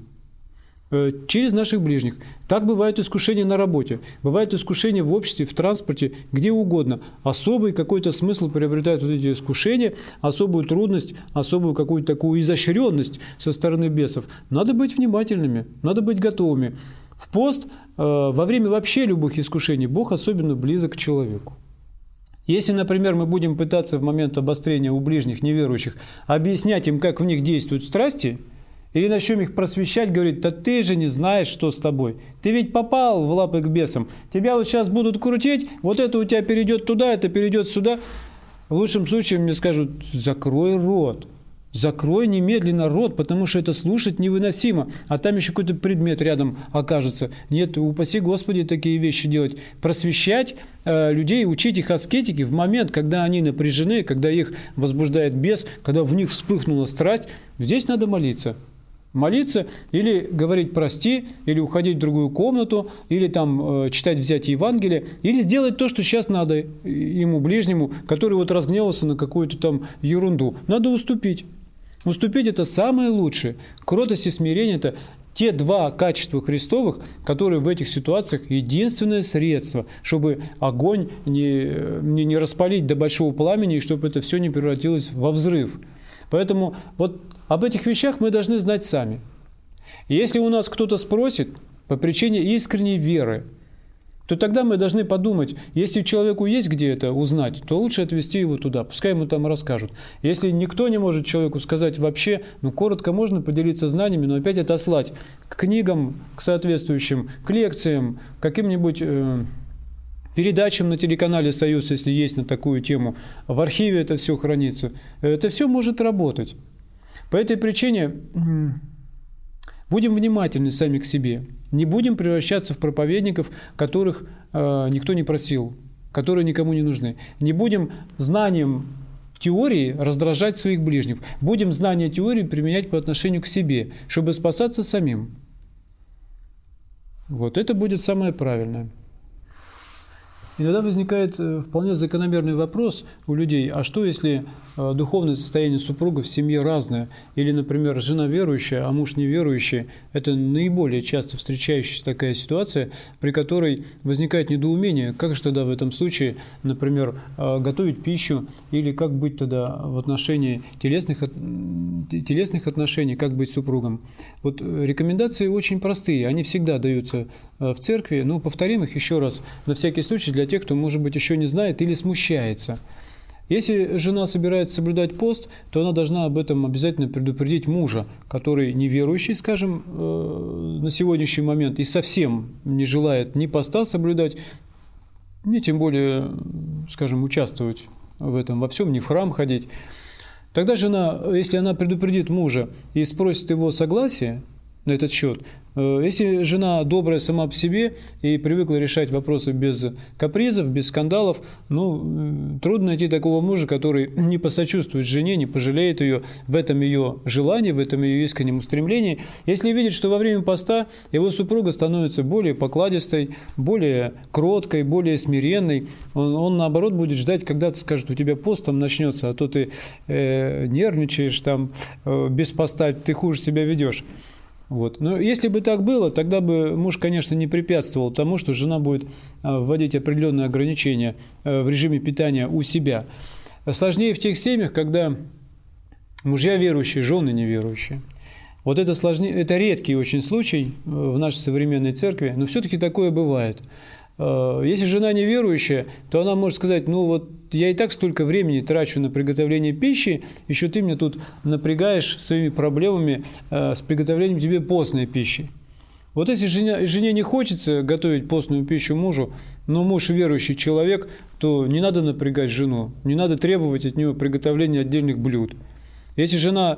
Через наших ближних. Так бывают искушения на работе, бывают искушения в обществе, в транспорте, где угодно. Особый какой-то смысл приобретают вот эти искушения, особую трудность, особую какую-то такую изощренность со стороны бесов. Надо быть внимательными, надо быть готовыми. В пост, во время вообще любых искушений, Бог особенно близок к человеку. Если, например, мы будем пытаться в момент обострения у ближних неверующих объяснять им, как в них действуют страсти, или начнем их просвещать, говорит, да ты же не знаешь, что с тобой. Ты ведь попал в лапы к бесам. Тебя вот сейчас будут крутить, вот это у тебя перейдет туда, это перейдет сюда. В лучшем случае мне скажут, закрой рот. Закрой немедленно рот, потому что это слушать невыносимо. А там еще какой-то предмет рядом окажется. Нет, упаси Господи такие вещи делать. Просвещать э, людей, учить их аскетике в момент, когда они напряжены, когда их возбуждает бес, когда в них вспыхнула страсть. Здесь надо молиться. Молиться или говорить «прости», или уходить в другую комнату, или там э, читать взятие Евангелия, или сделать то, что сейчас надо ему, ближнему, который вот разгневался на какую-то там ерунду. Надо уступить. Уступить – это самое лучшее. Кротость и смирение – это те два качества Христовых, которые в этих ситуациях единственное средство, чтобы огонь не, не, не распалить до большого пламени, и чтобы это все не превратилось во взрыв. Поэтому вот об этих вещах мы должны знать сами. И если у нас кто-то спросит по причине искренней веры, то тогда мы должны подумать, если человеку есть где это узнать, то лучше отвести его туда, пускай ему там расскажут. Если никто не может человеку сказать вообще, ну коротко можно поделиться знаниями, но опять отослать к книгам, к соответствующим, к лекциям, к каким-нибудь э, передачам на телеканале «Союз», если есть на такую тему, в архиве это все хранится. Это все может работать. По этой причине будем внимательны сами к себе. Не будем превращаться в проповедников, которых э, никто не просил, которые никому не нужны. Не будем знанием теории раздражать своих ближних. Будем знания теории применять по отношению к себе, чтобы спасаться самим. Вот это будет самое правильное. Иногда возникает вполне закономерный вопрос у людей, а что если духовное состояние супруга в семье разное? Или, например, жена верующая, а муж неверующий. Это наиболее часто встречающаяся такая ситуация, при которой возникает недоумение, как же тогда в этом случае, например, готовить пищу, или как быть тогда в отношении телесных, телесных отношений, как быть супругом. Вот рекомендации очень простые, они всегда даются в церкви, но повторим их еще раз, на всякий случай, для тех, кто, может быть, еще не знает или смущается. Если жена собирается соблюдать пост, то она должна об этом обязательно предупредить мужа, который неверующий, скажем, на сегодняшний момент и совсем не желает ни поста соблюдать, ни тем более, скажем, участвовать в этом во всем, ни в храм ходить. Тогда жена, если она предупредит мужа и спросит его согласия на этот счет, если жена добрая сама по себе и привыкла решать вопросы без капризов, без скандалов, ну, трудно найти такого мужа, который не посочувствует жене, не пожалеет ее в этом ее желании, в этом ее искреннем устремлении. Если видит, что во время поста его супруга становится более покладистой, более кроткой, более смиренной, он, он наоборот будет ждать, когда ты скажет, у тебя пост там начнется, а то ты э, нервничаешь, там, э, без поста ты хуже себя ведешь. Вот. Но если бы так было, тогда бы муж, конечно, не препятствовал тому, что жена будет вводить определенные ограничения в режиме питания у себя. Сложнее в тех семьях, когда мужья верующие, жены неверующие. Вот это, сложнее, это редкий очень случай в нашей современной церкви, но все-таки такое бывает. Если жена неверующая, то она может сказать, ну вот я и так столько времени трачу на приготовление пищи, еще ты меня тут напрягаешь своими проблемами с приготовлением тебе постной пищи. Вот если жене, жене не хочется готовить постную пищу мужу, но муж верующий человек, то не надо напрягать жену, не надо требовать от нее приготовления отдельных блюд. Если жена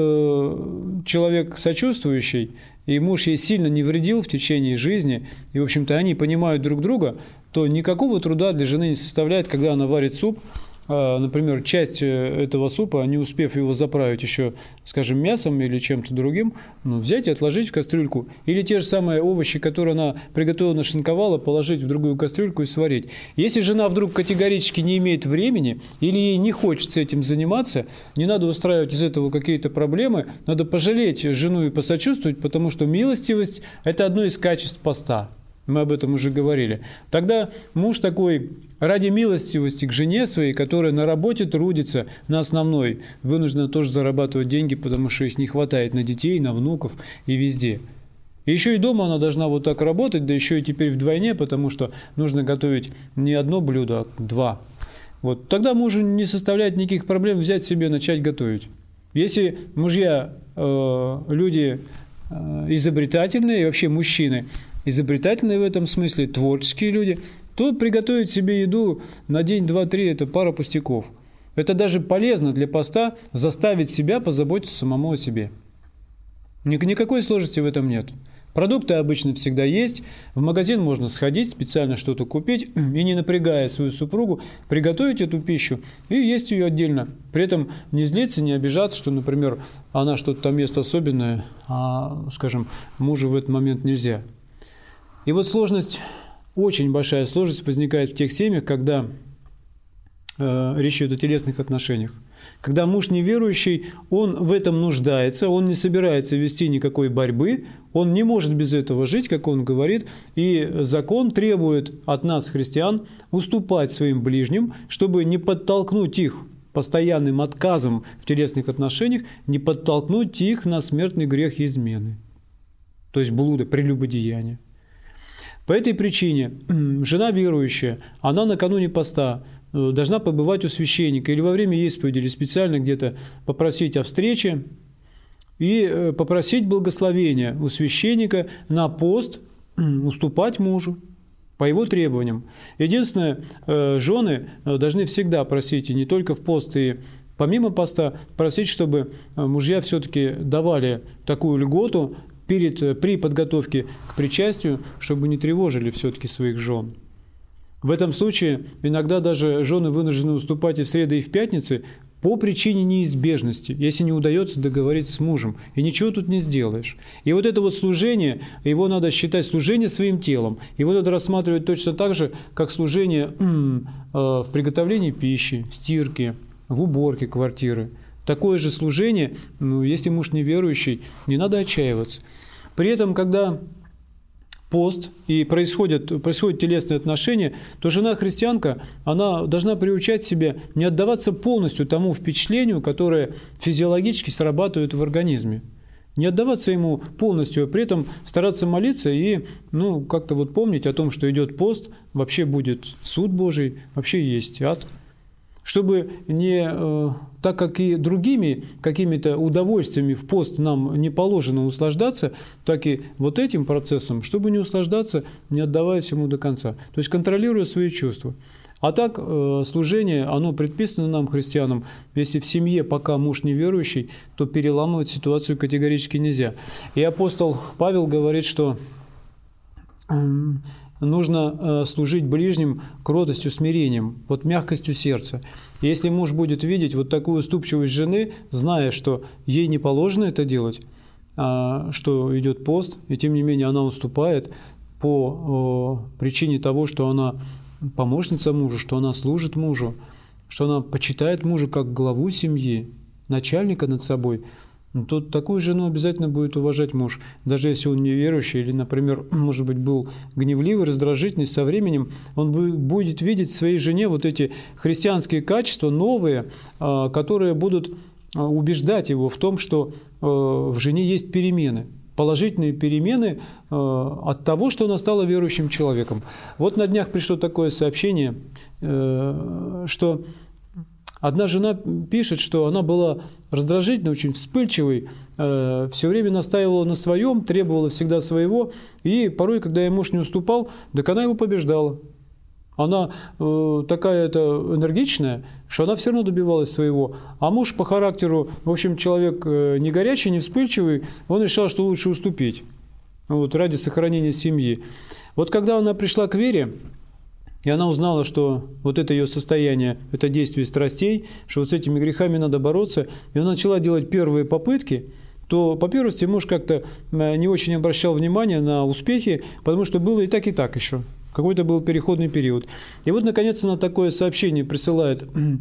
э, человек сочувствующий, и муж ей сильно не вредил в течение жизни, и, в общем-то, они понимают друг друга, то никакого труда для жены не составляет, когда она варит суп, например, часть этого супа, не успев его заправить еще, скажем, мясом или чем-то другим, ну, взять и отложить в кастрюльку. Или те же самые овощи, которые она приготовила, нашинковала, положить в другую кастрюльку и сварить. Если жена вдруг категорически не имеет времени или ей не хочется этим заниматься, не надо устраивать из этого какие-то проблемы, надо пожалеть жену и посочувствовать, потому что милостивость – это одно из качеств поста. Мы об этом уже говорили. Тогда муж такой ради милостивости к жене своей, которая на работе трудится, на основной, вынуждена тоже зарабатывать деньги, потому что их не хватает на детей, на внуков и везде. И еще и дома она должна вот так работать, да еще и теперь вдвойне, потому что нужно готовить не одно блюдо, а два. Вот. Тогда мужу не составляет никаких проблем взять себе, начать готовить. Если мужья, э, люди э, изобретательные, и вообще мужчины, изобретательные в этом смысле, творческие люди, то приготовить себе еду на день, два, три – это пара пустяков. Это даже полезно для поста заставить себя позаботиться самому о себе. Никакой сложности в этом нет. Продукты обычно всегда есть, в магазин можно сходить, специально что-то купить и, не напрягая свою супругу, приготовить эту пищу и есть ее отдельно. При этом не злиться, не обижаться, что, например, она что-то там ест особенное, а, скажем, мужу в этот момент нельзя. И вот сложность, очень большая сложность возникает в тех семьях, когда э, речь идет о телесных отношениях. Когда муж неверующий, он в этом нуждается, он не собирается вести никакой борьбы, он не может без этого жить, как он говорит, и закон требует от нас, христиан, уступать своим ближним, чтобы не подтолкнуть их постоянным отказом в телесных отношениях, не подтолкнуть их на смертный грех измены, то есть блуда, прелюбодеяния. По этой причине жена верующая, она накануне поста должна побывать у священника или во время исповеди, или специально где-то попросить о встрече и попросить благословения у священника на пост, уступать мужу по его требованиям. Единственное, жены должны всегда просить, и не только в пост, и помимо поста, просить, чтобы мужья все-таки давали такую льготу перед, при подготовке к причастию, чтобы не тревожили все-таки своих жен. В этом случае иногда даже жены вынуждены уступать и в среды, и в пятницы по причине неизбежности, если не удается договориться с мужем, и ничего тут не сделаешь. И вот это вот служение, его надо считать служение своим телом, его надо рассматривать точно так же, как служение э, в приготовлении пищи, в стирке, в уборке квартиры. Такое же служение, ну, если муж неверующий, не надо отчаиваться. При этом, когда пост и происходят, происходят телесные отношения, то жена-христианка, она должна приучать себя не отдаваться полностью тому впечатлению, которое физиологически срабатывает в организме. Не отдаваться ему полностью, а при этом стараться молиться и, ну, как-то вот помнить о том, что идет пост, вообще будет суд Божий, вообще есть ад. Чтобы не, э, так как и другими какими-то удовольствиями в пост нам не положено услаждаться, так и вот этим процессом, чтобы не услаждаться, не отдаваясь ему до конца. То есть контролируя свои чувства. А так э, служение, оно предписано нам, христианам, если в семье пока муж неверующий, то переламывать ситуацию категорически нельзя. И апостол Павел говорит, что нужно служить ближним кротостью, смирением, вот мягкостью сердца. И если муж будет видеть вот такую уступчивость жены, зная, что ей не положено это делать, что идет пост, и тем не менее она уступает по причине того, что она помощница мужу, что она служит мужу, что она почитает мужа как главу семьи, начальника над собой, то такую жену обязательно будет уважать муж. Даже если он неверующий или, например, может быть, был гневливый, раздражительный, со временем он будет видеть в своей жене вот эти христианские качества новые, которые будут убеждать его в том, что в жене есть перемены. Положительные перемены от того, что она стала верующим человеком. Вот на днях пришло такое сообщение, что одна жена пишет, что она была раздражительной, очень вспыльчивой, э, все время настаивала на своем, требовала всегда своего, и порой, когда ей муж не уступал, так она его побеждала. Она э, такая-то энергичная, что она все равно добивалась своего. А муж по характеру, в общем, человек э, не горячий, не вспыльчивый, он решал, что лучше уступить вот, ради сохранения семьи. Вот когда она пришла к вере, и она узнала, что вот это ее состояние, это действие страстей, что вот с этими грехами надо бороться, и она начала делать первые попытки, то, по первости, муж как-то не очень обращал внимания на успехи, потому что было и так, и так еще. Какой-то был переходный период. И вот, наконец, она такое сообщение присылает.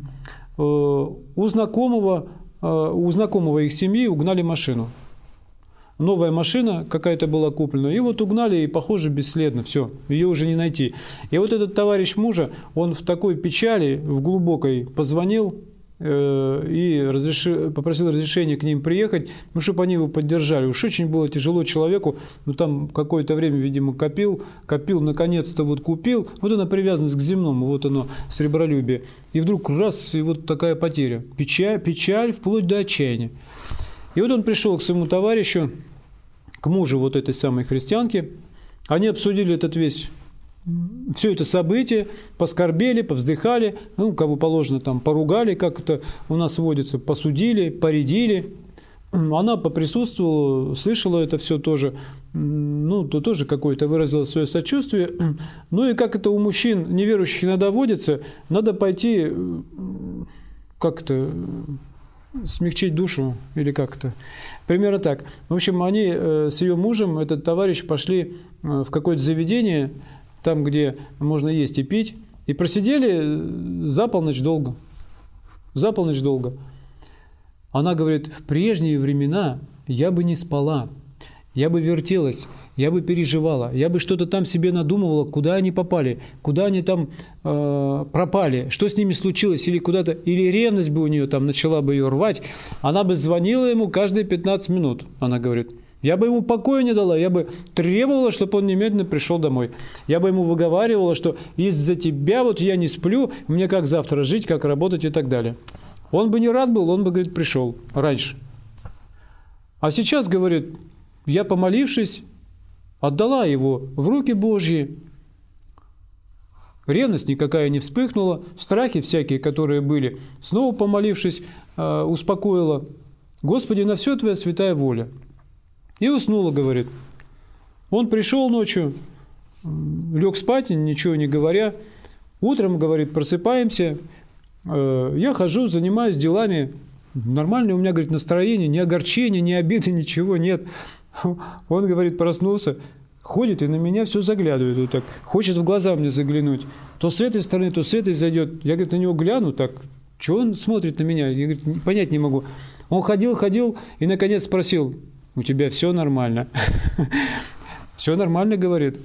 У знакомого, у знакомого их семьи угнали машину. Новая машина какая-то была куплена, и вот угнали, и, похоже, бесследно, все, ее уже не найти. И вот этот товарищ мужа, он в такой печали, в глубокой, позвонил э, и разреши, попросил разрешения к ним приехать, ну, чтобы они его поддержали. Уж очень было тяжело человеку, ну, там какое-то время, видимо, копил, копил, наконец-то вот купил, вот она привязанность к земному, вот оно, сребролюбие. И вдруг раз, и вот такая потеря, печаль, печаль вплоть до отчаяния. И вот он пришел к своему товарищу, к мужу вот этой самой христианки. Они обсудили этот весь, все это событие, поскорбели, повздыхали, ну, кого положено, там, поругали, как это у нас водится, посудили, поредили. Она поприсутствовала, слышала это все тоже, ну, то тоже какое-то выразила свое сочувствие. Ну, и как это у мужчин неверующих иногда водится, надо пойти как-то смягчить душу, или как-то. Примерно так. В общем, они э, с ее мужем, этот товарищ, пошли э, в какое-то заведение, там, где можно есть и пить, и просидели за полночь долго. За полночь долго. Она говорит, в прежние времена я бы не спала, я бы вертелась, я бы переживала, я бы что-то там себе надумывала, куда они попали, куда они там э, пропали, что с ними случилось, или куда-то, или ревность бы у нее там начала бы ее рвать, она бы звонила ему каждые пятнадцать минут, она говорит. Я бы ему покоя не дала, я бы требовала, чтобы он немедленно пришел домой. Я бы ему выговаривала, что из-за тебя вот я не сплю, мне как завтра жить, как работать и так далее. Он бы не рад был, он бы, говорит, пришел раньше. А сейчас, говорит, я, помолившись, отдала его в руки Божьи. Ревность никакая не вспыхнула, страхи всякие, которые были, снова помолившись, успокоила. Господи, на все Твоя святая воля. И уснула, говорит. Он пришел ночью, лег спать, ничего не говоря. Утром, говорит, просыпаемся, Я хожу, занимаюсь делами, нормальное у меня, говорит, настроение, ни огорчения, ни обиды, ничего нет. Он, говорит, проснулся, ходит и на меня все заглядывает вот так, хочет в глаза мне заглянуть. То с этой стороны, то с этой зайдет. Я, говорит, на него гляну так, чего он смотрит на меня? Я, говорит, понять не могу. Он ходил, ходил и, наконец, спросил: у тебя все нормально? Все нормально, говорит.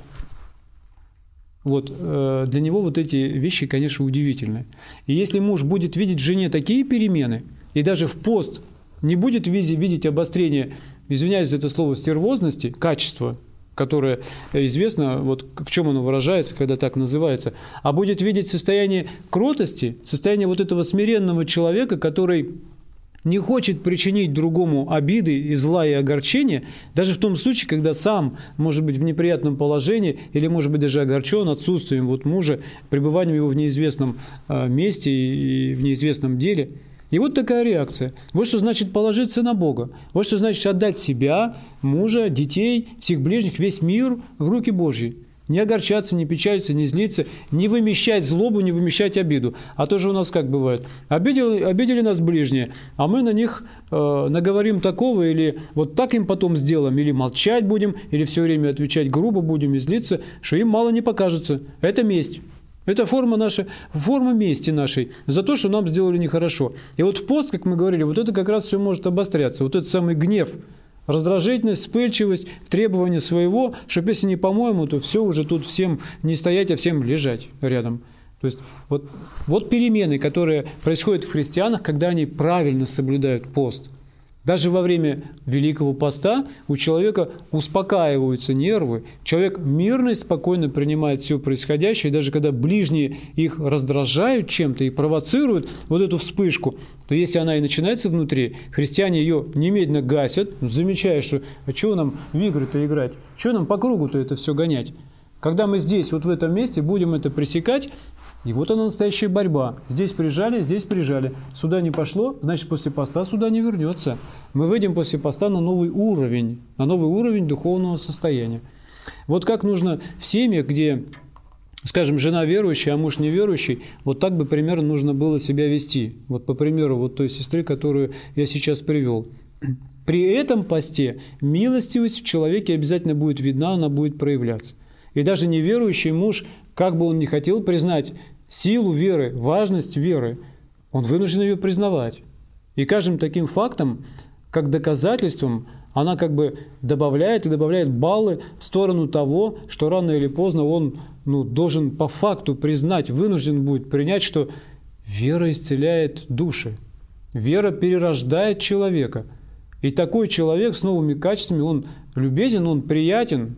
Вот, для него вот эти вещи, конечно, удивительны. И если муж будет видеть в жене такие перемены, и даже в пост не будет видеть обострение, извиняюсь за это слово, стервозности, качества, которое известно, вот в чем оно выражается, когда так называется, а будет видеть состояние кротости, состояние вот этого смиренного человека, который не хочет причинить другому обиды и зла и огорчения, даже в том случае, когда сам может быть в неприятном положении или может быть даже огорчен отсутствием вот мужа, пребыванием его в неизвестном месте и в неизвестном деле. И вот такая реакция. Вот что значит положиться на Бога. Вот что значит отдать себя, мужа, детей, всех ближних, весь мир в руки Божьи. Не огорчаться, не печалиться, не злиться, не вымещать злобу, не вымещать обиду. А то же у нас как бывает. Обидели, обидели нас ближние, а мы на них э, наговорим такого, или вот так им потом сделаем, или молчать будем, или все время отвечать грубо будем и злиться, что им мало не покажется. Это месть. Это форма, наша, форма мести нашей за то, что нам сделали нехорошо. И вот в пост, как мы говорили, вот это как раз все может обостряться. Вот этот самый гнев, раздражительность, вспыльчивость, требование своего, чтобы если не по-моему, то все уже тут всем не стоять, а всем лежать рядом. То есть вот, вот перемены, которые происходят в христианах, когда они правильно соблюдают пост. Даже во время Великого Поста у человека успокаиваются нервы, человек мирно и спокойно принимает все происходящее, и даже когда ближние их раздражают чем-то и провоцируют вот эту вспышку, то если она и начинается внутри, христиане ее немедленно гасят, замечая, что а чего нам в игры-то играть, чего нам по кругу-то это все гонять. Когда мы здесь, вот в этом месте, будем это пресекать, и вот она настоящая борьба. Здесь прижали, здесь прижали. Сюда не пошло, значит, после поста сюда не вернется. Мы выйдем после поста на новый уровень, на новый уровень духовного состояния. Вот как нужно в семьях, где, скажем, жена верующая, а муж неверующий, вот так бы примерно нужно было себя вести. Вот по примеру вот той сестры, которую я сейчас привел. При этом посте милостивость в человеке обязательно будет видна, она будет проявляться. И даже неверующий муж, как бы он ни хотел признать силу веры, важность веры, он вынужден ее признавать. И каждым таким фактом, как доказательством, она как бы добавляет и добавляет баллы в сторону того, что рано или поздно он ну, должен по факту признать, вынужден будет принять, что вера исцеляет души, вера перерождает человека. И такой человек с новыми качествами, он любезен, он приятен.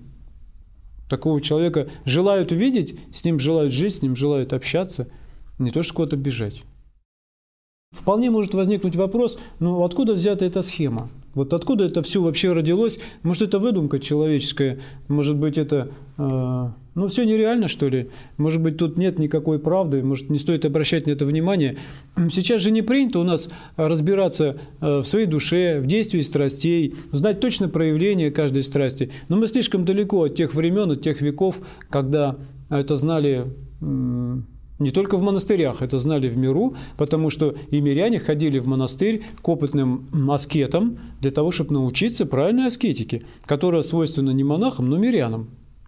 Такого человека желают видеть, с ним желают жить, с ним желают общаться, не то что куда-то бежать. Вполне может возникнуть вопрос, ну откуда взята эта схема? Вот откуда это все вообще родилось? Может, это выдумка человеческая? Может быть, это э, ну, все нереально, что ли? Может быть, тут нет никакой правды? Может, не стоит обращать на это внимание? Сейчас же не принято у нас разбираться э, в своей душе, в действии страстей, знать точно проявление каждой страсти. Но мы слишком далеко от тех времен, от тех веков, когда это знали... Э, Не только в монастырях, это знали в миру, потому что и миряне ходили в монастырь к опытным аскетам для того, чтобы научиться правильной аскетике, которая свойственна не монахам, но мирянам.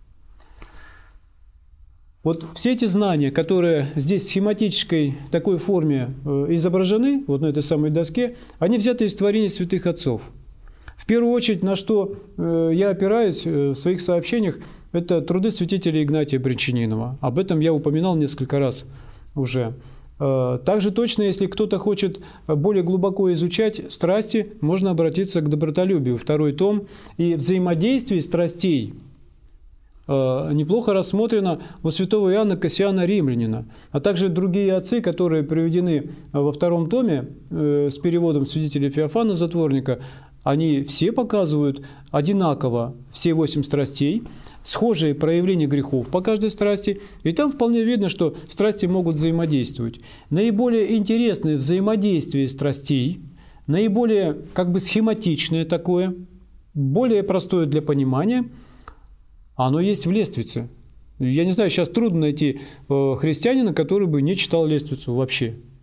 Вот все эти знания, которые здесь в схематической такой форме изображены, вот на этой самой доске, они взяты из творений святых отцов. В первую очередь, на что я опираюсь в своих сообщениях, это труды святителя Игнатия Брянчанинова. Об этом я упоминал несколько раз уже. Также точно, если кто-то хочет более глубоко изучать страсти, можно обратиться к добротолюбию, второй том. И взаимодействие страстей неплохо рассмотрено у святого Иоанна Кассиана Римлянина, а также другие отцы, которые приведены во втором томе с переводом святителя Феофана Затворника. Они все показывают одинаково все восемь страстей, схожие проявления грехов по каждой страсти, и там вполне видно, что страсти могут взаимодействовать. Наиболее интересное взаимодействие страстей, наиболее как бы схематичное такое, более простое для понимания, оно есть в Лествице. Я не знаю, сейчас трудно найти христианина, который бы не читал Лествицу вообще.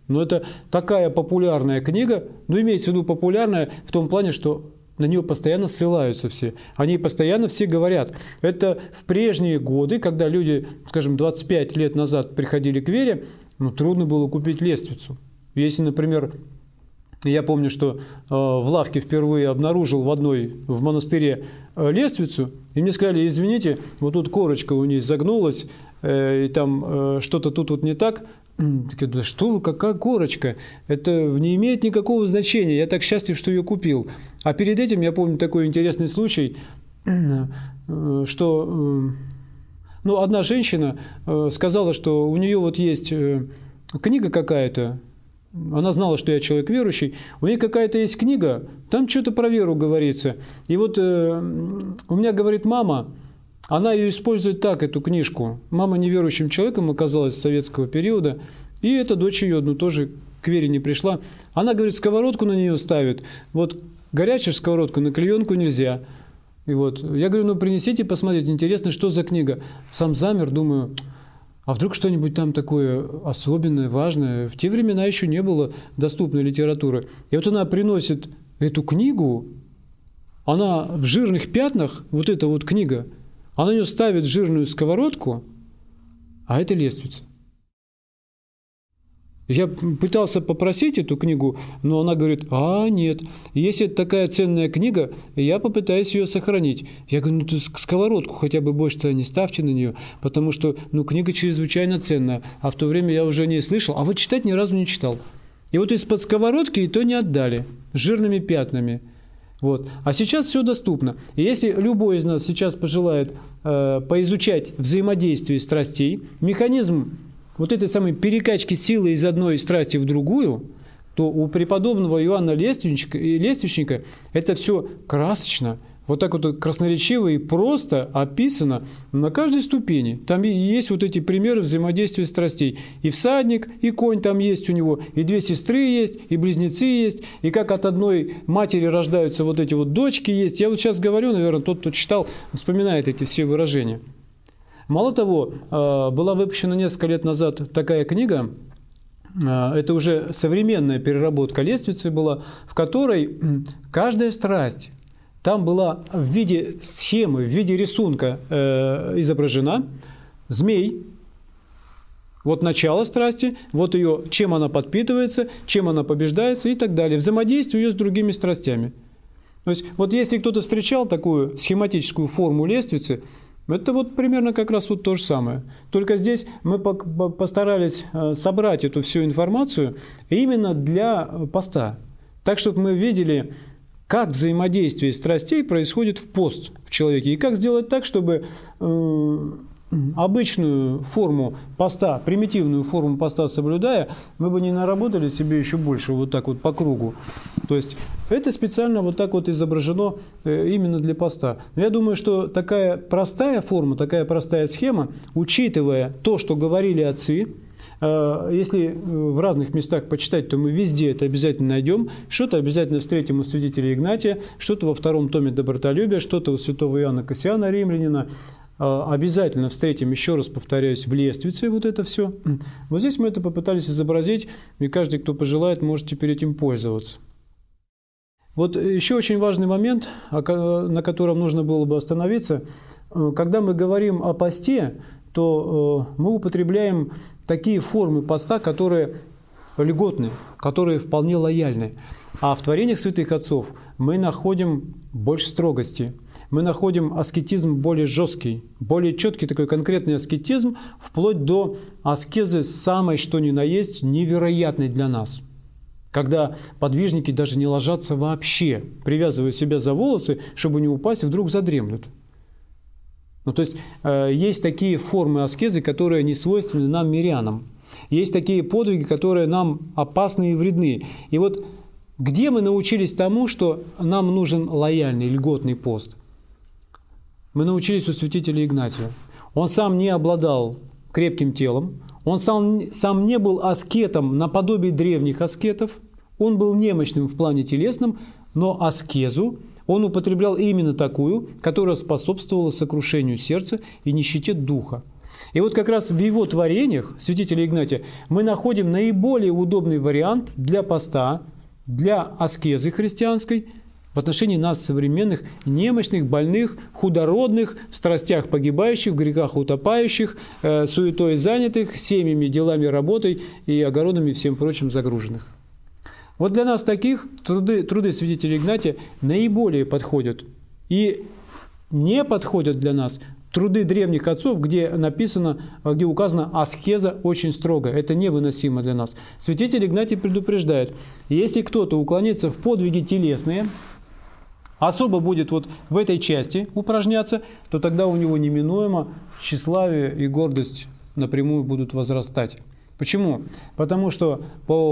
Но это такая популярная книга, ну, имеется в виду популярная в том плане, что на нее постоянно ссылаются все. О ней постоянно все говорят. Это в прежние годы, когда люди, скажем, двадцать пять лет назад приходили к вере, ну, трудно было купить лествицу. Если, например, я помню, что э, в лавке впервые обнаружил в одной, в монастыре э, лествицу, и мне сказали, извините, вот тут корочка у нее загнулась, э, и там э, что-то тут вот не так. Так, да что вы, какая корочка? Это не имеет никакого значения. Я так счастлив, что ее купил. А перед этим я помню такой интересный случай, э, что э, ну, одна женщина э, сказала, что у нее вот есть э, книга какая-то. Она знала, что я человек верующий. У нее какая-то есть книга, там что-то про веру говорится. И вот э, у меня говорит мама, она ее использует так, эту книжку. Мама неверующим человеком оказалась с советского периода. И эта дочь ее, ну, тоже к вере не пришла. Она, говорит, сковородку на нее ставит. Вот горячую сковородку на клеенку нельзя. И вот я говорю, ну, принесите посмотреть. Интересно, что за книга. Сам замер, думаю... А вдруг что-нибудь там такое особенное, важное? В те времена еще не было доступной литературы. И вот она приносит эту книгу, она в жирных пятнах, вот эта вот книга, она на нее ставит жирную сковородку, а это лествица. Я пытался попросить эту книгу, но она говорит, а нет, если это такая ценная книга, я попытаюсь ее сохранить. Я говорю, ну, сковородку хотя бы больше не ставьте на нее, потому что, ну, книга чрезвычайно ценная, а в то время я уже о ней слышал, а вот читать ни разу не читал. И вот из-под сковородки и то не отдали, с жирными пятнами. Вот. А сейчас все доступно. И если любой из нас сейчас пожелает э, поизучать взаимодействие страстей, механизм вот этой самой перекачки силы из одной страсти в другую, то у преподобного Иоанна Лествичника, Лествичника это все красочно, вот так вот красноречиво и просто описано на каждой ступени. Там есть вот эти примеры взаимодействия страстей. И всадник, и конь там есть у него, и две сестры есть, и близнецы есть, и как от одной матери рождаются вот эти вот дочки есть. Я вот сейчас говорю, наверное, тот, кто читал, вспоминает эти все выражения. Мало того, была выпущена несколько лет назад такая книга, это уже современная переработка лествицы была, в которой каждая страсть там была в виде схемы, в виде рисунка изображена. Змей, вот начало страсти, вот ее, чем она подпитывается, чем она побеждается и так далее. Взаимодействие ее с другими страстями. То есть, вот если кто-то встречал такую схематическую форму лествицы, это вот примерно как раз вот то же самое. Только здесь мы постарались собрать эту всю информацию именно для поста. Так, чтобы мы видели, как взаимодействие страстей происходит в пост в человеке. И как сделать так, чтобы э, обычную форму поста, примитивную форму поста соблюдая, мы бы не наработали себе еще больше вот так вот по кругу. То есть это специально вот так вот изображено именно для поста. Но я думаю, что такая простая форма, такая простая схема, учитывая то, что говорили отцы, если в разных местах почитать, то мы везде это обязательно найдем. Что-то обязательно встретим у святителя Игнатия, что-то во втором томе Добротолюбия, что-то у святого Иоанна Кассиана Римлянина. Обязательно встретим, еще раз повторяюсь, в лествице вот это все. Вот здесь мы это попытались изобразить, и каждый, кто пожелает, может теперь этим пользоваться. Вот еще очень важный момент, на котором нужно было бы остановиться. Когда мы говорим о посте, то мы употребляем такие формы поста, которые льготны, которые вполне лояльны. А в творениях святых отцов мы находим больше строгости, мы находим аскетизм более жесткий, более четкий такой конкретный аскетизм, вплоть до аскезы самой что ни на есть невероятной для нас. Когда подвижники даже не ложатся вообще, привязывая себя за волосы, чтобы не упасть, и вдруг задремлют. Ну, то есть, э, есть такие формы аскезы, которые не свойственны нам, мирянам. Есть такие подвиги, которые нам опасны и вредны. И вот где мы научились тому, что нам нужен лояльный, льготный пост? Мы научились у святителя Игнатия. Он сам не обладал крепким телом, он сам, сам не был аскетом наподобие древних аскетов, он был немощным в плане телесном, но аскезу он употреблял именно такую, которая способствовала сокрушению сердца и нищете духа. И вот как раз в его творениях, святителя Игнатия, мы находим наиболее удобный вариант для поста, для аскезы христианской в отношении нас, современных, немощных, больных, худородных, в страстях погибающих, в грехах утопающих, э, суетой занятых, семьями, делами, работой и огородами и всем прочим загруженных. Вот для нас таких труды, труды святителя Игнатия наиболее подходят. И не подходят для нас труды древних отцов, где написано, где указана аскеза очень строго. Это невыносимо для нас. Святитель Игнатий предупреждает, если кто-то уклонится в подвиги телесные, особо будет вот в этой части упражняться, то тогда у него неминуемо тщеславие и гордость напрямую будут возрастать. Почему? Потому что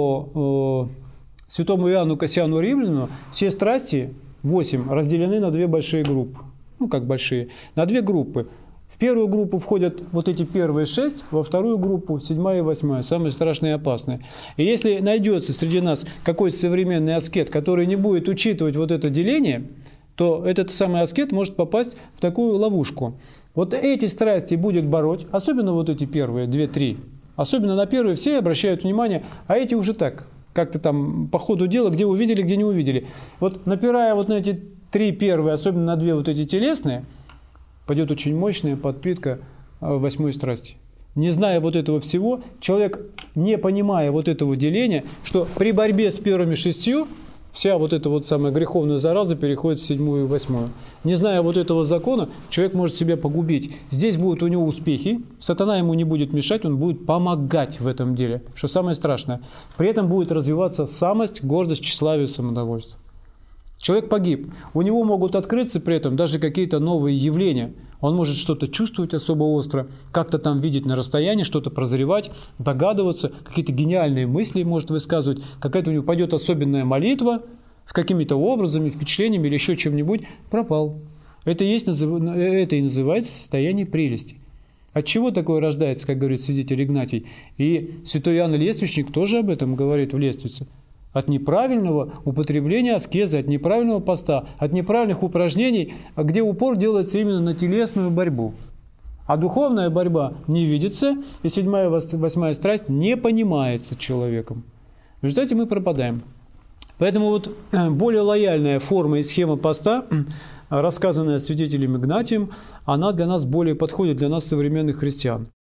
по э, святому Иоанну Кассиану Римлянину все страсти, восемь, разделены на две большие группы. Ну, как большие, на две группы. В первую группу входят вот эти первые шесть, во вторую группу седьмая и восьмая, самые страшные и опасные. И если найдется среди нас какой-то современный аскет, который не будет учитывать вот это деление, то этот самый аскет может попасть в такую ловушку. Вот эти страсти будет бороть, особенно вот эти первые, две-три. Особенно на первые все обращают внимание, а эти уже так, как-то там по ходу дела, где увидели, где не увидели. Вот напирая вот на эти три первые, особенно на две вот эти телесные, пойдет очень мощная подпитка восьмой страсти. Не зная вот этого всего, человек, не понимая вот этого деления, что при борьбе с первыми шестью вся вот эта вот самая греховная зараза переходит в седьмую и восьмую. Не зная вот этого закона, человек может себя погубить. Здесь будут у него успехи, сатана ему не будет мешать, он будет помогать в этом деле, что самое страшное. При этом будет развиваться самость, гордость, тщеславие, самодовольство. Человек погиб. У него могут открыться при этом даже какие-то новые явления. Он может что-то чувствовать особо остро, как-то там видеть на расстоянии, что-то прозревать, догадываться, какие-то гениальные мысли может высказывать, какая-то у него пойдет особенная молитва, с какими-то образами, впечатлениями или еще чем-нибудь, пропал. Это, есть, это и называется состояние прелести. От чего такое рождается, как говорит святитель Игнатий? И святой Иоанн Лествичник тоже об этом говорит в Лествице. От неправильного употребления аскезы, от неправильного поста, от неправильных упражнений, где упор делается именно на телесную борьбу. А духовная борьба не видится, и седьмая и восьмая страсть не понимается человеком. В результате мы пропадаем. Поэтому вот более лояльная форма и схема поста, рассказанная святителем Игнатием, она для нас более подходит, для нас, современных христиан.